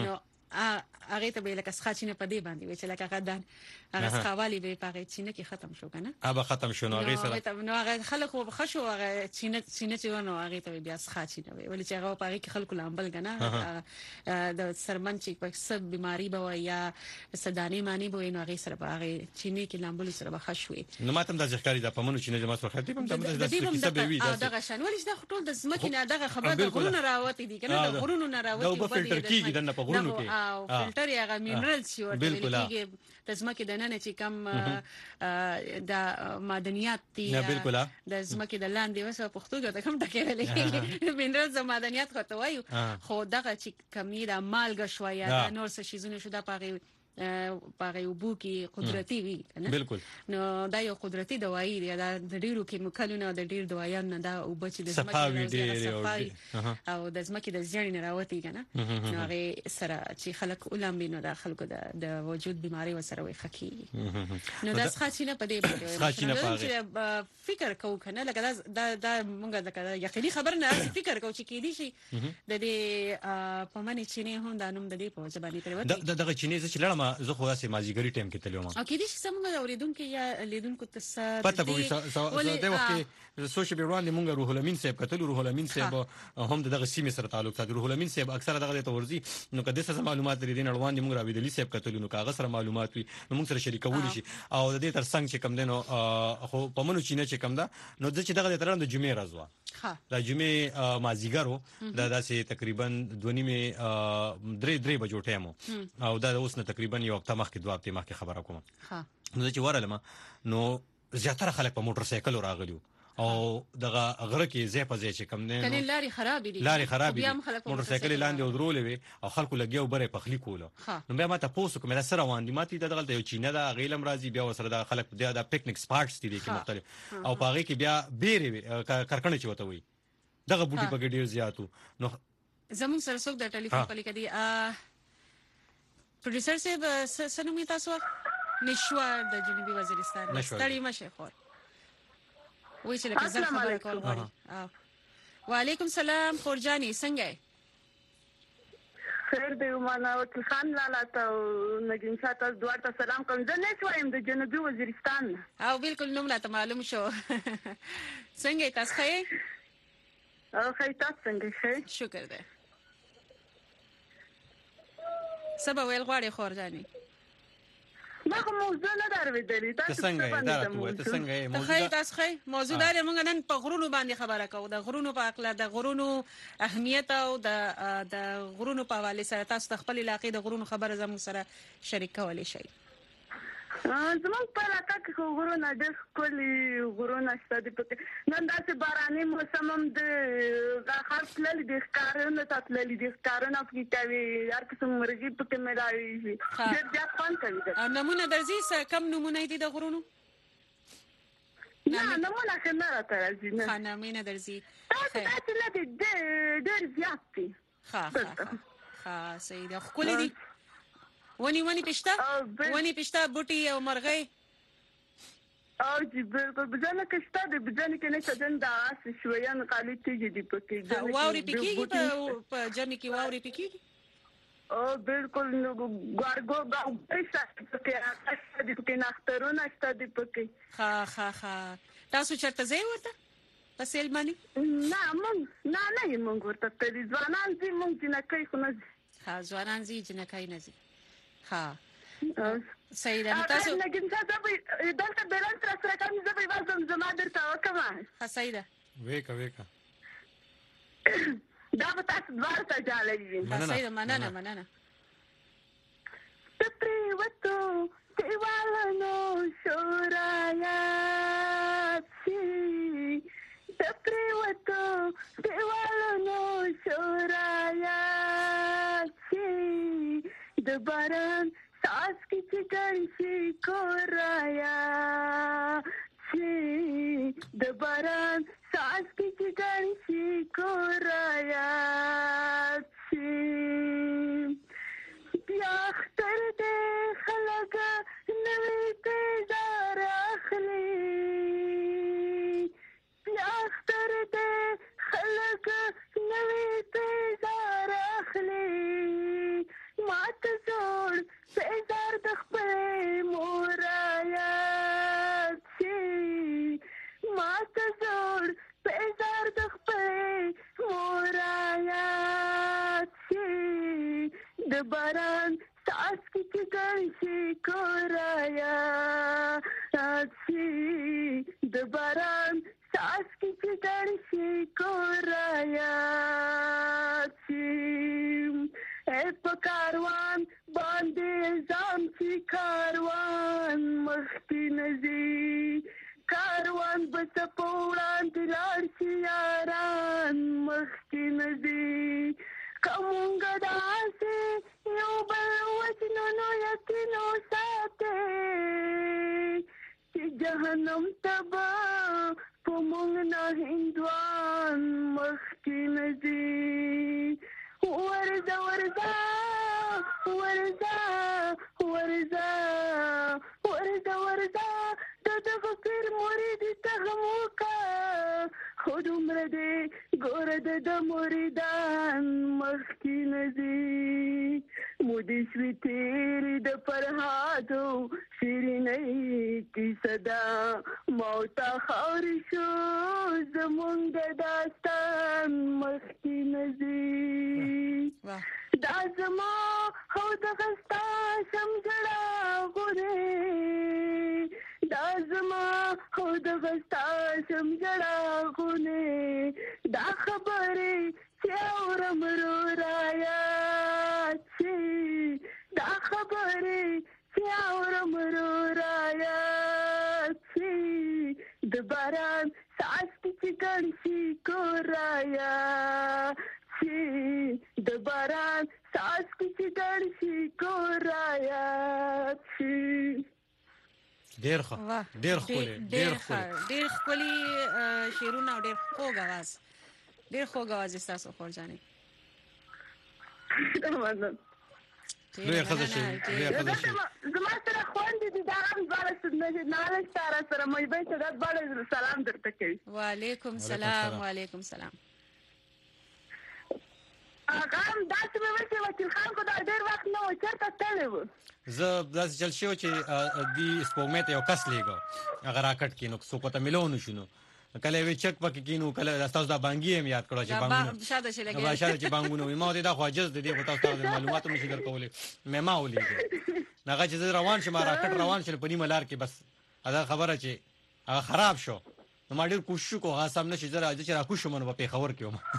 هغه ته به لکه سخاچینه په دې باندې چې لکه غدان هغه سخاوالي به په چینه کې ختم شو کنه هغه ختم شو نو هغه سره نو هغه خلک خو بخښو هغه چینه چې ونه هغه ته بیا سخاچینه وي ولې چې هغه په هغه کې خلکو لامبل کنه د سرمن چې په سب بيماري به یا سداني معنی به نو هغه سره به هغه چینه کې لامبل سره بخښوي نو ماته د ځکاري د پمنو چینه جما سره خاطر هم د کیسه به وي دغه شان ولې دا ټول د زمکې نه دغه خبره د غرونو راوتی دي کنه د غرونو نه راوتی دا په فلټر کېږي د نه په غرونو کې او فلټر یې هغه مینرال شي ورته کېږي د زمکې د نن چې کم د معدنیات دي د زمکې د لاندې وسه پښتو کې د کم ټکرلې مینرالز او معدنیات خو ته وایو خو دغه چې کمی د مالګه شویا د نور څه شیزونه شو د پاغي وبو کې قدرتي وي کنه بالکل نو دا یو قدرتي دوايي دی دا د ډیرو کیمیکلونو د ډیر دوايانو دا او بچي د صفاوي او د زمکې د ځړې نه راوتی کنه نو هغه سره چې خلک علم بینو د خلکو د وجود بيماري وسره وي خکې نو دا څخاچینه په دې باندې فکر کو کنه لکه دا مونږه لکه یقیني خبر نه فکر کو چې کې دي شي د دې په منی چینه هم د نوم د دې په ځبانی پروت دغه چینه چې لړم زه خو داسې مازیګری ټایم کې تلم او کې دي چې څنګه اوریدونکو یا لیدونکو ته پته به د وخت سوشل بیروان مونږ روح الامین صاحب کتل روح الامین صاحب هم دغه سیمه سره تعلق ساتي روح الامین صاحب اکثره دغه ته ورزي نو کده څه معلومات لري دین اړوان مونږ راویدلی صاحب کتل نو کاغذ سره معلومات وي نو مونږ سره شریکول شي او د دې تر څنګه چې کم دینو خو په منو چینه چې کم ده نو د چې دغه ترند د جمعې راځو د جمعې مازیګرو دا داسې تقریبا 2:30 بجو ټیمو او دا اوس نه تقریبا یو وخت مخکې دوه هفته مخکې خبره کوم نو چې ورالم نو زیاتره خلک په موټر سایکل راغلیو او دغه غره کې زی په زی چې کم نه کني لاري خراب دي موټر سایکل لاندې ودرولې او خلکو لګیو بره پخلی کوله نو بیا ماته پوسو کومه سره روان دي ماته دغه یو چینه دا غیلم راځي بیا وسره د خلک د پکنیک سپاټس دي کې مختلف او پاغه کې بیا بیره کارکنه چوته وي دغه بوټي په ډیر زیاتو نو زمون سره څوک د ټلیفون په لیکه دي پروډوسر صاحب سنومي تاسو نشوار د جنوبي وزیرستان ستړي مشه خور وای چې لکه زه خبره کول غواړم وعلیکم السلام خورجاني څنګه خیر دی معنا وکیل خان لاله ته نګین شاته دوه سلام کوم زه نه شوم د جنوبي وزیرستان او بالکل نوم لا ته معلوم شو څنګه تاسو ښه او ښه تاسو څنګه شکر ده سبا ویل غواړي خورجاني ما موضوع نه درویدلی تاسو څنګه دا څنګه موضوع تاسو موضوع دار موږ نن په غرونو باندې خبره کوو د غرونو په اړه د غرونو اهمیت او د غرونو په حواله سره تاسو د خپل علاقې د غرونو خبره زموږ سره شریک کولای شئ زموږ په علاقه کې غرونه د خپل غرونه ستاسو په نن داسې باراني موسم هم د خاص لري د ښکارونو تطللی د ښکارونو په کوي هر قسم مرغي په کې ملایي ډېر ځات پان کوي نمونه درځي کم نمونه دي د غرونو نه نمونه څنګه راځي نه خانمینه درځي تاسو نه دي ډېر زیات دي ها صحیح ده خو دي ونی پښتا بوټي او مرغۍ او چې بالکل بجانه کشته د بجانه کې نه شدن دا اس شویان قالي تیږي دی پکې واوري پکېږي په جمع کې واوري پکېږي او بالکل نو ګارګو غاو پیسه پکې راځي د پکې نخترونه ستدي پکې ها تاسو چرته ځای ورته په سیل باندې نه مونږ ورته په ځوانان دي مونږ نه کوي خو نه ها ځوانان دي چې نه کوي نه ها صحیح ده تاسو نګین تاسو به دلته بیلانس سره کوم زبې وازم زما درته وکم ها صحیح ده وېکا دا به تاسو دوار ته جالې صحیح ده مننه تپری وته دیوالونو شورایا چی تپری وته دیوالونو شورایا چی د باران ساس کی چګنشي کورایا چی د باران ساس کی چګنشي کورایا چی بیا اختر دې خلک نوې تیزار اخلي بیا اختر دې خلک نوې تیزار اخلي مات د باران ساس کې ګرځي کورایا چې د باران ساس کې ګرځي کورایا چې په کاروان باندې ځم چې کاروان مخکې نزي کاروان بس په وړاندې لاړ شي یاران مخکې نزي کومګه داسې یو بل وجنونو یقین وساتئ چې جهنم ته به په موږ نه هندوان مخکې نزي ورځه ورځه ورځه ورځه ورځه ورځه دغه پیر مرید ته هم وکړه خو دومره دی ګوره د مریدان مخکې نه ځي مودې شوې تېرې د فرهادو شیرینۍ کیسه ده موته خاورې شو زمونږ د داستان مخکې نه ځي دا زما خو دغه ستا شمجړه غورې دا زما خو دغه ستا شمجړه غورې دا خبرې چې اورم ورورایا چې دا خبرې چې اورم ورورایا چې د باران څاڅکي چې ګڼ شي کورایا چې د باران څاڅکي چې ګڼ شي کورایا چې ډېر ښه ډېر ښکلی ډېر ښکلی شعرونه او ډېر خوږ اواز ډېر خوږ اواز ستاسو خورجانې لویه ښځه شي زما سره خوندې دي دا هم دواړه نالش سره سره مجبۍ ته دا دواړه سلام درته کوي وعلیکم سلام وعلیکم سلام هغه هم داسې مې وشي وکیل خان خو دا ډېر وخت نه و چېرته تللی و زه داسې چل شوی چې دې سپوږمۍ ته یو کس لیږه هغه راکټ کې نو څوک ورته میلو نه شو نو کله یې چک پکې کینو کله تاسو دا بانګي هم یاد کړو چې بانګونه شاده شي لګي شاده چې بانګونه ما دې دا خو عجز دې خو تاسو ته معلومات مې در کولې مې ما ولې هغه چې روان شم راکټ روان شل په نیمه لار کې بس دا خبره چې هغه خراب شو نو ما ډېر کوشش کوم هغه سم نشي زره چې را کوشم نو په خبر کې وم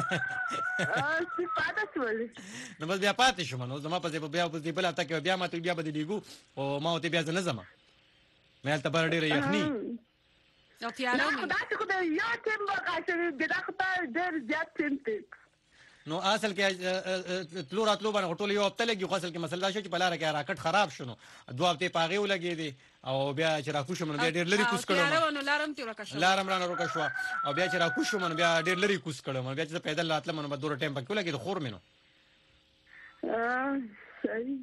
نو بس بیا پاتې شوم نو زما په بیا په دې بل اته کې بیا ما ته بیا بده دیګو او ما ته بیا نه زما مې تل بر ډېر یخني او تیارو مې دا څه خدای یا تیم وکړي دا خدای ډېر زیات تیم نو اصل کې تلو راتلو باندې ټول یو هفته لګي خو اصل کې مسله شو چې په لار کې راکټ خراب شونه دوه هفته پاغي ولګي دي او بیا چې راکوشم نو بیا ډېر لري کوس کړم لارم تیر راکښو لارم رانه روکښو او بیا چې راکوشم نو بیا ډېر لري کوس کړم بیا چې پیدل راتلم نو به دوره ټیم پکې ولګي خور مینو صحیح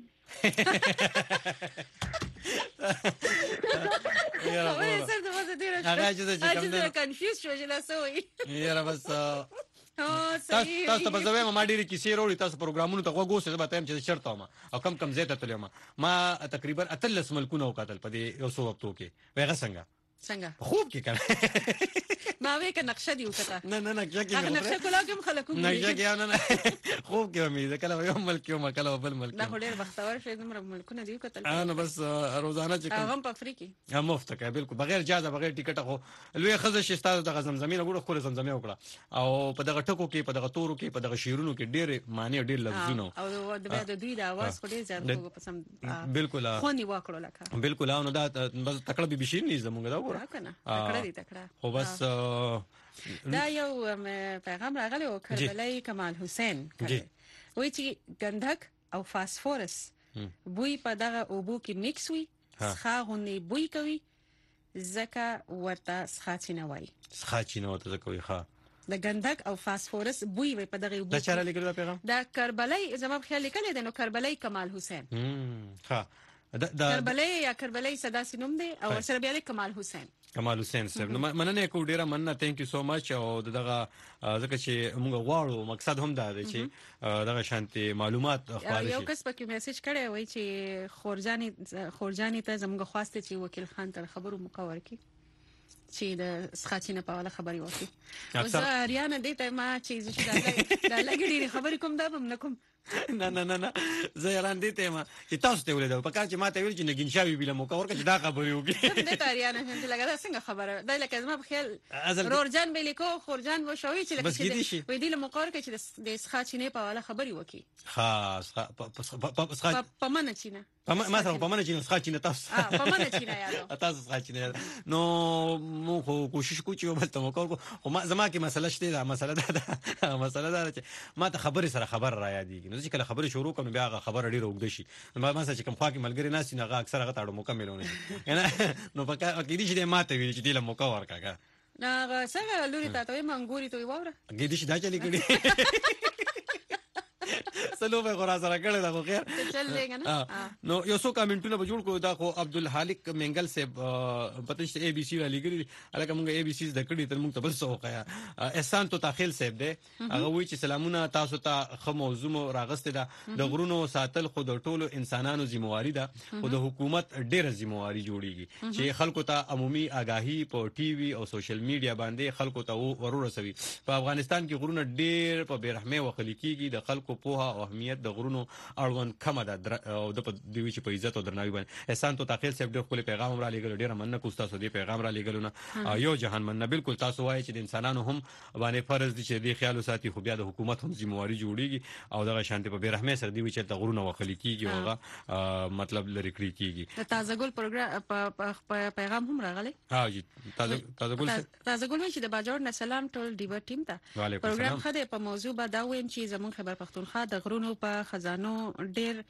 هغه کنفیوز شو چې لا سوې یاره بس تاسو په ځوې ما ډېری کیسې وروړي تاسو پروګرامونو ته وګورئ زه به تایم چې چرته او کم زیاته تلم ما تقریبا 13 ملکونه وکړل په دې یو څو وختو کې وایغه څنګه خوب کې کړه ما وې ک نقشه دی وکړه نه نقشه کې نقشه کولاګم خلکو نقشه کې نه خوب کې مې کله یو ملک یو کله بل ملک دا ډېر بختور شه زموږ ملکونه دی وکړل انا بس روزانه چې هغه په افریقي مفت کې بالکل بغیر اجازه بغیر ټیکټ خو لوی خزه شستاده د زمزمې نه ګوره خو زمزمې وکړه او په دغه ټکو کې په دغه تورو کې په دغه شیرونو کې ډېر معنی ډېر لفظونه او د دوی د आवाज په ډېر زیات وګ پسند بالکل خونی واکړو لکه بالکل نو دا بس تکړه به بشیر نه زموږ دا وګوره تکړه خو بس دا یو پیغام راغلی او کربلای کمال حسین کړي وایي چې ګندک او فاسفورس بوی په دغه اوبو کې میکس وي ښاغونی بوی کوي زکه ورته سخاچینه وایي سخاچینه ورته کوي ښا د ګندک او فاسفورس بوی وي په دغه اوبو دا چاره لیکل پیغام دا کربلای زما په خیال لیکل دي نو کربلای کمال حسین ښا کربلای یا کربلای صدا سينوم دی او سره بیا کمال حسین صاحب نو مننه کو ډیره مننه ثانک یو سو مچ او دغه ځکه چې موږ غواړو مقصد هم دا دی چې دغه شانتي معلومات خپاره شي یو کس پکې میسج کړی وای چې خورجاني ته زموږ خواسته چې وکیل خان تر خبرو مقور کی چې د سخاچینه په اړه خبري وکړي او زه ریانه دې ته ما چې دا لګړي خبرې کوم دا هم نکوم نه زه حیران دي ته ما چې تاسو ته ولیدو په کار چې ماته ویل چې نګین شاوی بل مو کور کې دا خبرې وکړي د تاریانه هم لګا دا څنګه خبره دا لکه زما په خیال رورجان به لیکو خورجان و شوی چې لکه وې دی له مقر کې چې د اسخا چینه په والا خبرې وکړي خاص په منه چینه ما سره په منه چینه اسخا چینه تاسو په منه چینه یادو تاسو اسخا چینه نو مو کوشش کوو چې بل ته مو کور خو ما زما کې مسله شته دا مسله دا چې ما ته خبرې سره خبر را یادېږي نو چې کله خبرې شروع کوم بیا هغه خبر ډیره وګد شي ما مثلا چې کوم خوا کې ملګری ناس نه هغه اکثر هغه تاړو مکملونه نو پکې دې چې ماته ویل چې دې له موقع ورکاګه نه څنګه لوري تاسو منګوري ته وره دې چې دا چلی کړي سلو به غرا سره کړه دا خو خیر چل دیګا نه نو یو څو کمنټونه به جوړ کو دا خو عبدالحالق منګل سے پتنشت اے بی سی والی ګری الکه موږ اے بی سی د کړي تر موږ ته بل څه وکیا احسان تو تاخیل صاحب دی هغه وی چې سلامونه تاسو ته خو موضوع راغسته ده د غرونو ساتل خو د ټولو انسانانو ذمہواری ده او د حکومت ډیره ذمہواری جوړیږي چې خلکو ته عمومي آگاهی په ټي وي او سوشل میډیا باندې خلکو ته ورورسوي په افغانستان کې غرونه ډیر په بیرحمه وخلی کیږي د خلکو په اهمیت د غرونو اړوند کم ده او د دوی چې په عزت او درناوي باندې احسان تو تاخیل صاحب ډېر خپل پیغام را لېږل ډېر مننه کوم تاسو دې پیغام را لېږل نه یو جهان مننه بالکل تاسو وایي چې د انسانانو هم باندې فرض دي چې د خیال ساتي خو بیا د حکومت هم ذمہواری جوړیږي او دغه شانتي په بیرحمه سره دی چې د غرونو وخلی کیږي او مطلب لری کړی کیږي تازه ګل پروګرام پیغام هم راغلی ها جی تازه ګل چې د باجوړ نه سلام ټول ډیو ټیم ته پروګرام خده په موضوع به دا ویم چې زمون خبر پښتونخوا د غرونو په خزانو ډیر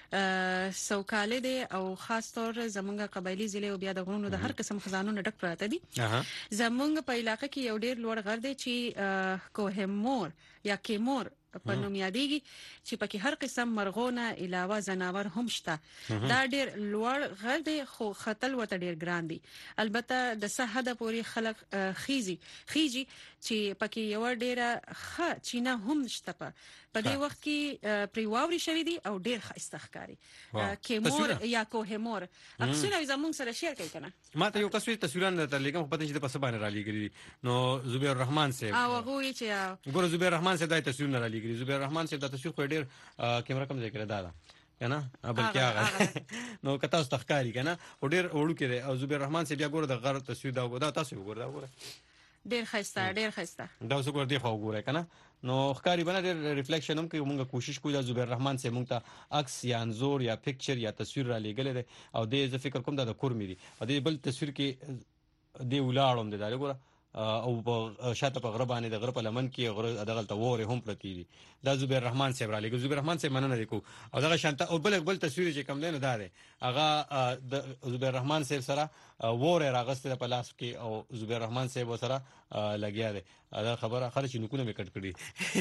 سوکاله دي او خاص طور زمونږ قبایلی ضلع او بیا د غرونو د هر قسم خزانو نه ډک پراته دي زمونږ په علاقې کې یو ډیر لوړ غر دی چې کوهمور یا کیمور په نوم یادېږي چې پکې هر قسم مرغونه علاوه زناور هم شته دا ډیر لوړ غر دی خو خطل وته ډیر ګران دي البته د سحده پوری خلک خيږي چې پکې یو ډیره ښه چینه هم شته په دې وخت کې پریواوري شوی دي او ډیر خسته ښکاری کیمور یا کوهمور اکثره زمون سره شیر کوي کنه ما ته یو تصویرونه تر لګم په پته چې د پس باندې را لګري نو زبیر الرحمن صاحب او هغه چې ګور زبیر الرحمن صاحب د تصویرونه را لګري زبیر الرحمن صاحب د تصویر خو ډیر کیمرا کم ځای کړی دا کنه بلکې هغه نو کته تاسو تخکاری کنه او ډیر وړو کړي او زبیر الرحمن صاحب بیا ګور د غر تصویر دا تاسو وګورئ ډیر خسته دا اوس ګور دی خو وګورئ کنه نو ښکاری باندې ډیر ریفلیکشن هم کوي موږ کوشش کوو د زبیر الرحمن صاحب موږ ته عکس یا انزور یا پکچر یا تصویر را لګل دي او د فکر کوم د کور مې دي او د بل تصویر کې دی ولاړم د دغه او په شاته په غره باندې د غره په لمن کې غره دغه ته وره هم پرتی دي دا زبیر الرحمن صاحب را لګي زبیر الرحمن صاحب مننه لیکو او دغه شانته او بل تصویر چې کوم دی نه دار هغه د زبیر الرحمن صاحب سره وره راغسته په لاس کې او زبیر الرحمن صاحب سره لګیا دی دا خبره خرچ نکونه مې کټ کړی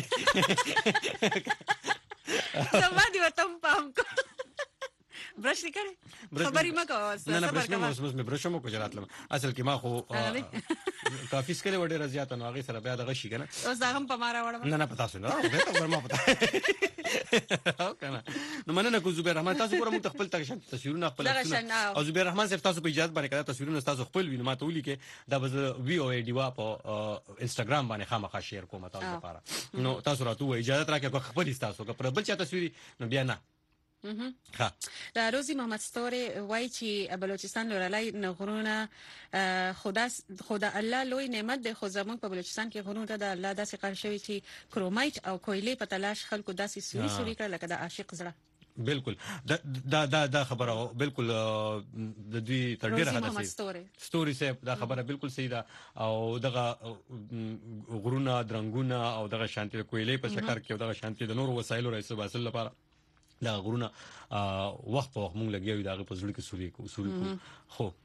سم دی وتم پام کو برش کړي خبرې مکو نه برش نه اوس مې برش مو کو جراتلم اصل کې ما خو کافي سکله وړه رضایت نو هغه سره بیا دغه شي کنه اوس هغه په مارا وړم نه پتا څه نه به ته ورما پتا کنه نو مننه کو زبیر الرحمن تاسو ګورم خپل تصویرونه خپل او زبیر الرحمن صاحب تاسو په اجازه باندې کړه تصویرونه تاسو خپل وینم ما ته ولي کې دا بز وی او ډیوا په انستګرام باندې خامخا شیر کوم تاسو لپاره نو تاسو راته اجازه راکړه خپل تاسو که پر بل چا تصویر نو بیا نه دا روزي محمد ستوري وای چې بلوچستان لورلای غرونه خدا الله لوی نعمت د خو زمون په بلوچستان کې غرونه ته د الله داسې قر شوی چې کرومایټ او کویلې په تلاش خلکو داسې سوري کړ لکه د عاشق زړه بالکل دا خبره بالکل د دوی تر ډیره حد ستوري صاحب دا خبره بالکل صحیح ده او دغه غرونه درنګونه او دغه شانتي کویلې په شکر کې او دغه شانتي د نور وسایلو رئیس باسل لپاره دا غرونه وخت په وخت مونږ لګیو دا په زړه کې سوري کو خو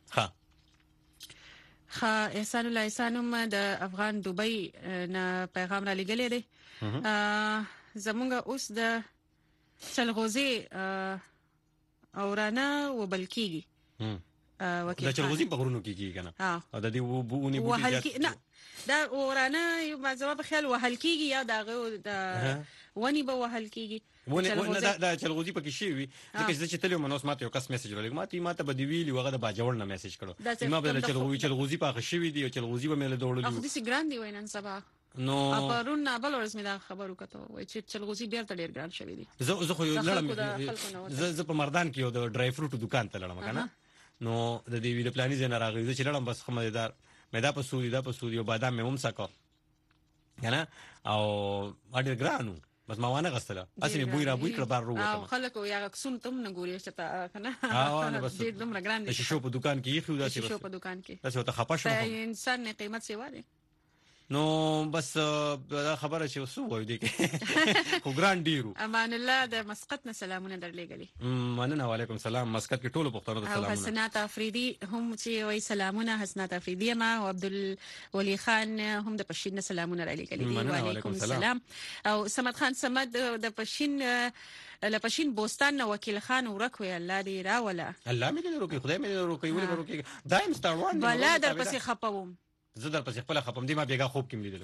احسان الله احسانم د افغان دوبۍ نه پیغام را لګلې دي زمونږ اوس د چلغوزي اورانه وبلکیږي د چلغوزي په غرونو کې کیږي کنه او د دې وبونی بوټي نه دا اورانه یو مزه په خیال وهل کیږي یا دا ونی به وهل کیږي ونه دا چلغوزي پکې شي وي ځکه چې تلو منوس ماته یو کس میسج ولګ ماته به دی ویلی وغه د باجوړ نه میسج کړو ما به چلغوزي پاخه شي وي دی چلغوزي به مله دوړلې اخو دې سي ګران دی وینن سبا نو پرون بل ورځ مې دا خبرو کته وای چې چلغوزي بیرته ډیر ګران شوی دی. زه خو لړم زه په مردان کې یو د ډرای فروټ دکان ته لړم کنه نو د دې ویډیو پلانې زنه راغی چې لړم بس خمدار مې دا په سودی او بادام مې هم سکو کنه او اډیر ګرانو بس ما وانه غستله اصلي بوی را بوی کړ بار روته او خلکو یا کسون تم نه ګوري چې تا کنه نه بس دې دومره ګران دي شیشو په دکان کې خو دا شیشو په دکان کې تاسو ته خپه شو انسان نه قیمت سی واره نو بس دا خبره چې وسو وای دی خو ګران ډیرو. امان الله د مسقط نه سلامونه درلېګلي. مننه وعلیکم السلام. مسقط کې ټولو پښتنو ته سلامونه. او حسنات افریدي هم چې وای سلامونه حسنات افریدي ما او عبدالولي خان هم د پښین نه سلامونه درلېګلي. وعلیکم السلام. او سمد خان سمد د پښین لپشین بوستان نو وکیل خان ورکوي الله دې راولا. الله مې دې روکي خدای مې دې روکي ولې روکي دایم ستاروان ولا در پسې خپوم زه در پسې خپل خپم دي ما بیګه خوب کې لیدلو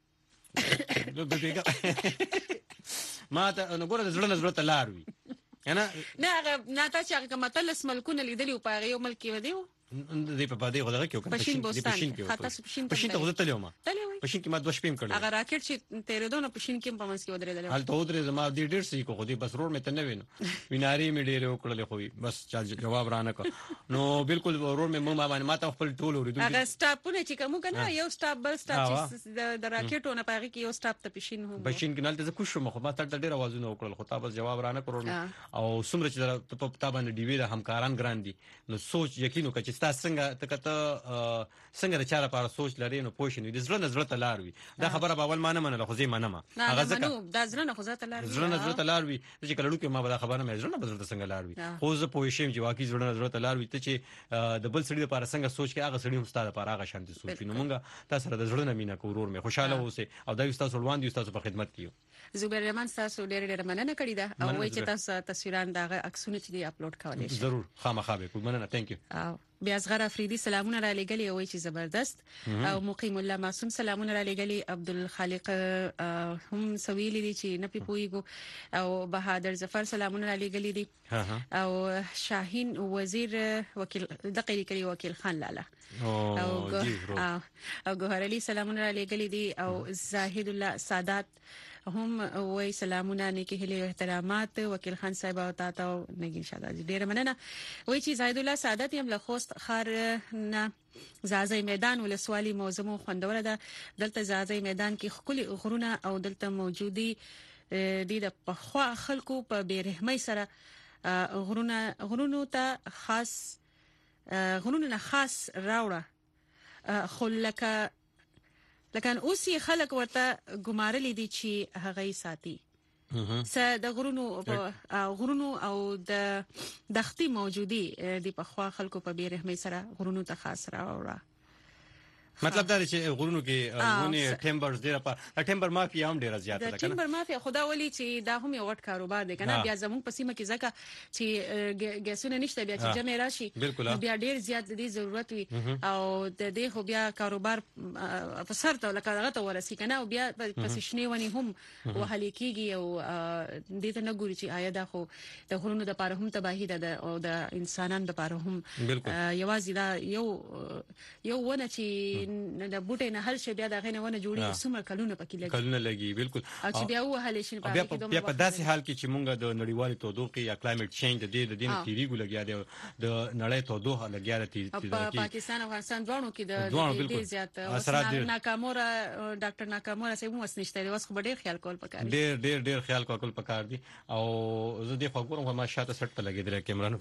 بیګه ما ته نو ګوره زړه نظر ته لار وي انا نه تا چې هغه متلس ملکونه لیدلی او په یو ملک کې ودیو دې په باندې غوډه کې وکړ پښین کې خاطر پښین ته غوډه تلوم پښین کې ما دوه شپې کړل هغه راکټ چې تیرې دونه پښین کې په منځ کې ودرېدل حال ته ودرې زما دې ډېر سې کو خو دې بس روډ مې ته نه وینم ویناري مې ډېر وکړل خو بس جواب رانه کو نو بالکل روډ مې ما باندې ما ته خپل ټول ورېدو هغه سټاپونه چې کوم کنه یو سټاپ بل سټاپ د راکټونه پاره کې یو سټاپ ته پښین هم پښین کې نالته کوم شو ما ته ډېر आवाजونه وکړل خو تاسو جواب رانه کړو او سمره چې په تا باندې ډیوی د همکاران ګران دي نو سوچ یقینو کچ تاسو څنګه د چاره لپاره سوچ لري نو پوښینې د زړه نظر ته لار وي دا خبره به اول ما نه منله خو زه منم هغه ځکه دا زړه نه خو ذات لار وي زړه نظر ته لار وي چې کله لوکه ما به خبره مې زړه نظر ته څنګه لار وي خو زه پوښیم چې واقعي زړه نظر ته لار وي ته چې د بل سړي لپاره څنګه سوچ کې هغه سړي هم ستاسو لپاره هغه شانتي سوچ نو مونږه تاسو سره د زړه نه مینا کورور مې خوشاله اوسه او دا تاسو روان دي تاسو په خدمت کیو زبیر رحمان تاسو ډېر مننه کړی دا او وایي چې تاسو تصویران دا عکسونه چې دی اپلوډ کولای شئ ضرور خامخا به کوم مننه ثانک یو بیا صغر افریدي سلامونه را لګلي او چې زبردست او مقیم الله معصوم سلامونه را لګلي عبدالخالق هم سویل دي چې نه پیپويګو او بهادر ظفر سلامونه را لګلي دي او شاهین وزیر وکیل دقیق کلی وکیل خان لاله او ګوهر علي سلامونه را لګلي دي او زاهد الله سادات هم وای سلامونه نیکی هلي احترامات وکیل خان صاحب او تاسو نګین شاده ډیر مننه وای چې زاهد الله سادات هم له خوست خار نه زازای میدان ولسوالي موزمو خوندوره ده دلته زازای میدان کې خولي غرونه او دلته موجودي د پخوا خلکو په بیرحمۍ سره غرونو ته خاص غرونو نه خاص راوړه خلکه لکه اوس یې خلک ورته ګمارلې دي چې هغه ساتي د غرونو او د دښتې موجودي د پخوا خلکو په بیرحمۍ سره غرونو ته خاص راوړه مطلب دا چې غرونو کې غونې ټیمبرز ډیره په ټیمبر مافیا هم ډیره زیاته ده کنه ټیمبر مافیا خدا ولي چې دا هم یو غټ کاروبار دی کنه بیا زموږ په سیمه کې ځکه چې ګیسونه نشته بیا چې جمع راشي بیا ډیر زیات د دې ضرورت وي او د دې خو بیا کاروبار په سر ته لکه هغه ته ورسي کنه او بیا پس شنه ونی هم وهلي کیږي او دې ته نه ګوري چې آیا دا خو د غرونو د لپاره هم تباہی ده او د انسانانو لپاره هم یوازې دا یو ونه چې د بوټي نه هر شي بیا د غینه ونه جوړي سمره کلونه پکې لګي بالکل او چې بیا وهلې شي بیا په داسې حال کې چې مونږ د نړیوالې تودوخې یا کلایمټ چینج د دې تیریګو لګیا دی د نړۍ تودوخه لګیا دی په پاکستان او افغانستان دوه کې د دې زیات اثرات ناکامورا ډاکټر ناکامورا سه مو وسنشته اوس خو ډېر خیال کول پکار ډېر خیال کول پکار دي او زه دې خو ګورم ما شاته سټ په لګیدل کیمرانو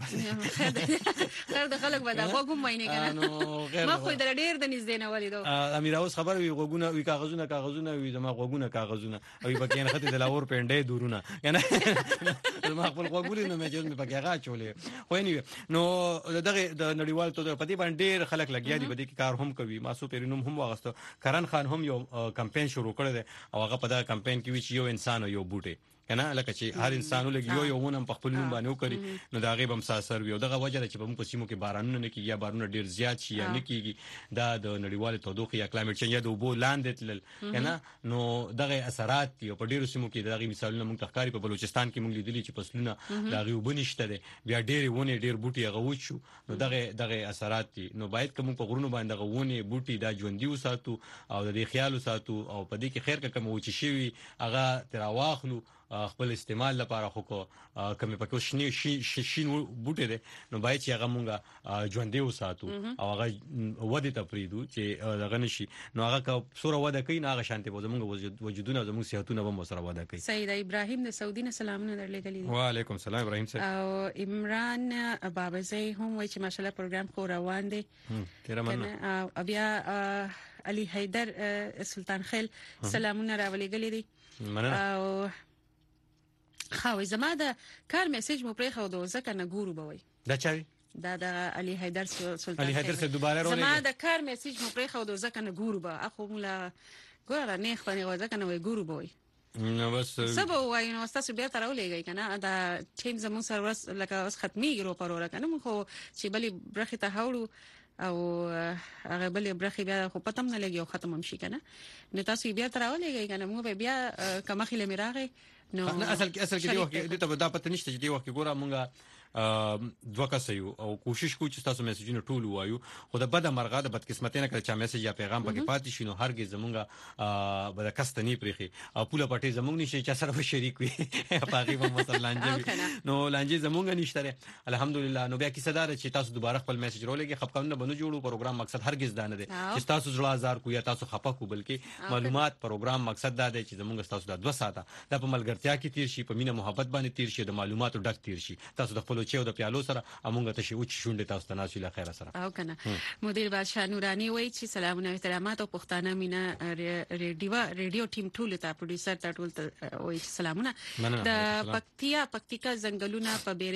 خیر د خلک به دا وګم ویني کنه ما خو ډېر د نږدې نه ولیدو امیر اوس خبر وی غوګونه وی کاغذونه وی زما غوګونه کاغذونه او پکې نه خته د لاور پنده دورونه یعنی زما خپل غوګونه نه مې پکې هغه چولې خو نه نو دغه د نړیوال ته په دې باندې ډېر خلک لګیا دي په دې کې کار هم کوي ماسو پرینوم هم واغسته کرن خان هم یو کمپاین شروع کړی دی او هغه په دا کمپاین کې وی چې یو انسان او یو بوټي کنه لکه چې هر انسان ولګي یو ونه په خپل نوم باندې وکړي نو دا غیب هم ساسر وي او دغه وجه چې په موږ په سیمو کې بارانونه نه کیږي یا بارانونه ډیر زیات شي یا نه کیږي دا د نړیوال تودوخه یا کلایمټ چینج یا د اوبو لاندې تلل کنه نو دغه اثرات دي په ډیرو سیمو کې دغه مثالونه موږ تخکاری په بلوچستان کې موږ لیدلي چې فصلونه دغه وبنشته دي بیا ډیر ونه ډیر بوټي غوښ شو نو دغه اثرات دي نو باید کوم په غرونو باندې غوونه بوټي دا ژوندۍ وساتو او د دې خیال وساتو او په دې کې خیر کوم و چې شي هغه تر واخلو خپل استعمال لپاره خو کوم په کې شین بوټي دي نو باید چې هغه مونږه ژوندۍ وساتو او هغه وده ته پریدو چې دغه نشي نو هغه سوره وده کوي نه هغه شانتي به زمونږ وجودونه زمونږ صحتونه به سره وده کوي. سید ابراهیم د سعودي نه سلامونه درلېږلي. وعلیکم السلام ابراهیم صاحب. او عمران بابزی هم وایي چې ماشاءالله پروګرام خو روان دی. تیر مننه. او بیا علي حیدر سلطان خیل سلامونه راولېږلي دي. مننه. او خو زما د کار میسج مو پرې خو د ځکه نه ګورو بوي دا چاوي دا د علي حیدر سلطان علي حیدر سره دوباره راولې زما د کار میسج مو پرې خو د ځکه نه ګورو به اخو مولا ګوره نه خپل غوځه کنه وای ګورو بوي نو بس سبا وای نو تاسو بیا تر ولېږئ کنه دا ټیم زمون سروس لکه اوس ختمي ګرو پروره کنه مو خو چې بلی برخه ته هاوړو او هغه بلې برخه بیا خو پتم نه لګي او ختم هم شي کنه نو تاسو بیا تر ولېږئ کنه مو بیا کمخې لمیراغه نو اصل کې دی وخت د ته دا پته نشته چې دی وخت ګوره مونږه دوه کس یو او کوشش کوو چې تاسو میسجونه ټول وایو خو د بد مرغه د بدقسمتۍ نه کړ چې میسج یا پیغام پکې پاتې شي نو هرګز زمونږه بد کستنی پرخي او پوله پټي زمونږ نشي چې سره شریک وي پاغي په مثلا لانجه نو لانجه زمونږ نشته الحمدلله نو بیا کیسه دار چې تاسو دوباره خپل میسج رولېږي خپکونه بنو جوړو پروګرام مقصد هرګز دانه دي چې تاسو زړه هزار کو یا تاسو خپه کو بلکې معلومات پروګرام مقصد دا دی چې زمونږ تاسو د 2 ساعته د په ملګرتیا کې تیر شي په مینه محبت باندې تیر شي د معلوماتو ډک تیر شي تاسو د خپل چیو د پیالو سره امونګه ته شي او شونډه تاسو ته ناسو له خیره سره او کنه مدیر بادشاہ نورانی وای چې سلامونه احترامات او پښتانه مینا ریډیو ټیم ټول ته پروډوسر ته ټول ته وای سلامونه د پکتیکا زنګلونه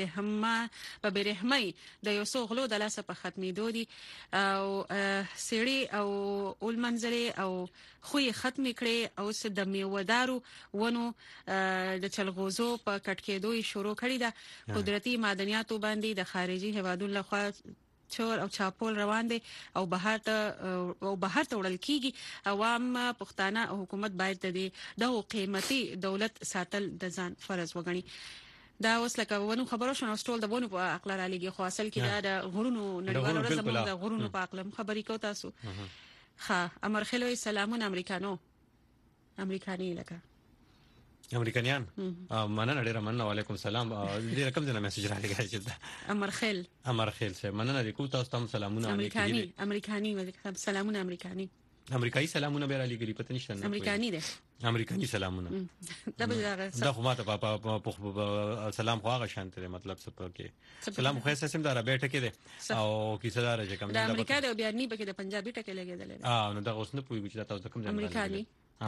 په بیرهمای د یو څو غلو د لاسه په ختمېدو دي او سړي او اول منځري او خوې ختم کړي او س د میوادارو ونو د چلغوزو په کټکېدو شروع کړي ده قدرتي معدنیاتو باندې د خارجي هوادونو لخوا چور او چاپول روان دي او بهر ته وړل کیږي عوام پښتانه او حکومت باید د قیمتي دولت ساتل د ځان فرض وګڼي دا اوس لکه ونو خبرو شنو ټول د ونو په عقل را لګي خو اصل کې دا د غرونو نړیوال ورځ زموږ د غرونو په عقل خبرې کو تاسو ها امرخلوي سلامونه امریکاني لکه امریکایان مننه ډیره مننه وعلیکم السلام دې رقم دې میسج را لګی چې امرخیل سه مننه دې کو تاسو ته سلامونه امریکاني سلامونه امریکایي سلامونه به را لګی پته نشته امریکاني ده امریکایي سلامونه دا خو ماته په سلام خو هغه شانته ده مطلب څه پکې سلام خو سم دا بیٹه کې ده او کیسه دار چې کوم د امریکا د بیا نه پکې د پنجابي ټکه لګیدل نو دا اوس نه پوي چې تاسو کوم امریکاني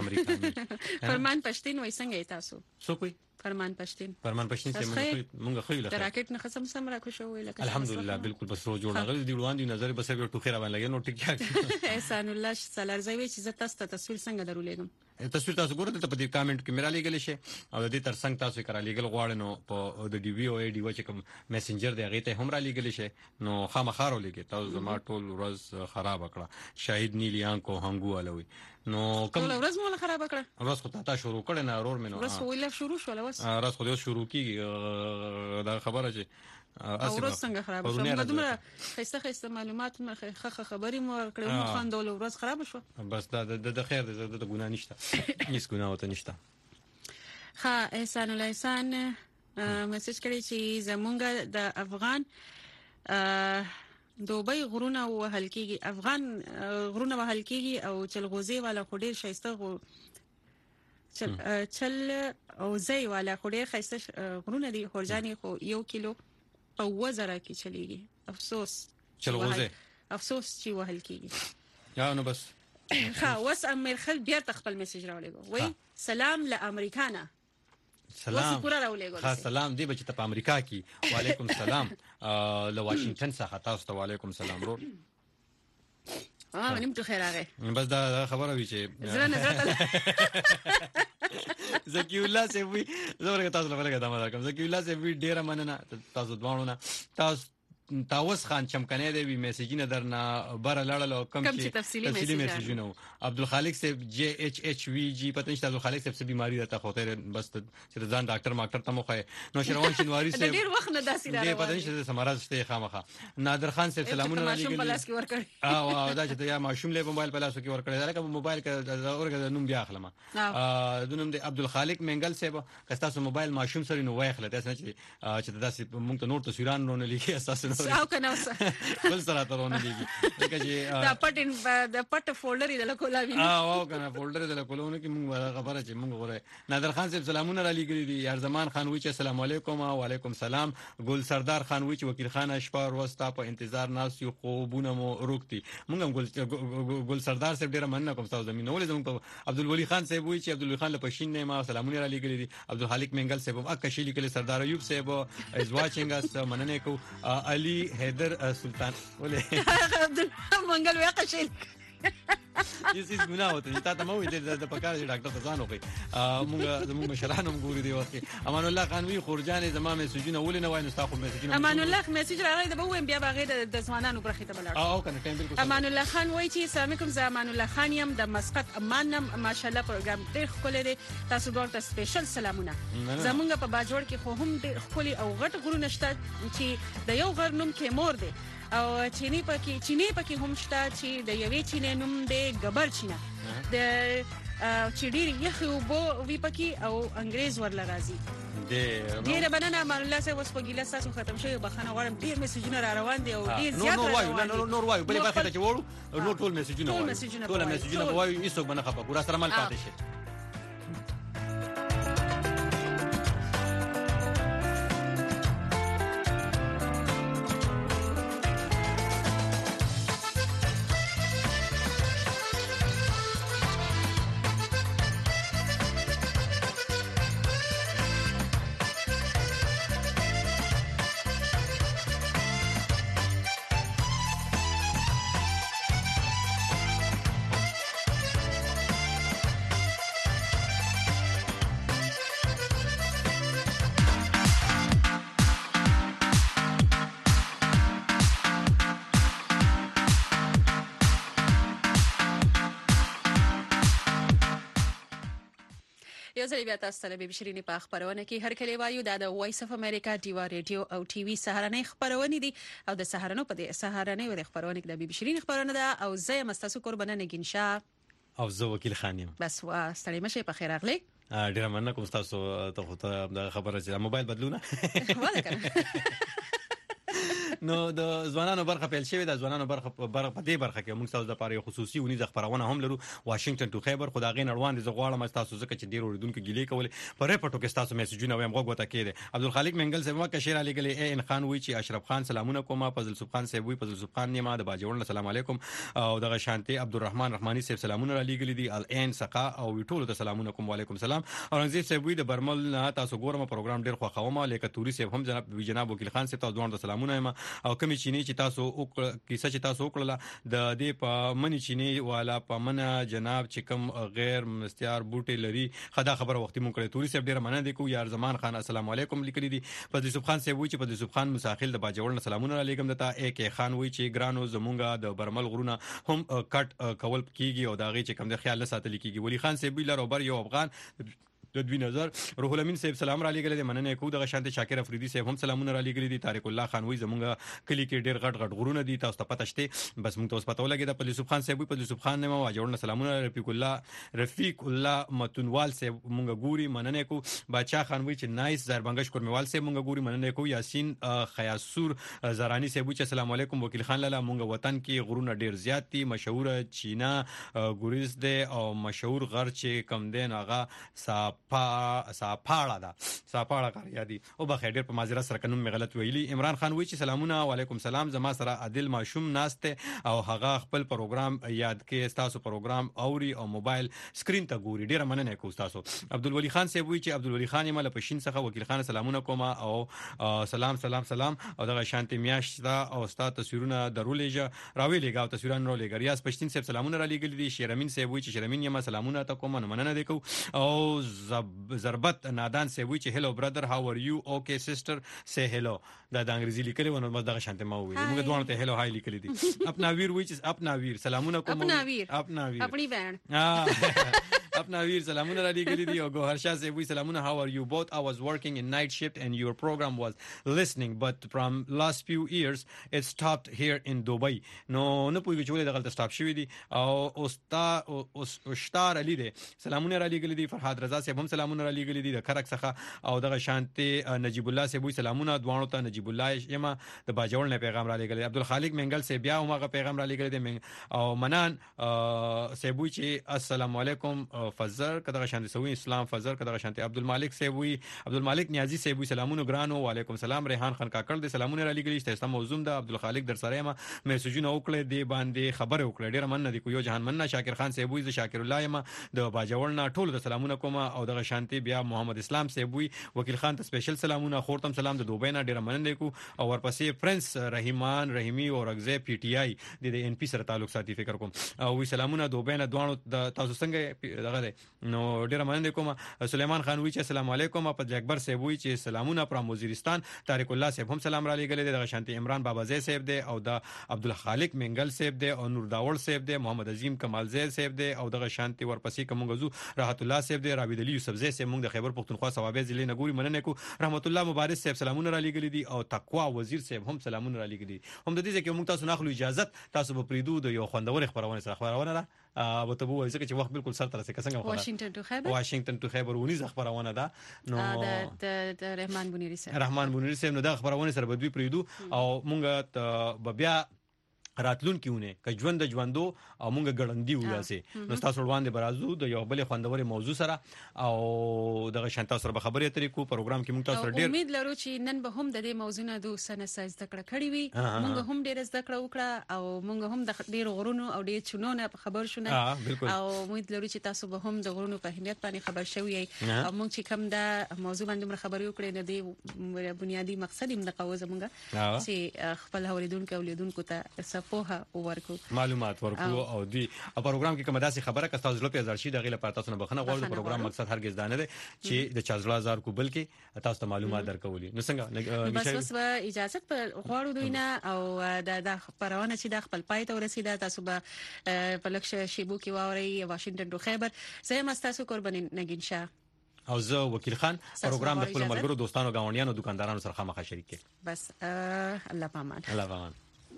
فرمان پښتين وای څنګه تاسو سو کوئی فرمان پښتين څه مونږ خو له راکټ نه قسم سم را خوشو ویل الحمدلله بالکل بس رو جوړ غل دی وړاندې نظر بس یو ټوخه را باندې نو ټیک احسان الله سلارزوي چې تاسو ته تصویر څنګه درولېګم تصویر تاسو ګورئ ته په دې کامنټ کې میرا لګل شي او د دې ترڅنګ تاسو کرا لګل غواړئ نو په د ډي وی او ډي چې کوم میسنجر دی هغه ته هم را لګل شي نو خامخارو لګي تاسو زما ټول ورځ خراب کړه شاهد نیلیان کو هنګو الوي نو کوم ورځ مو خراب کړه ورځ خو تاسو شروع کړه نه اورور مینو ورځ خو ویل شروع شو لوس ورځ خو شروع کیږي دا خبره چې ورځ څنګه خراب شو موږ دومره خسته معلومات خبري مو کړو مو خاندول ورځ خراب شو بس دا د خیر د ګناه نشته هیڅ ګناه وته نشته ها احسان الله احسان میسج کړی چې زمونږ د افغان دوبۍ غرونه وهل کیږي افغان غرونه وهل کیږي او چلغوزي والا خډیر شایسته چل او زئی والا خډیر خایسته غرونه دي خورجاني خو 1 کیلو او وزره کې چلیږي افسوس چې وهل کیږي یا نو بس ها وس امیر خل بیا تخپل میسج راولېګو وای سلام له امریکانا سلام ها سلام دی بچ ته په امریکا کې وعلیکم السلام له واشنگټن څخه تاسو ته وعلیکم السلام ورو نیم ته خیر راغی بس دا خبره وی چې زړه زکی الله سی وی زوره تاسو لپاره دا مدار کوم زکی الله سی وی ډیره مننه تاسو دوانو نه تاسو تاوس خان چمکنه دی وی میسیجونه درنه بار لاړل کم چې تفصیلی میسیجونه عبدالخالق صاحب جی ایچ ایچ وی جی پته نشته عبدالخالق صاحب څه بیماری راته خوته بس چې ځان ډاکټر ته مخه نو شروان شنواری صاحب ډیر وخت نه داسې راځي پته نشته سمراز شته خامخه نادر خان صاحب سلامونه علیکم او دا چې یا ماشوم له موبایل په لاس کې ور کړی دا کوم موبایل کې اورګه نوم بیا اخلم د نوم دی عبدالخالق منګل صاحب کستا سو موبایل ماشوم سره نو وای خلته چې داسې موږ ته نور تصویران نه لیکي اساسا او کنه بل سره ترونه دیږي لکه چې دا پټ فولډر دی له کولاوی او کنه فولډر دی له کولونه کې موږ خبره چې موږ غوړې نادر خان صاحب سلامونه را لګري دي یار زمان خان وی چې السلام علیکم او علیکم سلام ګل سردار خان وی چې وکیل خان اشپار وستا په انتظار ناس یو خوبونه مو روکتي موږ هم ګل سردار صاحب ډیر مننه کوم تاسو زمينه ولې زموږ عبدالولی خان صاحب وی چې عبدالولی خان له پښین نه ما سلامونه را لګري دي عبدالخالق منګل صاحب اکه شي لیکل سردار ایوب صاحب از واچینګ اس مننه کو علي حیدر سلطان ولې منګل ویا قشیل یسې ګناه وته تا ته مو دې د پکار ډاکټر ته ځان وکي موږ زموږ مشرانو ګوري دی وخت امان الله خان وی خورجان زمام میسجونه ولنه وای نو تاسو میسجونه امان الله میسج راغی د بوم بیا باغې د ځوانانو برخه ته بلار او کنه ټیم بالکل امان الله خان وای چې السلام علیکم زمان الله خان یم د مسقط امانم ماشاءالله پروګرام ډیر خپل دی تاسو ډول ته سپیشل سلامونه زمونږ په باجوړ کې خو هم ډیر خپل او غټ غرونه شته چې د یو غر نوم کې مور دی او چینی پکې هم شته چې د یوې چینې نوم دی ګبر چینه د چډيري یخو بو وی پکې او انګريز ورل راځي ډیر بننه امان الله سه وس په ګیله تاسو ختم شوی بخنه غواړم ډیر میسجونه را روان دي او ډیر زیات نور وایو بلې برخه ته وړو نو ټول میسجونه وایو هیڅ بنه خپه ګور سره مال پاتې شي یو ځل بیا تاسو ته به بشرینی په خبرونه کې هر کله وایو د وایس اف امریکا ډیوا ریډیو او ټي وي سهارنۍ خبرونه دي او د سهارنو په دې سهارنۍ و د خبرونه کې د بشرینی خبرونه ده او زه مستاسو قربانه نگینشا او زه وکیل خانیم بس وا ستړي مشه په خیر اغلی ډیر مننه کوم تاسو ته د خبره چې موبایل بدلونه نو د ځوانانو برخه پیل شوې د ځوانانو برخه په دې برخه کې موږ تاسو د لپاره خصوصي ونی ځخبرونه هم لرو واشنگټن ټو خیبر خدای نړوان دي زغواړم تاسو ځکه چې ډیر اوریدونکو ګیلې کول په ریپورتو کې تاسو میسجونه وایم غوږ وته کېده عبدالخالق منګل صاحب ما کشیر علی ګلې ان خان وی چې اشرف خان سلامونه کوم فضل سبحان صاحب وی فضل سبحان نیمه د باجوړ السلام علیکم او دغه شانتي عبدالرحمن رحمانی صاحب سلامونه علی ګلې دي الان سقا او ټولو ته سلامونه کوم وعلیکم السلام اورنګزیب صاحب وی د برمل نه تاسو ګورم پروګرام ډیر خوښوم لیکه توري صاحب هم جناب وکیل خان صاحب تاسو دوه سلامونه او کمی چینی چې تاسو کیسه چې تاسو وکړه د دې په منی چینی والا په منه جناب چې کوم غیر مستعار بوټي لري خدا خبر وختي مونږ کړی توري صاحب ډیر مننه دي کو یار زمان خان السلام علیکم لیکلی دي فضل یوسف خان صاحب وی چې فضل یوسف خان مساخل د باجوړ سلامونه علیکم دتا اک خان وی چې ګرانو زمونږه د برمل غرونه هم کټ کول کیږي او داغي چې کوم د خیال ساتل کیږي ولی خان صاحب لر اوبر یو افغان د 2000 روح الامین صاحب سلام را لګل دي مننه کو دغه شانته شاکر افریدي صاحب هم سلامونه را لګل دي طارق الله خان وی زمونږه کلی کې ډیر غټ غرونه دي تاسو ته پته شته بس موږ تاسو پته ولګی د فضل یوسف خان صاحب فضل یوسف خان نه ما جوړنه سلامونه رفیق الله متونوال صاحب مونږه ګوري مننه کو بچا خان وی چې نایس زربنګش کورمیوال صاحب مونږه ګوري مننه کو یاسین خیاسور زرانی صاحب چې السلام علیکم وکیل خان لاله مونږه وطن کې غرونه ډیر زیات دي مشهور چینا ګوریز دی او مشهور غر چې کم دین هغه صاپاړه ده صاپاړه کار یادي او بخیر ډیر په مازیره سره کنوم غلط ویلي عمران خان وی چې سلامونه علیکم سلام زما سره عادل ماشوم ناشته او هغه خپل پروګرام یاد کې تاسو پروګرام اوري او موبایل سکرین ته ګوري ډیر مننه کوم تاسو عبدالولی خان صاحب وی چې عبدالولی خان مال پښین څخه وکیل خان سلامونه کوم او سلام او دغه شانتي میاشت او استاد تصویرونه درولېجه راویلېګا او تصویرونه رولېګا ریاض پښتین صاحب سلامونه را لګل دي شیرامین صاحب وی چې شیرامین یم سلامونه ته کوم مننه وکړو او ضربت نادان سي وی چې هلو برادر هاو ار یو اوکے سسټر سي هلو دا د انګریزي لیکلي ونه مزه دغه شانته ما وی موږ دوه ته هلو هاي لیکلي دي اپنا ویر وی چې اپنا ویر سلامونه کوم اپنا ویر اپنی بہن اپنا ویر سلامونه را لیکلي دي او ګوهر شاه سي وی سلامونه how are you both I was working in night shift and your program was listening but from last few years it stopped here in Dubai نو نه پوهیږي چې ولې دغه سټاپ شوی دي او استار علي دي سلامونه را لیکلي دي فرحات رضا صاحب هم سلامونه را لیکلي دي د خرک څخه او دغه شانتي نجیب الله صاحب سلامونه دوانو ته نجیب الله یما د باجوړ نه پیغام را لیکلي عبدالخالق منګل صاحب بیا هغه پیغام را لیکلي دي او منان صاحب چې السلام علیکم فزر کداغه شانتي سوي اسلام فزر کداغه شانتي عبدالمالک صاحب عبدالمالک نیازی صاحب سلامونه ګرانو وعلیکم سلام ریحان خان کاکړ دي سلامونه را لیکلي چې تاسو موضوع ده عبدالخالق در سره ما میسجونه وکړه دی باندې خبره وکړه ډیر مننه دي کو یو جهان مننه شاکر خان صاحب ز شاکر الله یما د باجوړ نه ټول د سلامونه کوم او دغه شانتي بیا محمد اسلام صاحب وکیل خان ته سپیشل سلامونه خورتم سلام د دوبۍ نه ډیر مننه کو او ورپسې پرنس رحیمان رحیمی او رغزه پی ټی آی د ان پی سره تعلق ساتي فکر کوم او وی سلامونه دوبۍ نه دوانو د تاسو څنګه دغه نو ډیر مننه کوم سليمان خان وی چې السلام علیکم په اکبر صاحب وی چې سلامونه پرام وزیرستان طارق الله صاحب هم سلام را لګل دغه شانتي عمران بابازی صاحب دی او د عبدالخالق منګل صاحب دی او نور داول صاحب دی محمد عظیم کمال زید صاحب دی او دغه شانتي ورپسې کوم غزو رحمت الله صاحب دی رابعه علي یوسف زی صاحب موږ د خیبر پختونخوا ثوابه ضلع نه ګوري مننه کو رحمت الله مبارک صاحب سلامونه را لګل دي او تقوا وزیر صاحب هم سلامونه را لګل دي هم د دې چې موږ تاسو ناخلو اجازه تاسو به پریدو د یو خوندور خبرونه سره خبرونه را او ته وایي چې وخت بالکل سره تر څنګه واشنگټن تو خیبر ونی خبرونه ده نو د رحمان بونیری صاحب نو دا خبرونه سره بدوی پریدو او مونږ بیا راتلون کیونه ک ژوند د ژوندو او مونږ ګړندی ولاسه نو تاسو وړاندې برازو د یو بل خوندوري موضوع سره او دغه شانتا سره به خبرې اترې کو پروګرام کې مونږ تاسو ډیر امید لرو چې نن به هم د دې موضوع نه د سنه ساز ذکر کړی وي مونږ هم ډیر ذکر وکړه او مونږ هم د ډیر غرونو او ډیر چونونه خبر شونه او امید لرو چې تاسو به هم د غرونو په اهمیت باندې خبر شوي او مونږ چې کوم د موضوع باندې خبرې وکړې نه دی بنیادی مقصد هم د قوزه مونږ چې خپل اوریدونکو اولیدونکو ته پوهه ورکو معلومات ورکو او دی پروګرام کې کومه داسې خبره که تاسو لپاره زړشي د غیله پاتاسو نه بخنه غواړو پروګرام مقصد هرگز دانه دی چې د چازړه زار کو بلکې تاسو ته معلومات درکولي نو څنګه بس اجازه غواړو دوی نه او د خبرونه چې د خپل پای ته ورسیده تاسو به په لکه شیبو کې واوري واشنگټن تو خیبر زه مستاسو قرباني نگین شاه او زه وکیل خان پروګرام د خپل ملګرو دوستانو غاونډیانو دکاندارانو سره خامخا شریک کړي بس الله پامان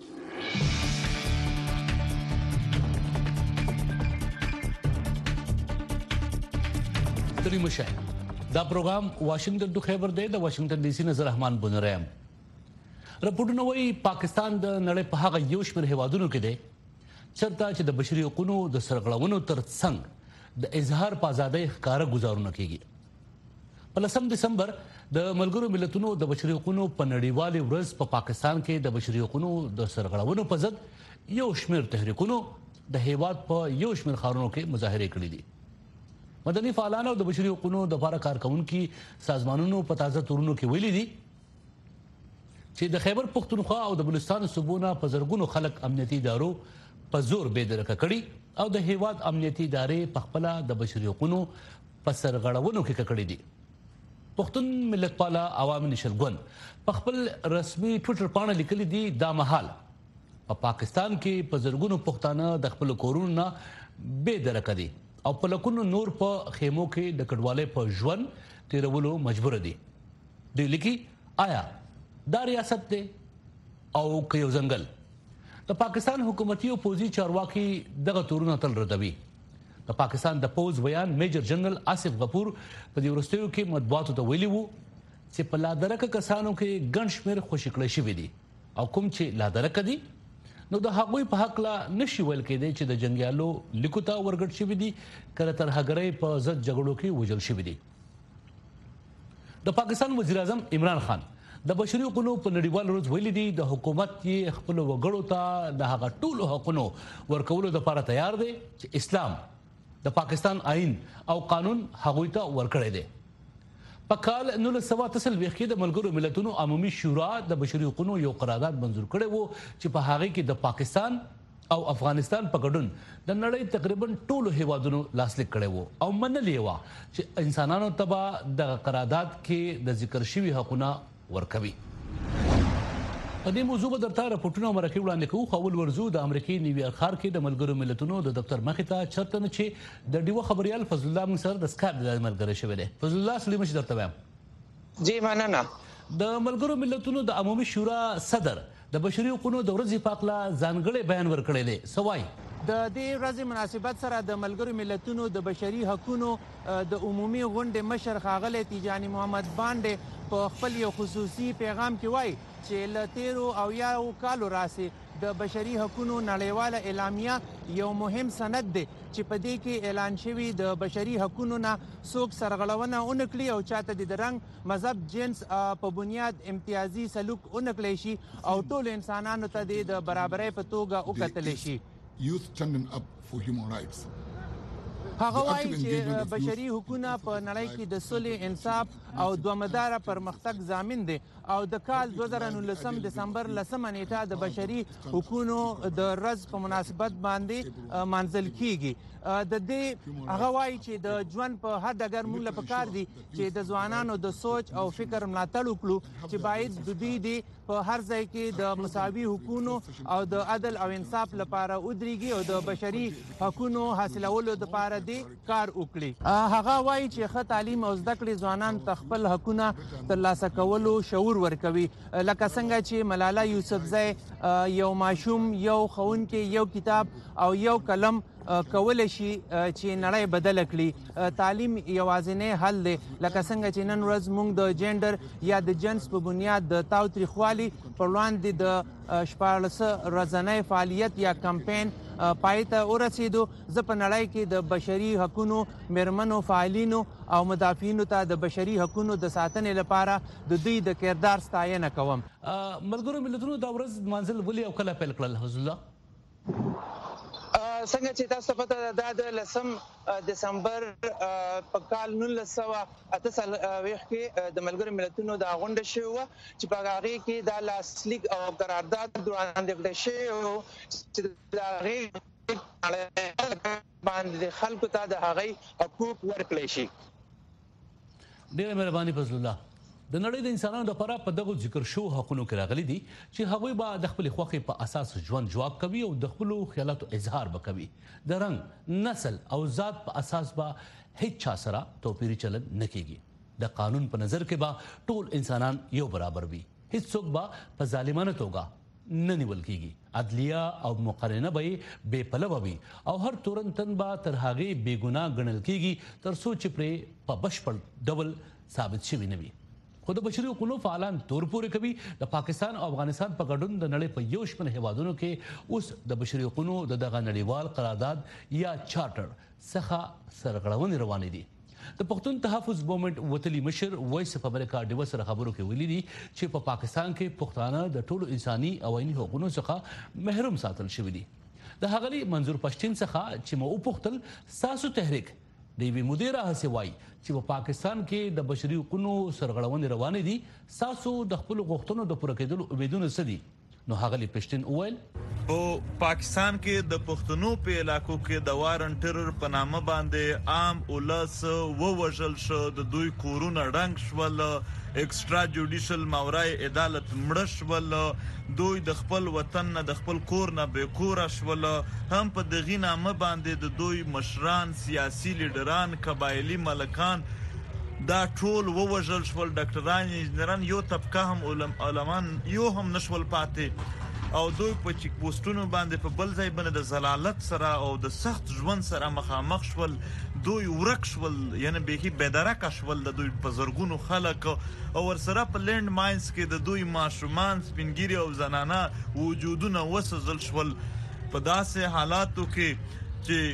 تری مشه دا پروګرام واشنگټن تو خیبر دی د واشنگټن ډي سي نه رحمان بنرام رپورټونه وایي پاکستان د نړۍ په هغه یو شمېر هیوادونو کې دی چرته چې د بشري حقوقو د سرغړونو ترڅنګ د اظهار په ازادۍ ښکارا گزارونه کیږي په 10 دسمبر د ملګرو ملتونو د بشري حقوقو په نړیوالې ورځ په پاکستان کې د بشري حقوقو د سرغړونو په ضد یو شمېر تحریکونو د هیواد په یو شمېر ښارونو کې مظاهره کړې دي مدني فعالانو د بشري حقوقو د لپاره کارکونکو سازمانونو په تازه تورونو کې ویلي دي چې د خیبر پختونخوا او د بلوچستان صوبونو په زرګونو خلک امنیتي ادارو په زور بېدرکه کړي او د هیواد امنیتي ادارې په خپل د بشري حقوقو په سرغړونو کې کړي دي پښتون ملت پالا عوامي نشلګون په خپل رسمي ټوئیټر باندې لیکلي دي دا مهال په پاکستان کې په زرګونو پښتانه د خپل کورونو نه بېدرکه دي او په لکونو نور په خیمو کې د کډوالۍ په ژوند تیرولو مجبور دي د لیکي آیا دا ریاست دی او که یو ځنګل د پاکستان حکومتي او پوزي چارواکي دغه تورونه تل ردوي د پاکستان د پوز بیان میجر جنرال آصف غفور په دې ورستیو کې مطبوعاتو ته ویلي وو چې په لادرکه کسانو کې ګڼ شمېر خوشي کړی شوي دي او کوم چې لادرکه دي نو د هغوی په حق لا نشي ویل کېدی چې د جنگیالو لیکوتا ورګټ شوی دي کله تر هغري په ضد جګړو کې وژل شوی دي د پاکستان وزیر اعظم عمران خان د بشري حقوقو په نړیوال ورځ ویلي دي د حکومت یې خپل وګړو ته د هغه ټولو حقوقو ورکولو لپاره تیار دی چې اسلام د پاکستان آئین او قانون هغوی ته ورکړی دی په کال 1993 کې د ملګرو ملتونو عمومي شورا د بشري حقوقو یو قرارداد منزور کړی وو چې په هغه کې د پاکستان او افغانستان په ګډون د نړۍ تقریبا ټولو هیوادونو لاسلیک کړی وو او منلې وه چې انسانانو ته به دغه قرارداد کې د ذکر شوي حقونه ورکوي. په دې موضوع به درته راپورټونه مرکې وړاندې کوو. خو اول ورځو د امریکې نیویارک ښار کې د ملګرو ملتونو د دفتر مخې ته چرته نه چې د ډیوه خبریال فضل الله موږ سره د سکایپ د ملګری شوی دی. فضل الله سلیم چې درته وایم. جی مننه. د ملګرو ملتونو د عمومي شورا صدر د بشري حقوقو د ورځې په اړه ځانګړی بیان ورکړی دی. سوای د دې ورځې مناسبت سره د ملګرو ملتونو د بشري حقوقو د عمومي غونډې مشر ښاغلی تیجاني محمد بانډې په خپل یو خصوصي پیغام کې وایي چې له 13 او یا کالو راسي د بشري حقوقو نړیواله اعلامیه یو مهم سند دی چې په دې کې اعلان شوی د بشري حقوقو نه څوک سرغړونه ونکړي او چاته د رنګ مذهب جنس په بنیاد امتیازي سلوک ونکړي شي او ټول انسانانو ته د برابرۍ په توګه وکتل شي. Youth standing up for human rights. هغه وایي چې بشري حقوقونه په نړۍ کې د سولې، انصاف او دوامداره پرمختګ ضامن دي او د کال 2019 دسمبر 10 نیټه د بشري حقوقو د ورځ په مناسبت باندې منځل کیږي. د دې هغه وایي چې د ژوند په هر ډګر موږ له پکار دي چې د ځوانانو د سوچ او فکر ملاتړ وکړو چې باید د دوی په هر ځای کې د مساوي حقوقو او د عدل او انصاف لپاره ودرېږي او د بشري حقوقو حاصلولو لپاره کار وکړي. هغه وایي چې ښه تعلیم او زده کړې ځوانان ته خپل حقونه ترلاسه کولو شعور ورکوي. لکه څنګه چې ملاله یوسفزۍ یو ماشوم، یو ښوونکی، یو کتاب او یو قلم کولی شي چې نړۍ بدله کړي. تعلیم یوازینی حل دی. لکه څنګه چې نن ورځ موږ د جنډر یا د جنس په بنیاد د تاوتریخوالي پر وړاندې د 14 ورځنی فعالیت یا کمپین پای ته ورسېدو. زه په نړۍ کې د بشري حقوقو میرمنو فعالینو او مدافعینو ته د بشري حقوقو د ساتنې لپاره د دوی د کردار ستاینه کوم. ملګرو ملتونو دا ورځ منځل ولې او کله پیل کړل حضرت الله؟ څنګه چې تاسو پته ده د 10 دسمبر په کال 1948 کې د ملګرو ملتونو د غونډه شوه چې په هغه کې د لاسلیک او قرارداد وړاندې کړل شو چې د هغه باندې خلکو ته د هغه حقوق ورکړل شي. ډېر مهرباني فضل الله. د نړۍ د انسانانو لپاره په دغه ذکر شو حقونو کې راغلي دي چې هغوی به د خپل خوښې په اساس ژوند جواب کوي او د خپل خیالاتو اظهار به کوي. د رنګ، نسل او ذات په اساس به هیڅ چا سره توپیري چلن نه کیږي. د قانون په نظر کې به ټول انسانان یو برابر وي. هیڅوک به په ظالمانه توګه نه نیول کیږي. عدلیه او مقننه به بې پلوه وي او هر تورن به تر هغې بې ګناه ګڼل کیږي تر څو چې پرې په بشپړ ډول ثابت شوي نه وي. خو د بشري حقوقو فعالان تور پورې کوي د پاکستان او افغانستان په ګډون د نړۍ په یو شمېر هیوادونو کې اوس د بشري حقوقو د دغه نړیوال قرارداد یا چارټر څخه سرغړونې روانې دي. د پښتون تحفظ موومنټ وتلي مشر وایس اف امریکا ډیوه سره خبرو کې ویلي دي چې په پاکستان کې پښتانه د ټولو انساني او عیني حقوقو څخه محروم ساتل شوي دي. د ښاغلي منظور پښتين څخه چې مو وپوښتل ساسو تحریک دیوی مدیره هڅه وای چې په پاکستان کې د بشري حقوقو سرغړونې روانې دي، ساسو د خپل غوښتنو د پوره کېدلو امیدونه څه دي؟ نو هغه پښتين وویل په پاکستان کې د پښتنو په علاقو کې د وارن ټرر په نامه باندې عام ولس ووژل شو، د دوی کورونه ړنګ شول، ایکسترا جوډیشل ماورای عدالت مړه شول، دوی د خپل وطن نه د خپل کور نه بې کوره شول. هم په دغې نامه باندې د دوی مشران، سیاسي لیډران، قبایلي ملکان دا ټول ووژل شول. ډاکټران، انجینران، یو طبقه هم علمان یو هم نشول پاتې او دوی په چیک پوسټونو باندې په بل ځای باندې د زلالت سره او د سخت ژوند سره مخامخ شول. دوی ورک شول، یعنی بیخي بېدرکه شول د دوی په زرګونو خلک او ورسره په لینډ ماینز کې د دوی ماشومان، سپینګیري او زنانه وجودونه وسوځل شول په داسې حالاتو کې چې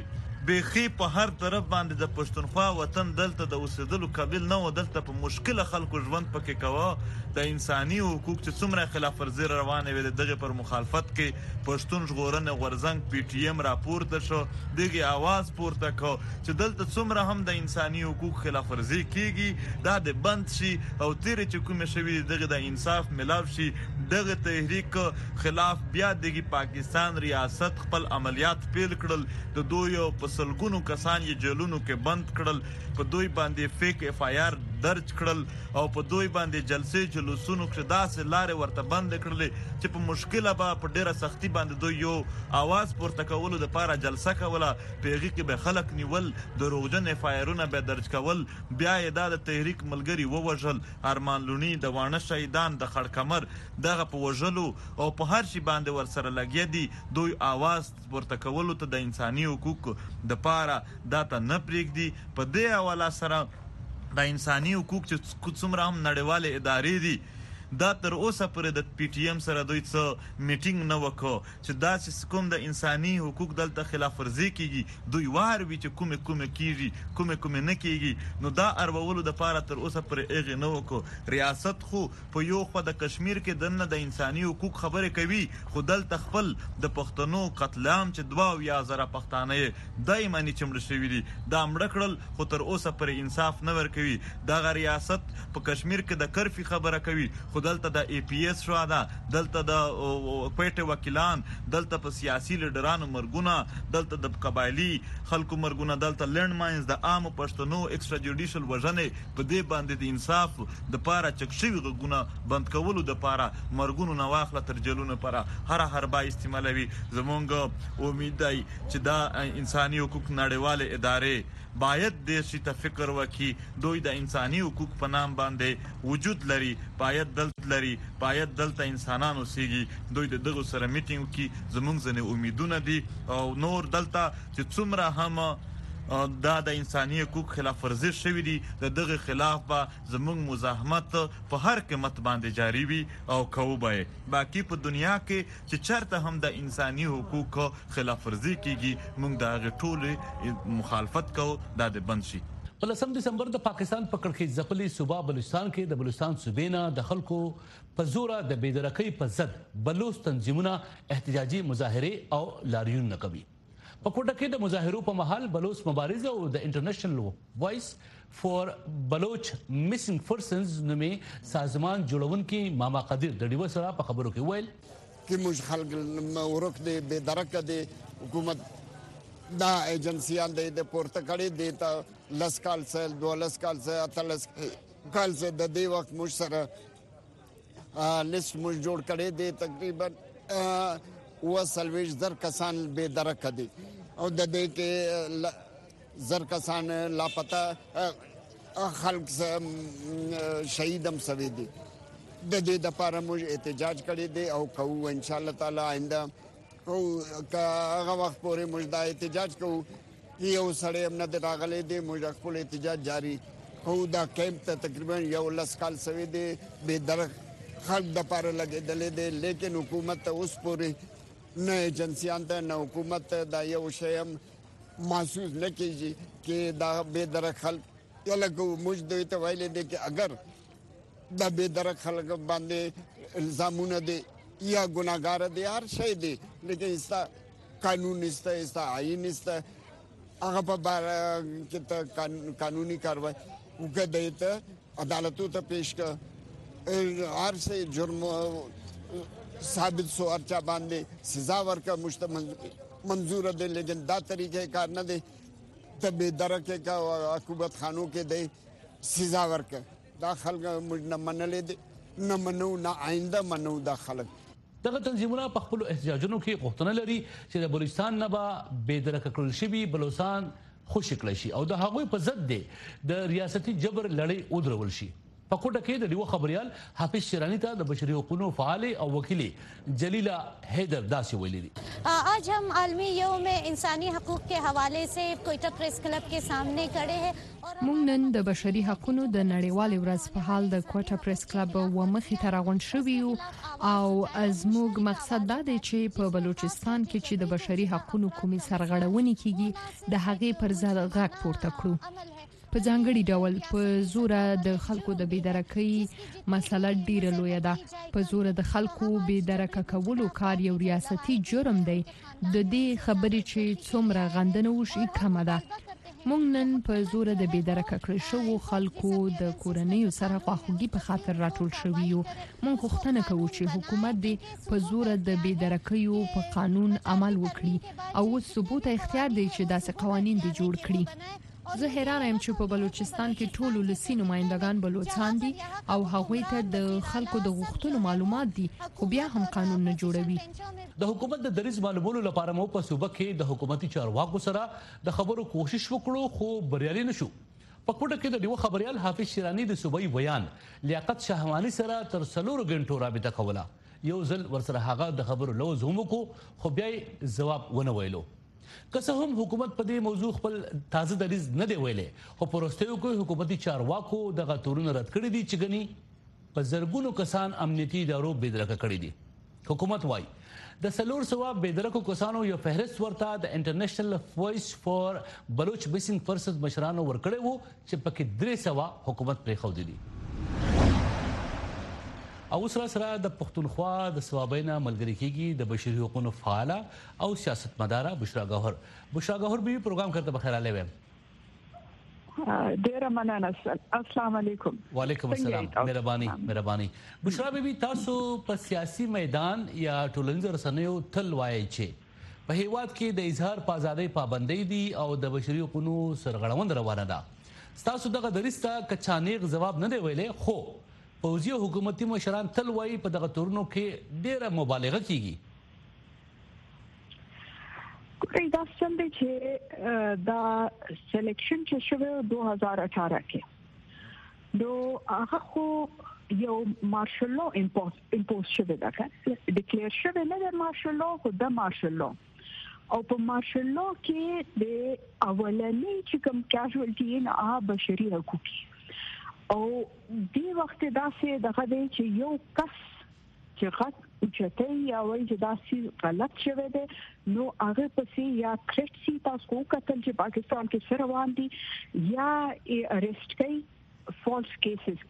بیخي په هر طرف باندې د پښتونخوا وطن دلته د اوسېدلو قابل نه و. دلته په مشکله خلکو ژوند پکې کوه. د انساني حقوق چې څومره خلاف ورزي روانې وې دغه پر مخالفت کې پښتون ژغورنې غورځنګ پی ټی ایم راپورته شو، دغه आवाज پورته کو چې دلته څومره هم د انساني حقوق خلاف ورزي کیږي دا د بند شي او تیرې چې کومې شوي دغه د انصاف ملاو شي. دغه تحریک خلاف بیا دغه پاکستان ریاست خپل عملیات پیل کړل. د دوی په سلګونو کسان یې جیلونو کې بند کړل، په دوی باندې فیک اف آی آر درج کړل او په دوی باندې جلسې جلوسونو کې داسې لارې ورته بند کړلې چې په مشکله به په ډیره سختي باندې دوی یو आवाज پورته کولو دپاره جلسه کوله. په هغې کې به خلک نیول، دروغجن اف آی آرونه به درج کول. بیا یې دا د تحریک ملګري ووژل، ارمان لوني، د واڼه شهیدان، د خړکمر دغه په وژلو او په هر شي باندې ورسره لګیا دي. دوی आवाज پورته کولو ته د انساني حقوق دپاره دا ته نه پرېږدي. په دې حواله سره د انساني حقوق چې څومره هم نړیوالې ادارې دي دا تر اوسه پورې د پی ټی ایم سره دوی څه میټینګ نه وکړو چې داسې کوم د انساني حقوق دلته خلاف ورزي کیږي دوی واروي چې کومې کیږي کومې نه کیږي. نو دا اړولو دپاره تر اوسه پورې هغې نه وکړو. ریاست خو په یو خوا د کشمیر کې دننه د انساني حقوق خبرې کوي، خو دلته خپل د پښتنو قتل عام چې 72,000 پښتانه یې دای معنی چې مړه شوي دي دا مړه کړل، خو تر اوسه پورې انصاف نه ورکوي. دغه ریاست په کشمیر کې د کرفي خبره کوي، خو دلته د ای پی ایس شو ده، دلته د کویټه وکیلان، دلته په سیاسي لیډرانو مرګونه، دلته د قبایلي خلکو مرګونه، دلته لینډ ماینز د عامو پښتنو ایکسترا جوډیشل وژنې. په دې باندې د انصاف دپاره چک شوي غږونه بند کولو دپاره مرګونو نه واخله تر جیلونو پره هر با استعمالوي. زمونږ امید دی چې دا انساني حقوق نړیوالې ادارې باید دې شي ته فکر وکړي. دوی د انساني حقوق په نام باندې وجود لري، باید دلته لري، باید دلته انسانان اوسېږي. دوی د دغو سره میټینګ وکړي. زموږ ځینې امیدونه دي او نور دلته چې څومره هم دا د انساني حقوق خلاف ورزي شوي دي د دغه خلاف به زموږ مزاحمت په هر قیمت باندې جاري وي او کوو به یې. باقي په دنیا کې چې چېرته هم د انساني حقوق خلاف ورزي کیږي موږ د هغې ټولې مخالفت کوو دا د بند شي. په 10 دسمبر د پاکستان په کړکۍ ځپلي صوبا بلوچستان کې د بلوچستان صوبې نه د خلکو په زوره د بېدرکۍ په ضد بلوچ تنظیمونه احتجاجي مظاهرې او لاریونونه کوي. په کوټه کې د مظاهرو په مهال بلوچ مبارزه او د انټرنیشنل وایس فور بلوچ میسنګ پرسنز نومې سازمان جوړونکي ماما قدیر د ډیوه سره په خبرو کې ویل چې موږ خلک ورک دي بې درکه دي حکومت دا ایجنسیان د پورته کړي دي ته 10 کال سه 12 کال سه 13 کال سه د دې وخت موږ سره لیست موږ جوړ کړي دي تقریبا 30,000 کسان بې درکه دي او د دې کې 1000 کسان لاپته خلک شهید هم شوي دي. د دې دپاره موږ احتجاج کړی دی او کوو ان شاء الله تعالی آینده او هغه وخت پورې موږ دا احتجاج کوو. یو سړی هم نه دی راغلی دی، موږ خپل احتجاج جاري کوو. دا کیمپ ته تقریبا 11 کال شوي دی بې درک خلک دپاره لګېدلی دی، لیکن حکومت ته اوس پورې نه ایجنسیان ته نه حکومت ته دا یو شی هم محسوس نه کېږي چې دا بې درک خلک لکه موږ دوی ته ویلی دی چې اگر دا بې درک خلک باندې الزامونه دي یا ګناهګاره دي هر شی دي، لیکن ستا قانون نشته، ستا آیین نشته، هغه په باره کې ته قانوني کاروای وکړه، دی ته عدالتو ته پیش کړه، هر شی جرم ثابت سو ارچا باندې سزا ورکړه موږ منظور دی، لیکن دا طریقې کار نه دی ته بې درکې کا حکومت خانو کې دی سزا ورکړه. دا خلک موږ نه منلی دی، نه منو، نه آینده منو. دا خلک دغه تنظیمونه په خپلو احتجاجونو کې غوښتنه لري چې د بلوچستان نه به بې درکه کړل شوي بلوچستان خوشي کړی شي او د هغوی په ضد دی د ریاستي جبر لړۍ ودرول شي. په کوټه کې د ډیوه خبريال حافظ شیرانی ته د بشري حقوقو فعال او وکیل جلیلا حیدر داسې ویلي دي. आज हम आलमी यौम इंसानी हकूक़ के हवाले से कोयटा प्रेस क्लब के सामने खड़े हैं. موږ نن د بشري حقوقو د نړیوال ورځ په حال د کوټا پریس کلب و مخې ته راغونډ شوي او زموږ مقصد دا دی چې په بلوچستان کې چې د بشري حقوقو کومي سرغړونې کیږي د هغې پر ضد غږ پورته کړو. په ځانګړي ډول په زوره د خلکو د بېدرکۍ مسله ډیره لویه ده. په زوره د خلکو بېدرکه کولو کار یو ریاستي جرم دی. د دې خبرې چې څومره غندنه وشي کمه ده. موږ نن په زوره د بېدرکه کړی شوو خلکو د کورنیو سره خواخوږي په خاطر راټول شوي یو. موږ غوښتنه کوو چې حکومت دې په زوره د بېدرکیو په قانون عمل وکړي او اوس ثبوت اختیار دی چې داسې قوانین دې جوړ کړي. زه حیران یم چې په بلوچستان کې ټول ولسی نمائندگان بلوچستان دي او هغوی ته د خلکو د غوښتنو معلومات دي خو بیا هم قانون نه جوړوي. د حکومت د دریځ معلومولو لپاره مو په صوبه کې د حکومتي چارواکو سره د خبرو کوشش وکړو خو بریالي نشو. په کوټه کې د ډیوه خبريال حافظ شیرانی د صوبایي بیان لیاقت شهوانی سره تر 4 غنټو رابطه کوله. یو ځل ورسره هغه د خبرو لوز هم کو خو بیا جواب ونه ویلو. که څه هم حکومت په دې موضوع خپل تازه دریځ نه دی ویلې خو پروستیو کې حکومتي چارواکو دغه تورونه رد کړی دي چې غني په زرګونو کسان امنیتي ادارو بېدرکه کړی دي. حکومت وايي د 400 بېدرکو کسانو یو فهرست ورته د انټرنیشنل وایس فور بلوچ میسنګ پرسنز مشرانو ورکړی وو چې پکې 300 حکومت پرې خو دي. او سره د پښتونخوا د ثوابینا ملګری کیږي د بشري حقوقو فعال او سیاستمدار بشرا گوهر. بشرا گوهر به پروګرام کرتے بخیر علی ویم. ډیر مننه. السلام علیکم. وعلیکم السلام. مهرباني. بشرا بیبي تاسو په سیاسي میدان یا ټولنیز رسنیو تل وایي چې په هیواد کې د اظهار په ازادۍ پابندۍ دي او د بشري حقوقو سرغړونه روانه ده. تاسو دغه دریسته کچانیغ جواب نه دی ویلې خو پوځي حکومتي مشران تل وایي په دغه تورونو کې ډیره مبالغه کیږي. کوي دا څنګه چې دا سلیکشن چې شوه 2018 کې نو هغه خو یو مارشل لا امپوز شوه دا که ډیکلیئر شوه نه د مارشل لا خو د مارشل لا او په مارشل لا کې د اولنی چې کوم کیژوالټي نه بشري حقوق او دی وخت داسې دغه دی چې یو کس چې غږ اوچتای یا وایي چې داسې غلط شوی دی نو هغه پسې یا کرټ سي تاسو کتل چې پاکستان کې سره روان دي یا اریسټ کوي فالس کیسز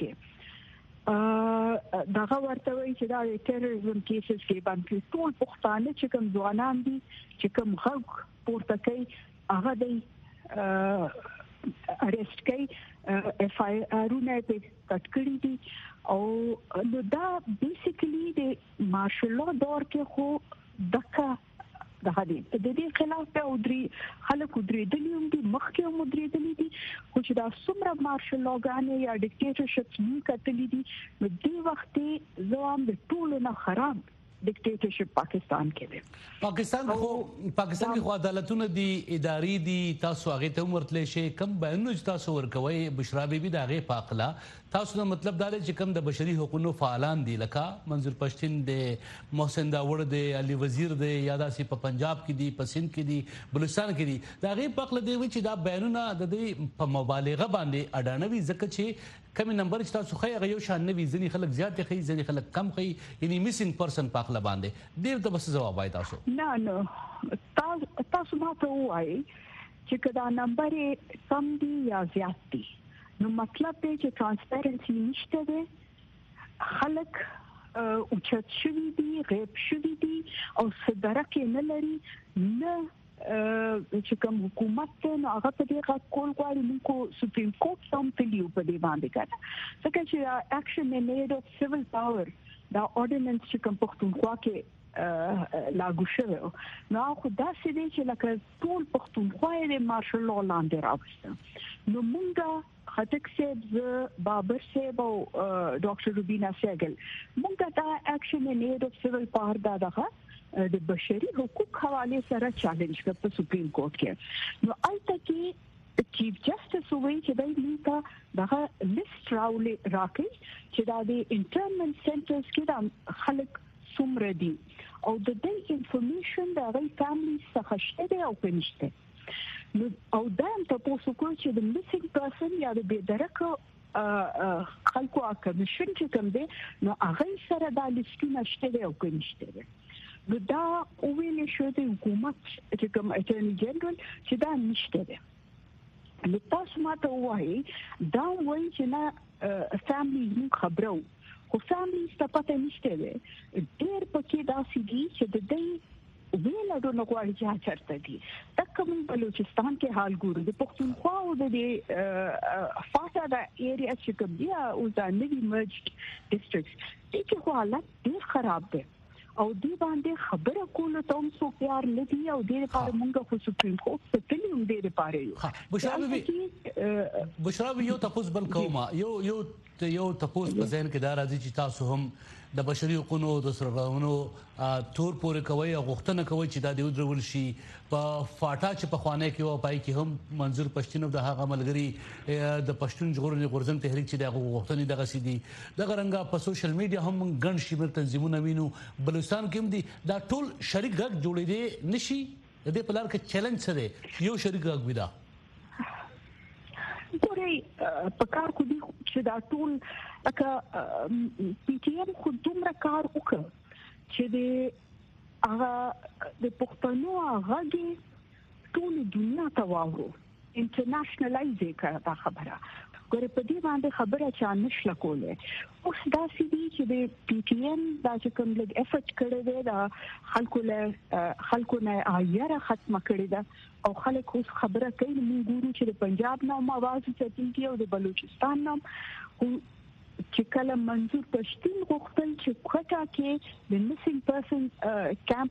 کې دغه ورته وایي چې دا ټیرریزم کیسز کې باندې ټول پښتانه چې کوم ځوانان دي چې کوم غږ پورته کوي هغه دی اریسټ کوي اف آی آرونه په کټکړی دي او نو دا بیسیکلی د مارشل لا دور کې خو دغه دي د دې خلاف په اودري خلک درېدلي هم دي مخکې هم درېدلي دي خو چې دا څومره مارشل لاګانې یا ډیکټیټرشپ نه کتلې دي نو دې وخت زوام د ټولو نه خراب ډیکټیټرشپ پاکستان کې دی. پاکستان کې خو عدالتونه دي اداري دي تاسو هغه ته ورتلې شي کم بیانونه تاسو ورکوي بشرا بیبي دا غي پاکلا تاسو نو مطلب دا چې کم د بشري حقوقو فعالان دي لکه منظور پښتين دي محسن داوړ دي علي وزیر دي یا داسې په پنجاب کې دي په سند کې دي بلوچستان کې دي دا غي پاکله دی چې دا بیانونه د دې په مبالغه باندې اډانوي ځکه چې کم نمبر چې تاسو خو یو شان نوي ځنی خلک زیات خي ځنی خلک کم خي یعنی میسنګ پرسن پاکله باندې ډیر د بس جواب وای تاسو نه تاسو ماته وایي چې کدا نمبر کم دي یا زیات دي نو مطلب دی چې ترانسپیرنسي نشته ده خلک اوچت شوي دي غیب شوي دي او صدرک نه لري نه چې کوم حکومت ته نو هغه په دې کول غواړي موږ سپریم کورټ هم تلیو په دې باندې کړه ځکه چې اکشن ان ایډ اف سیویل پاور دا اورډیننس چې کوم پښتونخوا کې لاګو شوی نو خو دا څه دی چې لکه ټول پښتونخوا یې مارشل لا لاندې راوسته نو موږ خټک صاحب بابر صاحب او ډاکټر روبینا سیګل موږ دا اکشن ان ایډ اف سیویل پاور دا دغه د بشري حقوق حواله سره چیلنج کړ په سپریم کورټ کې نو البته کې چیف جسټس وایي چې دای موږ دغه لیست راکړي چې دا د انټرنمنت سنټرز کې د خلک څومره دي او د دې انفارمیشن د غي فاميلي څخه شته او پنځته او دا هم تاسو کو چې د میسینګ پرسن یا د بيدرکو خلکو کمیشن چې کوم دی نو هغه سره د لیستونه شته او پنځته نو دا ویل شو د حکومت چې کوم اټرنی جنرال چې دا نشته دی نو تاسو ماته وایي دا وایي چې نه فاميلي نو خبرو خو فاميلي ستاسو نشته دی ډېر پکې دا سړي چې د دې ویل د نوغواړي چې چرته دي تک کوم بلوچستان کې حال ګورو د پښتونخوا او د فاټا د ایریا چې کوم دی او د نوی مرجډ ډیسټریکټس دې کې حالت ډېر خراب دی او دې باندې خبره کوله ته هم څو پیار لدی او دې لپاره مونږ خو سپریم کورټ ته تللی هم دې لپاره یو بشرا یو تاسو بل کومه یو تاسو په ذهن کې دا راځي چې تاسو هم د بشري حقوقو د سرغړونو تور پورې کوي او غوښتنه کوي چې دا د ودرول شي په فاټا چې په خوانه کې او پای کې هم منظور پښتون د هغه ملګری د پښتون ژغورنې غورځنګ تحریک چې د غوښتنې دغه سيدي د غرنګا په سوشل میډیا هم ګڼ شمیر تنظیمونه وینو بلوچستان کې هم دي دا ټول شریک غږ جوړې دي نشي د دې په لار کې چیلنج څه دی یو شریک غږ ودا ګورې پکار کو دي چې دا ټول لکه پی ټی ایم خو دومره کار وکړ چې د پښتنو هغه ټول دنیا ته واورو انټرنیشنلایز کړه دا خبره ګوره په دې باندې خبره چا نشله کوله اوس دا سړي چې د پی ټی ایم دا چې کوم لګ افورت کړی دی دا خلکو نه آیره ختمه کړی ده او خلک اوس خبره کوي موږ ګورو چې د پنجاب نوم आवाज چتیږي او د بلوچستان نوم چې کله منظور پښتون غوښتل چې کوټه کې د میسینګ پرسن کیمپ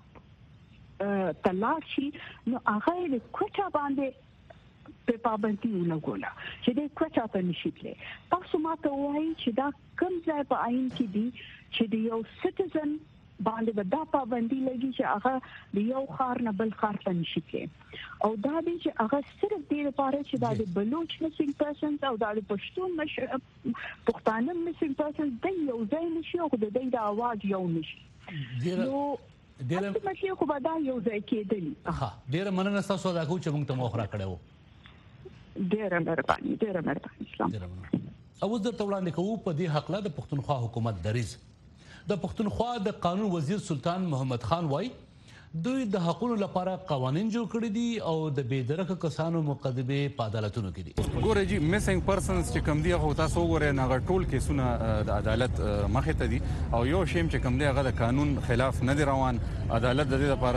تلاشي نو هغه د کوټه باندې په پابندي ولګوله چې د کوټه ته نشیتله تاسو ماته وایي چې دا کوم ځای په عین کې دي چې د یو سټیزن باندې دا پابندي لګي چې هغه د یو خار نه بل خار ته نشیتله او دا دي چې هغه صرف دې لپاره چې دا د بلوچ میسینګ پرسنز او دا د پښتون پښتانه میسینګ پرسنز د یو ځای نشي او د دې د आवाज یو نشي نو ماشي خو به دا یو ځای کېدلی ها ډیر مننه تاسو دا کو چې موږ ته موخره کړو ډیر مهرباني اسلام او زه ته وړاندې کوم په دې حق له د پښتونخوا حکومت دریز د پښتونخوا د قانون وزیر سلطان محمد خان وای دوی د حقوقو لپاره قوانين جوړ کړی دي او د بيدرکه کسانو مقدمه په عدالتونو کې دي ګوره جی میسینګ پرسنز چې کم دی هغه تاسو وګورئ نه ټول کیسونه د عدالت مخې ته دي او یو شیم چې کم دی هغه د قانون خلاف نه دی روان عدالت د دې لپاره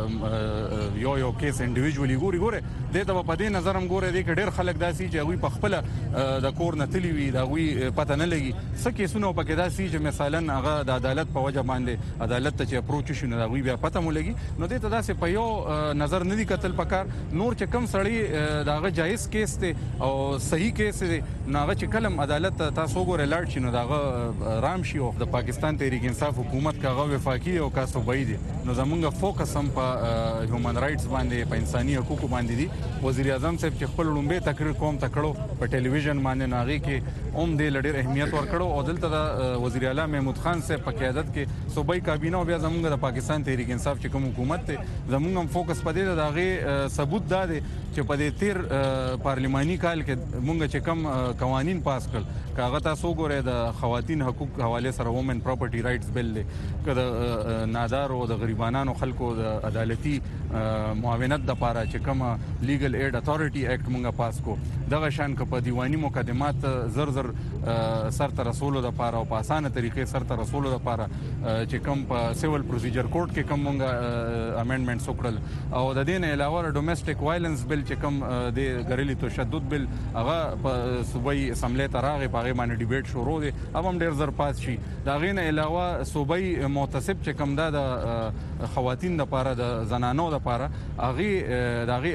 یو کیس انډیویډوالي ګوره د ته په دې نظر هم ګوره دي ډېر خلک داسي چې وي په خپل د کور نه تلی وي دا وي پته نه لګي څه کیسونه په کې داسي چې مثلا هغه د عدالت په وجه باندې عدالت ته چې اپروچ شي نه وي بیا پته مو لګي نو دې ته داسې په یو نظر نه دی کتل پکار نور چې کم سړی داغه جایز کیس ته او صحیح کیس دی ناغه چې کلم عدالت تاسو ګوره لاړ شي نو داغه رام شي او د پاکستان تحریک انصاف حکومت کاغه وفاقي او کا صوبایي دي نو زمونږ فوکس هم په هیومن رائټس باندې په انساني حقوقو باندې دي وزیر اعظم صاحب چې خپل لومبه تقریر کوم تکړو په ټلویزیون باندې ناغي کې هم د لډیر اهمیت ورکړو او دلته د وزیر اعلی محمود خان صاحب په قیادت کې صوبایي کابینه او بیا زمونږ د پاکستان تحریک انصاف چې کوم حکومت ته زمونږ هم فوکس پدې دغه ثبوت ده چې په دې تیر پارلماني کال کې مونږ چې کم قوانين پاس کړل کاغه تاسو ګورئ د خواتین حقوق حواله سره وومن پراپرټي رائټس بل دی کله نادار او د غریبانو خلکو د عدالتي معاونت د لپاره چې کوم لیګل ایډ اتھارټي اکټ مونږه پاس کو دغه شان ک په دیوانی مقدمات زر سر تر رسولو د لپاره او په اسانه طریقې سر تر رسولو د لپاره چې کوم په سیول پروسیجر کورټ کې کوم مونږه امندمنټس وکړل او د دې نه علاوه ډومېسټک وایلنس بل چې کوم د غریلی تشدد بل هغه په صوبایي اسمبلی ته راغی په هغه باندې ډیبیټ شروع دي هم ډیر زر پاس شي دا غي نه علاوه صوبایي محتسب چې کوم د خواتین لپاره د زنانو لپاره هغه دغه اپوینټمنټ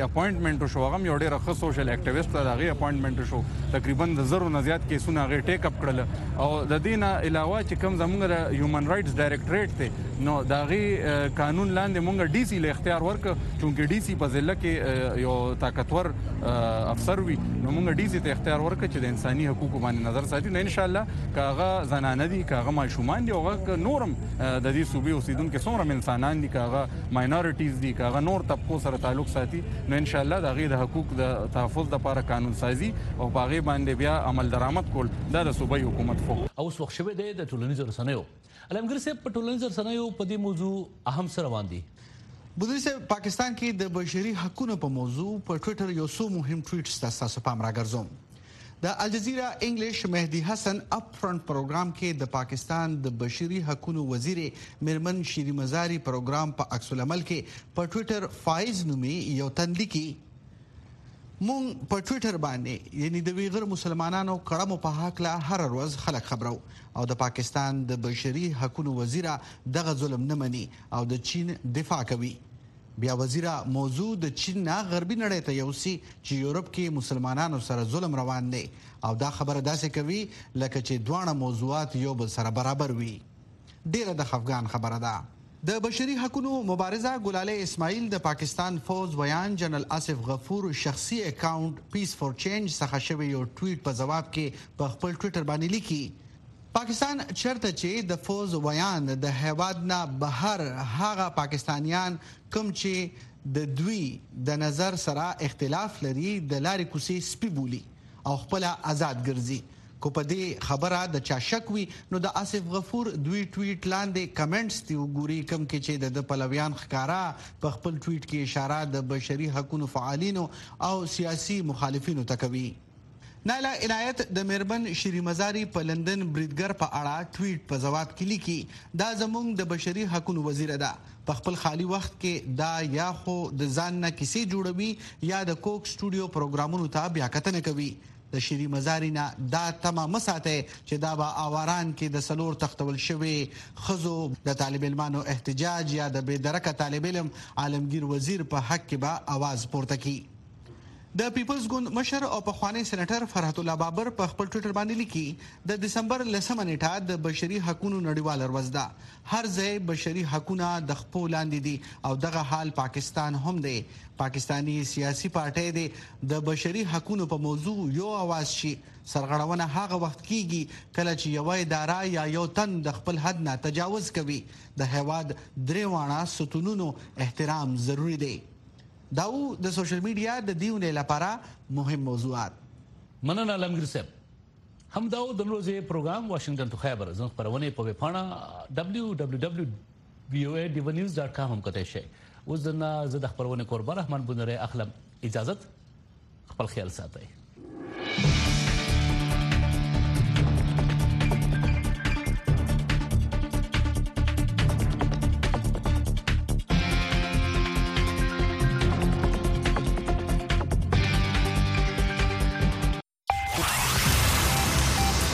اپاینټمنټ شو هغه یو ډېر ښه سوشل اکټیویسټ دا غي اپاینټمنټ شو تقریبا د زرو نه زیات کیسونه هغه ټیک اپ کړل او د دې نه علاوه چې کوم زموږ د هیومن رائټس ډایریکټریټ ته نو دا غي قانون لاندې مونږ ډي سي له اختیار ورک چونکه ډي سي په ضلع کې یو طاقتور افسر وي نو مونږ ډي سي ته اختیار ورک چې د انساني حقوقو باندې نظر ساتي نو ان شاء الله کاغه زنانه دي کاغه ماشومان دي او نورم د دې صوبې اوسیدونکو څومره انسانان دي کاغه ماینورټیز دي کاغه نور طبقو سره تعلق ساتي نو ان شاء الله د غي د حقوق د تحفظ لپاره قانون سازي او باغې باندې بیا عمل درآمد کول د صوبې حکومت فوق او وخت شوه د ټولنیزو رسنیو علمګر صاحب په ټولنیزو رسنیو په دې موضوع اهم سره روان دي بدوی صاحب پاکستان کې د بشري حقوقو په موضوع په ټوئیټر یو څو مهم ټویټس تاسو پام راګرځوم د الجزیره انګلیش مهدی حسن اپ فرنٹ پروګرام کې د پاکستان د بشري حقوقو وزیر مرمن شيري مزاري پروګرام په عکس العمل کې په ټوئیټر فایز نومي یو تنلیکي مونږ په ټوئیټر باندې یعنی د ویغر مسلمانانو کړمو په حق لا هر ورځ خلک خبرو او د پاکستان د بشري حقوقو وزیر دغه ظلم نه مني او د چین دفاع کوي بیا وزیره موضوع د چین نه غربي نړۍ ته یوسي چې یورپ کې مسلمانانو سره ظلم روان دی او دا خبره داسې کوي لکه چې دوه موضوعات یو بل سره برابر وي ډیره د خفګان خبره ده د بشري حقوقو مبارزه ګلاله اسماعیل د پاکستان فوز ویان جنرال آصف غفور شخصي اکاونټ پیس فور چینج څخه شوی یو ټویټ په جواب کې په خپل ټویټر باندې لیکي پاکستان چرته چې د فوز ویان د هیواد نه بهر هغه پاکستانیان کوم چې د دوی د نظر سره اختلاف لري د لارې کوسي سپی بولی او خپل آزاد ګرځي کو په دې خبره د چا شک وي نو د آصف غفور دوی ټویټ لاندې کمنټس دی وګوري کوم کې چې د پلویان ښکارا په خپل ټویټ کې اشاره د بشري حقوقو فعالینو او سیاسي مخالفینو ته کوي نایلا عنایت د مرمن شيري مزاري په لندن بریډګر په اړه ټویټ په جواب کې لیکي دا زموږ د بشري حقوقو وزیر ده په خپل خالی وخت کې دا یا خو د ځان نه کیسې جوړوي یا د کوک سټوډیو پروګرامونو ته بیا کتنه کوي د شيري مزاري نه دا تمام مساته چې دا به اواران کې د سلور تختول شوی خزو د طالب علمانو احتجاج یا د بيدرکه طالب علم عالمگیر وزیر په حق کې به आवाज پورته کی د پیپلز ګوند مشر او پخوانی سېنیټر فرحت الله بابر په خپل ټویټر باندې لیکي د دسمبر 10 نیټه د بشري حقوقو نړیوال ورځ ده هر ځای بشري حقوقونه د خپل لاندې دي او دغه حال پاکستان هم دی پاکستانی سیاسي پارټي دی د بشري حقوقو په موضوع یو आवाज شي سرغړونه هغه وخت کیږي کله چې یو اداره یا یو تن د خپل حد نه تجاوز کوي د هیواد دریوانه ستونونو احترام ضروری دی داو د سوشل میډیا د دیونه لپاره مهم موضوعات مننه علمګر صاحب هم داو د روزي پروګرام واشنگټن تو خیبر زموږ خبرونه په ویبپاڼه www.voanews.com هم کته شي اوس د خبرونه قربان رحمان بنره اخلم اجازه خپل خیال ساتئ